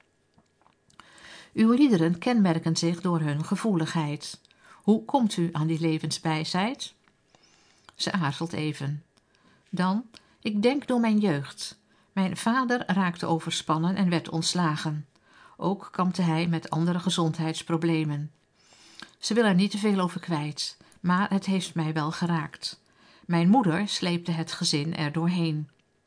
Uw liederen kenmerken zich door hun gevoeligheid. Hoe komt u aan die levenswijsheid? Ze aarzelt even. Dan, ik denk door mijn jeugd. Mijn vader raakte overspannen en werd ontslagen. Ook kampte hij met andere gezondheidsproblemen. Ze wil er niet te veel over kwijt, maar het heeft mij wel geraakt. Mijn moeder sleepte het gezin er doorheen.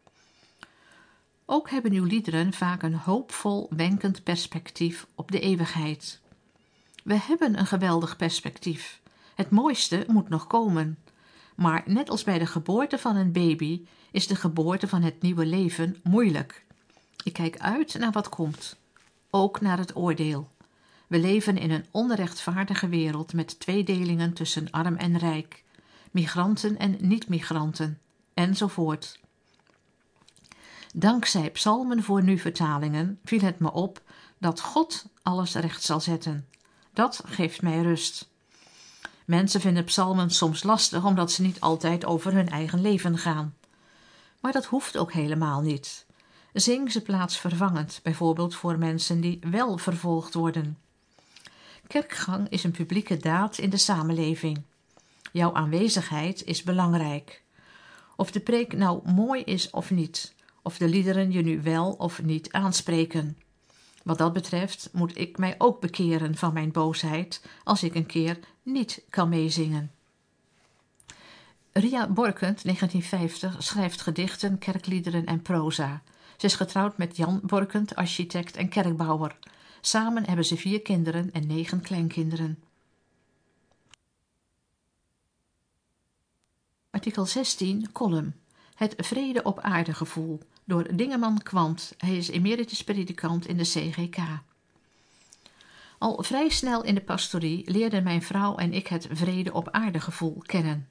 Ook hebben uw liederen vaak een hoopvol, wenkend perspectief op de eeuwigheid. We hebben een geweldig perspectief. Het mooiste moet nog komen. Maar net als bij de geboorte van een baby is de geboorte van het nieuwe leven moeilijk. Ik kijk uit naar wat komt, ook naar het oordeel. We leven in een onrechtvaardige wereld met tweedelingen tussen arm en rijk, migranten en niet-migranten, enzovoort. Dankzij psalmen voor nu-vertalingen viel het me op dat God alles recht zal zetten. Dat geeft mij rust. Mensen vinden psalmen soms lastig omdat ze niet altijd over hun eigen leven gaan. Maar dat hoeft ook helemaal niet. Zing ze plaatsvervangend, bijvoorbeeld voor mensen die wel vervolgd worden. Kerkgang is een publieke daad in de samenleving. Jouw aanwezigheid is belangrijk. Of de preek nou mooi is of niet, of de liederen je nu wel of niet aanspreken. Wat dat betreft moet ik mij ook bekeren van mijn boosheid als ik een keer niet kan meezingen. Ria Borkent, 1950, schrijft gedichten, kerkliederen en proza. Ze is getrouwd met Jan Borkent, architect en kerkbouwer. Samen hebben ze 4 kinderen en 9 kleinkinderen. Artikel 16, column. Het vrede op aarde gevoel, door Dingeman Kwant. Hij is emeritus predikant in de CGK. Al vrij snel in de pastorie leerden mijn vrouw en ik het vrede op aarde gevoel kennen.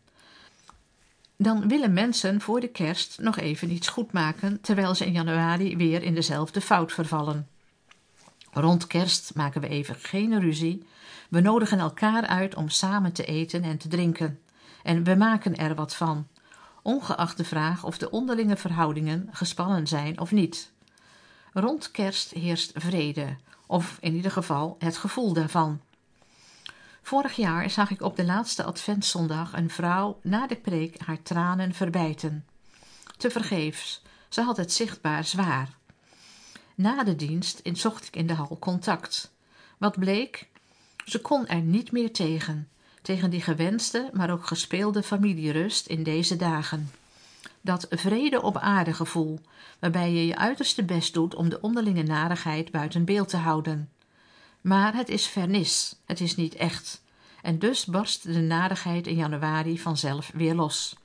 Dan willen mensen voor de kerst nog even iets goed maken, terwijl ze in januari weer in dezelfde fout vervallen. Rond kerst maken we even geen ruzie. We nodigen elkaar uit om samen te eten en te drinken. En we maken er wat van, ongeacht de vraag of de onderlinge verhoudingen gespannen zijn of niet. Rond kerst heerst vrede, of in ieder geval het gevoel daarvan. Vorig jaar zag ik op de laatste adventszondag een vrouw na de preek haar tranen verbijten. Tevergeefs, ze had het zichtbaar zwaar. Na de dienst zocht ik in de hal contact. Wat bleek? Ze kon er niet meer tegen die gewenste, maar ook gespeelde familierust in deze dagen. Dat vrede op aarde gevoel, waarbij je je uiterste best doet om de onderlinge narigheid buiten beeld te houden. Maar het is vernis, het is niet echt. En dus barst de narigheid in januari vanzelf weer los.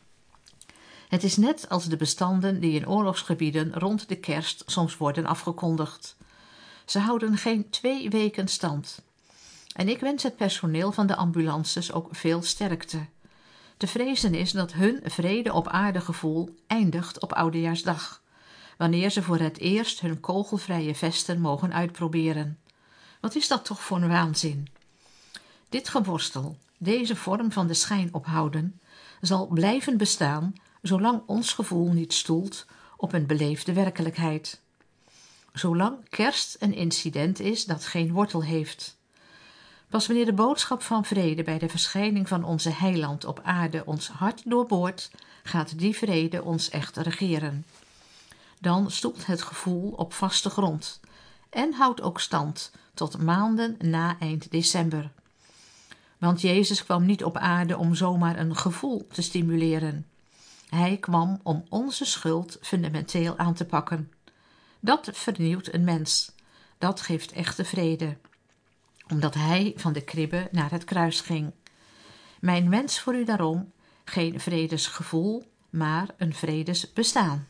Het is net als de bestanden die in oorlogsgebieden rond de kerst soms worden afgekondigd. Ze houden geen 2 weken stand. En ik wens het personeel van de ambulances ook veel sterkte. Te vrezen is dat hun vrede op aarde gevoel eindigt op Oudejaarsdag, wanneer ze voor het eerst hun kogelvrije vesten mogen uitproberen. Wat is dat toch voor een waanzin? Dit geworstel, deze vorm van de schijn ophouden, zal blijven bestaan zolang ons gevoel niet stoelt op een beleefde werkelijkheid. Zolang kerst een incident is dat geen wortel heeft. Pas wanneer de boodschap van vrede bij de verschijning van onze heiland op aarde ons hart doorboort, gaat die vrede ons echt regeren. Dan stoelt het gevoel op vaste grond en houdt ook stand tot maanden na eind december. Want Jezus kwam niet op aarde om zomaar een gevoel te stimuleren. Hij kwam om onze schuld fundamenteel aan te pakken. Dat vernieuwt een mens. Dat geeft echte vrede. Omdat hij van de kribbe naar het kruis ging. Mijn wens voor u daarom, geen vredesgevoel, maar een vredesbestaan.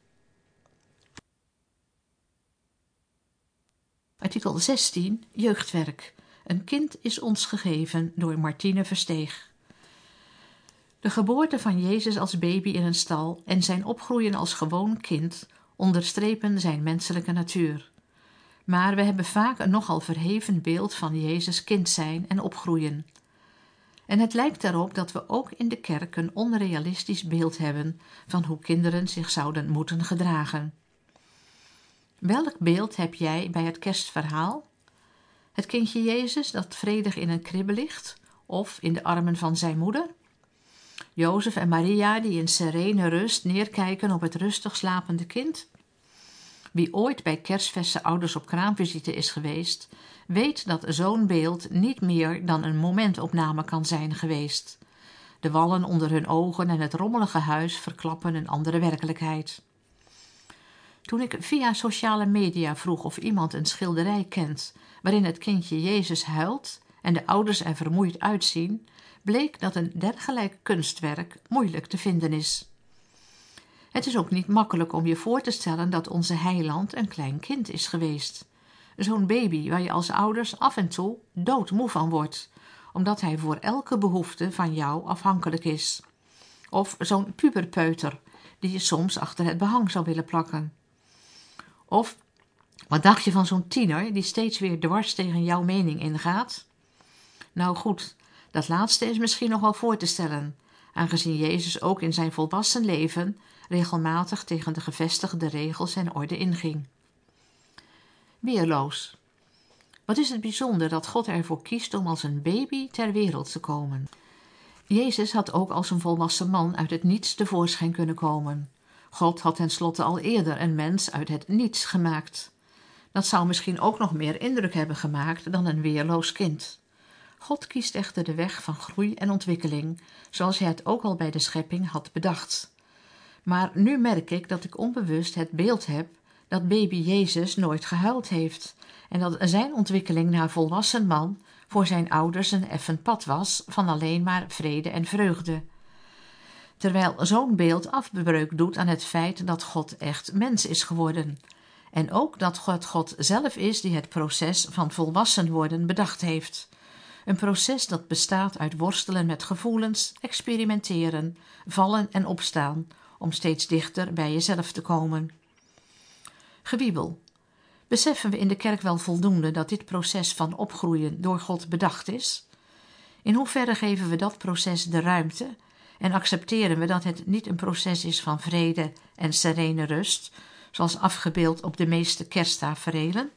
Artikel 16, jeugdwerk. Een kind is ons gegeven door Martine Versteeg. De geboorte van Jezus als baby in een stal en zijn opgroeien als gewoon kind onderstrepen zijn menselijke natuur. Maar we hebben vaak een nogal verheven beeld van Jezus kind zijn en opgroeien. En het lijkt erop dat we ook in de kerk een onrealistisch beeld hebben van hoe kinderen zich zouden moeten gedragen. Welk beeld heb jij bij het kerstverhaal? Het kindje Jezus dat vredig in een kribbe ligt of in de armen van zijn moeder? Jozef en Maria die in serene rust neerkijken op het rustig slapende kind? Wie ooit bij Kerstfeest ouders op kraamvisite is geweest, weet dat zo'n beeld niet meer dan een momentopname kan zijn geweest. De wallen onder hun ogen en het rommelige huis verklappen een andere werkelijkheid. Toen ik via sociale media vroeg of iemand een schilderij kent waarin het kindje Jezus huilt en de ouders er vermoeid uitzien, bleek dat een dergelijk kunstwerk moeilijk te vinden is. Het is ook niet makkelijk om je voor te stellen dat onze heiland een klein kind is geweest. Zo'n baby waar je als ouders af en toe doodmoe van wordt, omdat hij voor elke behoefte van jou afhankelijk is. Of zo'n puberpeuter die je soms achter het behang zou willen plakken. Of wat dacht je van zo'n tiener die steeds weer dwars tegen jouw mening ingaat? Nou goed, dat laatste is misschien nog wel voor te stellen, aangezien Jezus ook in zijn volwassen leven regelmatig tegen de gevestigde regels en orde inging. Weerloos. Wat is het bijzonder dat God ervoor kiest om als een baby ter wereld te komen. Jezus had ook als een volwassen man uit het niets tevoorschijn kunnen komen. God had tenslotte al eerder een mens uit het niets gemaakt. Dat zou misschien ook nog meer indruk hebben gemaakt dan een weerloos kind. God kiest echter de weg van groei en ontwikkeling, zoals hij het ook al bij de schepping had bedacht. Maar nu merk ik dat ik onbewust het beeld heb dat baby Jezus nooit gehuild heeft en dat zijn ontwikkeling naar volwassen man voor zijn ouders een effen pad was van alleen maar vrede en vreugde. Terwijl zo'n beeld afbreuk doet aan het feit dat God echt mens is geworden. En ook dat God zelf is die het proces van volwassen worden bedacht heeft. Een proces dat bestaat uit worstelen met gevoelens, experimenteren, vallen en opstaan, om steeds dichter bij jezelf te komen. Gewiebel. Beseffen we in de kerk wel voldoende dat dit proces van opgroeien door God bedacht is? In hoeverre geven we dat proces de ruimte en accepteren we dat het niet een proces is van vrede en serene rust, zoals afgebeeld op de meeste kersttaferelen?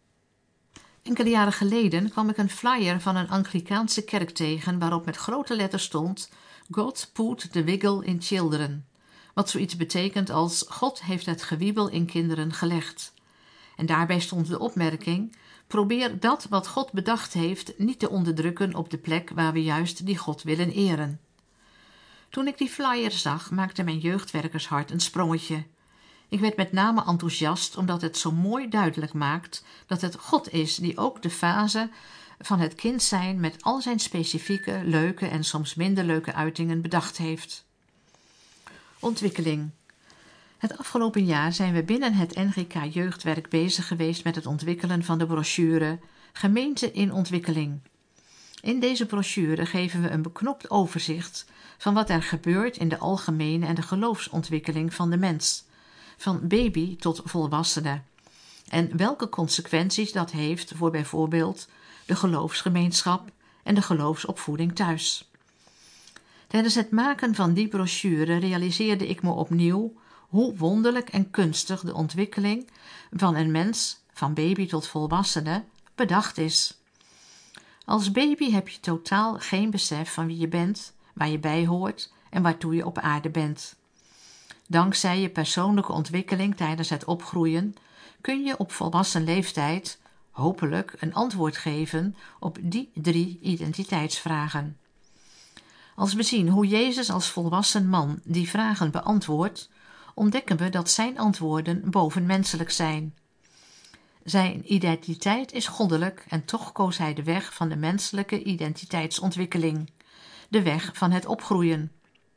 Enkele jaren geleden kwam ik een flyer van een Anglikaanse kerk tegen waarop met grote letters stond God put the wiggle in children, wat zoiets betekent als God heeft het gewiebel in kinderen gelegd. En daarbij stond de opmerking: probeer dat wat God bedacht heeft niet te onderdrukken op de plek waar we juist die God willen eren. Toen ik die flyer zag, maakte mijn jeugdwerkershart een sprongetje. Ik werd met name enthousiast omdat het zo mooi duidelijk maakt dat het God is die ook de fase van het kind zijn met al zijn specifieke, leuke en soms minder leuke uitingen bedacht heeft. Ontwikkeling. Het afgelopen jaar zijn we binnen het NGK Jeugdwerk bezig geweest met het ontwikkelen van de brochure Gemeente in Ontwikkeling. In deze brochure geven we een beknopt overzicht van wat er gebeurt in de algemene en de geloofsontwikkeling van de mens, van baby tot volwassene, en welke consequenties dat heeft voor bijvoorbeeld de geloofsgemeenschap en de geloofsopvoeding thuis. Tijdens het maken van die brochure realiseerde ik me opnieuw hoe wonderlijk en kunstig de ontwikkeling van een mens, van baby tot volwassene, bedacht is. Als baby heb je totaal geen besef van wie je bent, waar je bij hoort en waartoe je op aarde bent. Dankzij je persoonlijke ontwikkeling tijdens het opgroeien kun je op volwassen leeftijd hopelijk een antwoord geven op die 3 identiteitsvragen. Als we zien hoe Jezus als volwassen man die vragen beantwoordt, ontdekken we dat zijn antwoorden bovenmenselijk zijn. Zijn identiteit is goddelijk en toch koos hij de weg van de menselijke identiteitsontwikkeling, de weg van het opgroeien.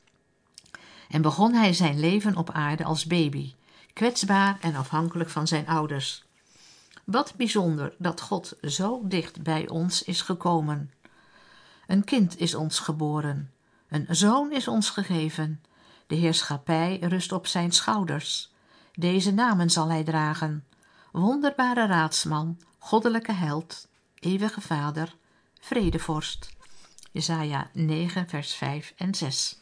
En begon hij zijn leven op aarde als baby, kwetsbaar en afhankelijk van zijn ouders. Wat bijzonder dat God zo dicht bij ons is gekomen. Een kind is ons geboren, een zoon is ons gegeven, de heerschappij rust op zijn schouders. Deze namen zal hij dragen: wonderbare raadsman, goddelijke held, eeuwige vader, vredevorst. Jesaja 9 vers 5 en 6.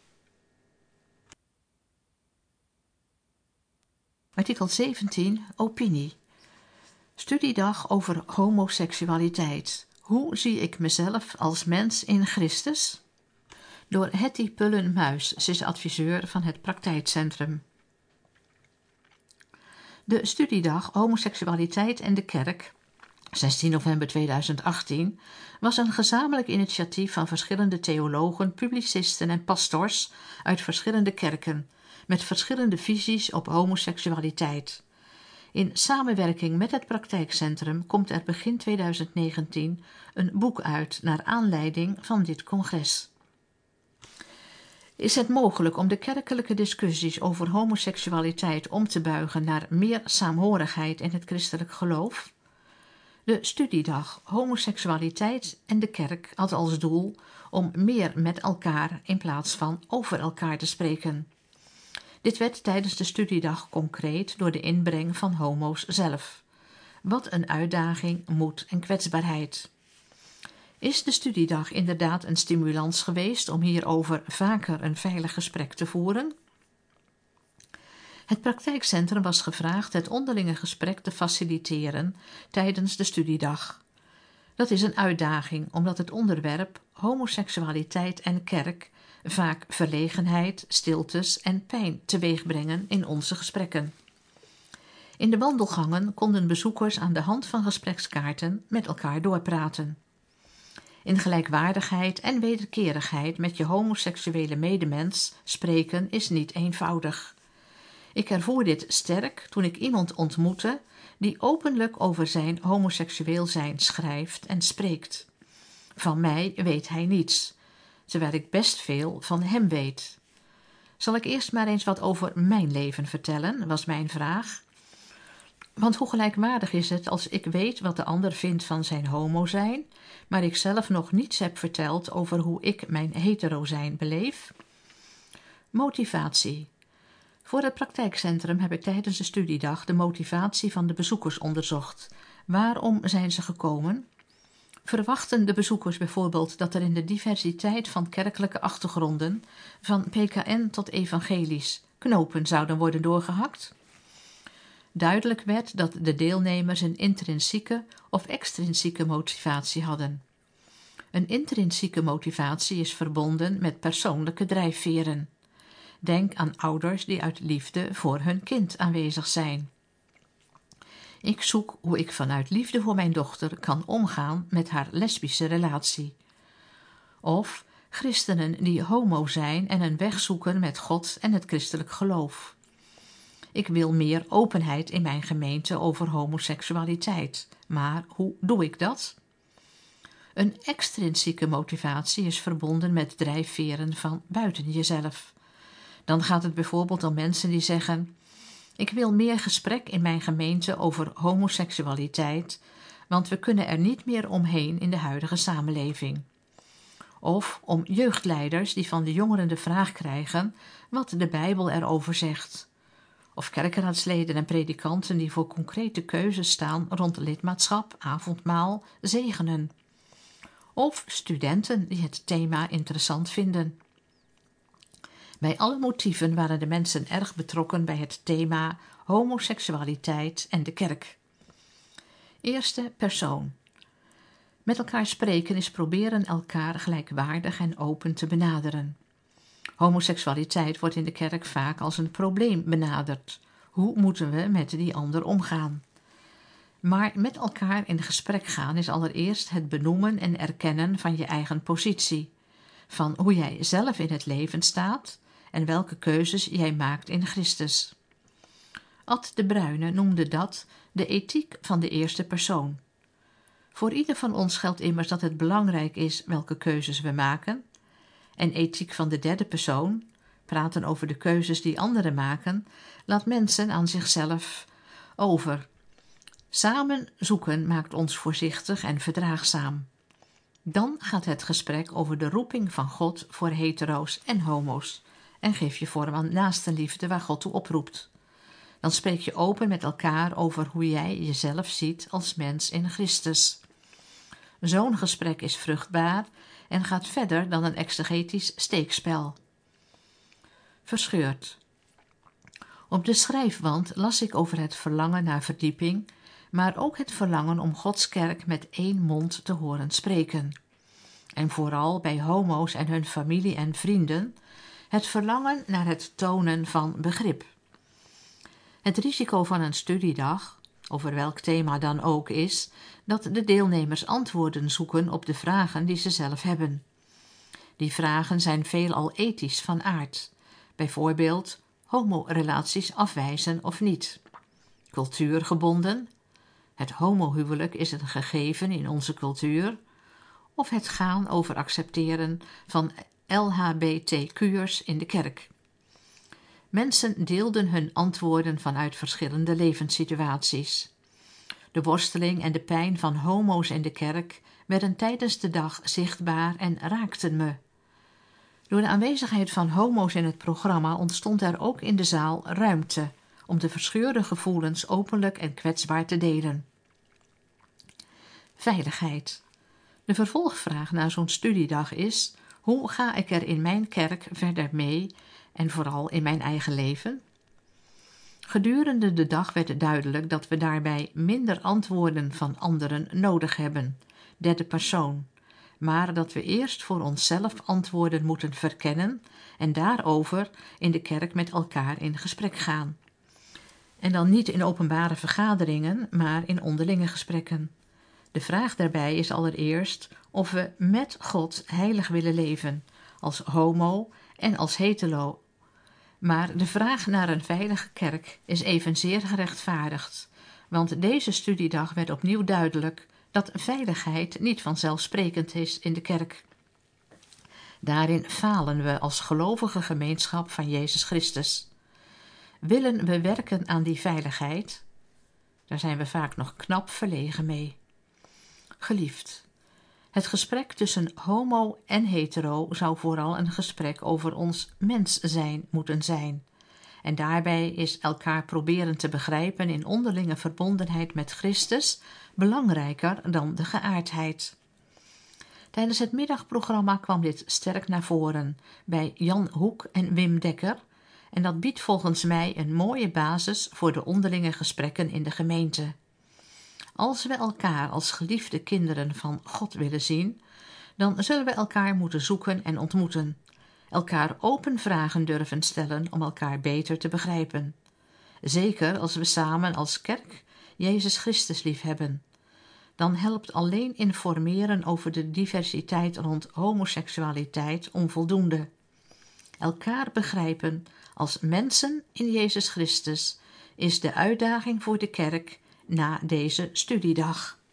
Artikel 17, opinie. Studiedag over homoseksualiteit. Hoe zie ik mezelf als mens in Christus? Door Hetty Pullen-Muis, ze is adviseur van het Praktijkcentrum. De studiedag Homoseksualiteit en de Kerk, 16 november 2018, was een gezamenlijk initiatief van verschillende theologen, publicisten en pastors uit verschillende kerken, met verschillende visies op homoseksualiteit. In samenwerking met het praktijkcentrum komt er begin 2019 een boek uit naar aanleiding van dit congres. Is het mogelijk om de kerkelijke discussies over homoseksualiteit om te buigen naar meer saamhorigheid in het christelijk geloof? De studiedag Homoseksualiteit en de Kerk had als doel om meer met elkaar in plaats van over elkaar te spreken. Dit werd tijdens de studiedag concreet door de inbreng van homo's zelf. Wat een uitdaging, moed en kwetsbaarheid. Is de studiedag inderdaad een stimulans geweest om hierover vaker een veilig gesprek te voeren? Het praktijkcentrum was gevraagd het onderlinge gesprek te faciliteren tijdens de studiedag. Dat is een uitdaging omdat het onderwerp homoseksualiteit en kerk vaak verlegenheid, stiltes en pijn teweegbrengen in onze gesprekken. In de wandelgangen konden bezoekers aan de hand van gesprekskaarten met elkaar doorpraten. In gelijkwaardigheid en wederkerigheid met je homoseksuele medemens spreken is niet eenvoudig. Ik ervoer dit sterk toen ik iemand ontmoette die openlijk over zijn homoseksueel zijn schrijft en spreekt. Van mij weet hij niets, terwijl ik best veel van hem weet. Zal ik eerst maar eens wat over mijn leven vertellen, was mijn vraag. Want hoe gelijkwaardig is het als ik weet wat de ander vindt van zijn homo zijn, maar ik zelf nog niets heb verteld over hoe ik mijn hetero zijn beleef? Motivatie. Voor het praktijkcentrum heb ik tijdens de studiedag de motivatie van de bezoekers onderzocht. Waarom zijn ze gekomen? Verwachten de bezoekers bijvoorbeeld dat er in de diversiteit van kerkelijke achtergronden, van PKN tot evangelisch, knopen zouden worden doorgehakt? Duidelijk werd dat de deelnemers een intrinsieke of extrinsieke motivatie hadden. Een intrinsieke motivatie is verbonden met persoonlijke drijfveren. Denk aan ouders die uit liefde voor hun kind aanwezig zijn. Ik zoek hoe ik vanuit liefde voor mijn dochter kan omgaan met haar lesbische relatie. Of christenen die homo zijn en een weg zoeken met God en het christelijk geloof. Ik wil meer openheid in mijn gemeente over homoseksualiteit. Maar hoe doe ik dat? Een extrinsieke motivatie is verbonden met drijfveren van buiten jezelf. Dan gaat het bijvoorbeeld om mensen die zeggen: ik wil meer gesprek in mijn gemeente over homoseksualiteit, want we kunnen er niet meer omheen in de huidige samenleving. Of om jeugdleiders die van de jongeren de vraag krijgen wat de Bijbel erover zegt. Of kerkenraadsleden en predikanten die voor concrete keuzes staan rond lidmaatschap, avondmaal, zegenen. Of studenten die het thema interessant vinden. Bij alle motieven waren de mensen erg betrokken bij het thema homoseksualiteit en de kerk. Eerste persoon. Met elkaar spreken is proberen elkaar gelijkwaardig en open te benaderen. Homoseksualiteit wordt in de kerk vaak als een probleem benaderd. Hoe moeten we met die ander omgaan? Maar met elkaar in gesprek gaan is allereerst het benoemen en erkennen van je eigen positie. Van hoe jij zelf in het leven staat en welke keuzes jij maakt in Christus. Ad de Bruyne noemde dat de ethiek van de eerste persoon. Voor ieder van ons geldt immers dat het belangrijk is welke keuzes we maken. En ethiek van de derde persoon, praten over de keuzes die anderen maken, laat mensen aan zichzelf over. Samen zoeken maakt ons voorzichtig en verdraagzaam. Dan gaat het gesprek over de roeping van God voor hetero's en homo's en geef je vorm aan naastenliefde waar God toe oproept. Dan spreek je open met elkaar over hoe jij jezelf ziet als mens in Christus. Zo'n gesprek is vruchtbaar en gaat verder dan een exegetisch steekspel. Verscheurd. Op de schrijfwand las ik over het verlangen naar verdieping, maar ook het verlangen om Gods kerk met één mond te horen spreken. En vooral bij homo's en hun familie en vrienden, het verlangen naar het tonen van begrip. Het risico van een studiedag, over welk thema dan ook, is dat de deelnemers antwoorden zoeken op de vragen die ze zelf hebben. Die vragen zijn veelal ethisch van aard. Bijvoorbeeld homorelaties afwijzen of niet. Cultuurgebonden. Het homohuwelijk is een gegeven in onze cultuur. Of het gaan over accepteren van LHBTQ'ers in de kerk. Mensen deelden hun antwoorden vanuit verschillende levenssituaties. De worsteling en de pijn van homo's in de kerk werden tijdens de dag zichtbaar en raakten me. Door de aanwezigheid van homo's in het programma ontstond er ook in de zaal ruimte om de verscheurde gevoelens openlijk en kwetsbaar te delen. Veiligheid. De vervolgvraag na zo'n studiedag is: hoe ga ik er in mijn kerk verder mee en vooral in mijn eigen leven? Gedurende de dag werd duidelijk dat we daarbij minder antwoorden van anderen nodig hebben, derde persoon, maar dat we eerst voor onszelf antwoorden moeten verkennen en daarover in de kerk met elkaar in gesprek gaan. En dan niet in openbare vergaderingen, maar in onderlinge gesprekken. De vraag daarbij is allereerst of we met God heilig willen leven, als homo en als hetero. Maar de vraag naar een veilige kerk is evenzeer gerechtvaardigd, want deze studiedag werd opnieuw duidelijk dat veiligheid niet vanzelfsprekend is in de kerk. Daarin falen we als gelovige gemeenschap van Jezus Christus. Willen we werken aan die veiligheid? Daar zijn we vaak nog knap verlegen mee. Geliefd, het gesprek tussen homo en hetero zou vooral een gesprek over ons mens zijn moeten zijn. En daarbij is elkaar proberen te begrijpen in onderlinge verbondenheid met Christus belangrijker dan de geaardheid. Tijdens het middagprogramma kwam dit sterk naar voren bij Jan Hoek en Wim Dekker, en dat biedt volgens mij een mooie basis voor de onderlinge gesprekken in de gemeente. Als we elkaar als geliefde kinderen van God willen zien, dan zullen we elkaar moeten zoeken en ontmoeten, elkaar open vragen durven stellen om elkaar beter te begrijpen. Zeker als we samen als kerk Jezus Christus liefhebben. Dan helpt alleen informeren over de diversiteit rond homoseksualiteit onvoldoende. Elkaar begrijpen als mensen in Jezus Christus is de uitdaging voor de kerk na deze studiedag.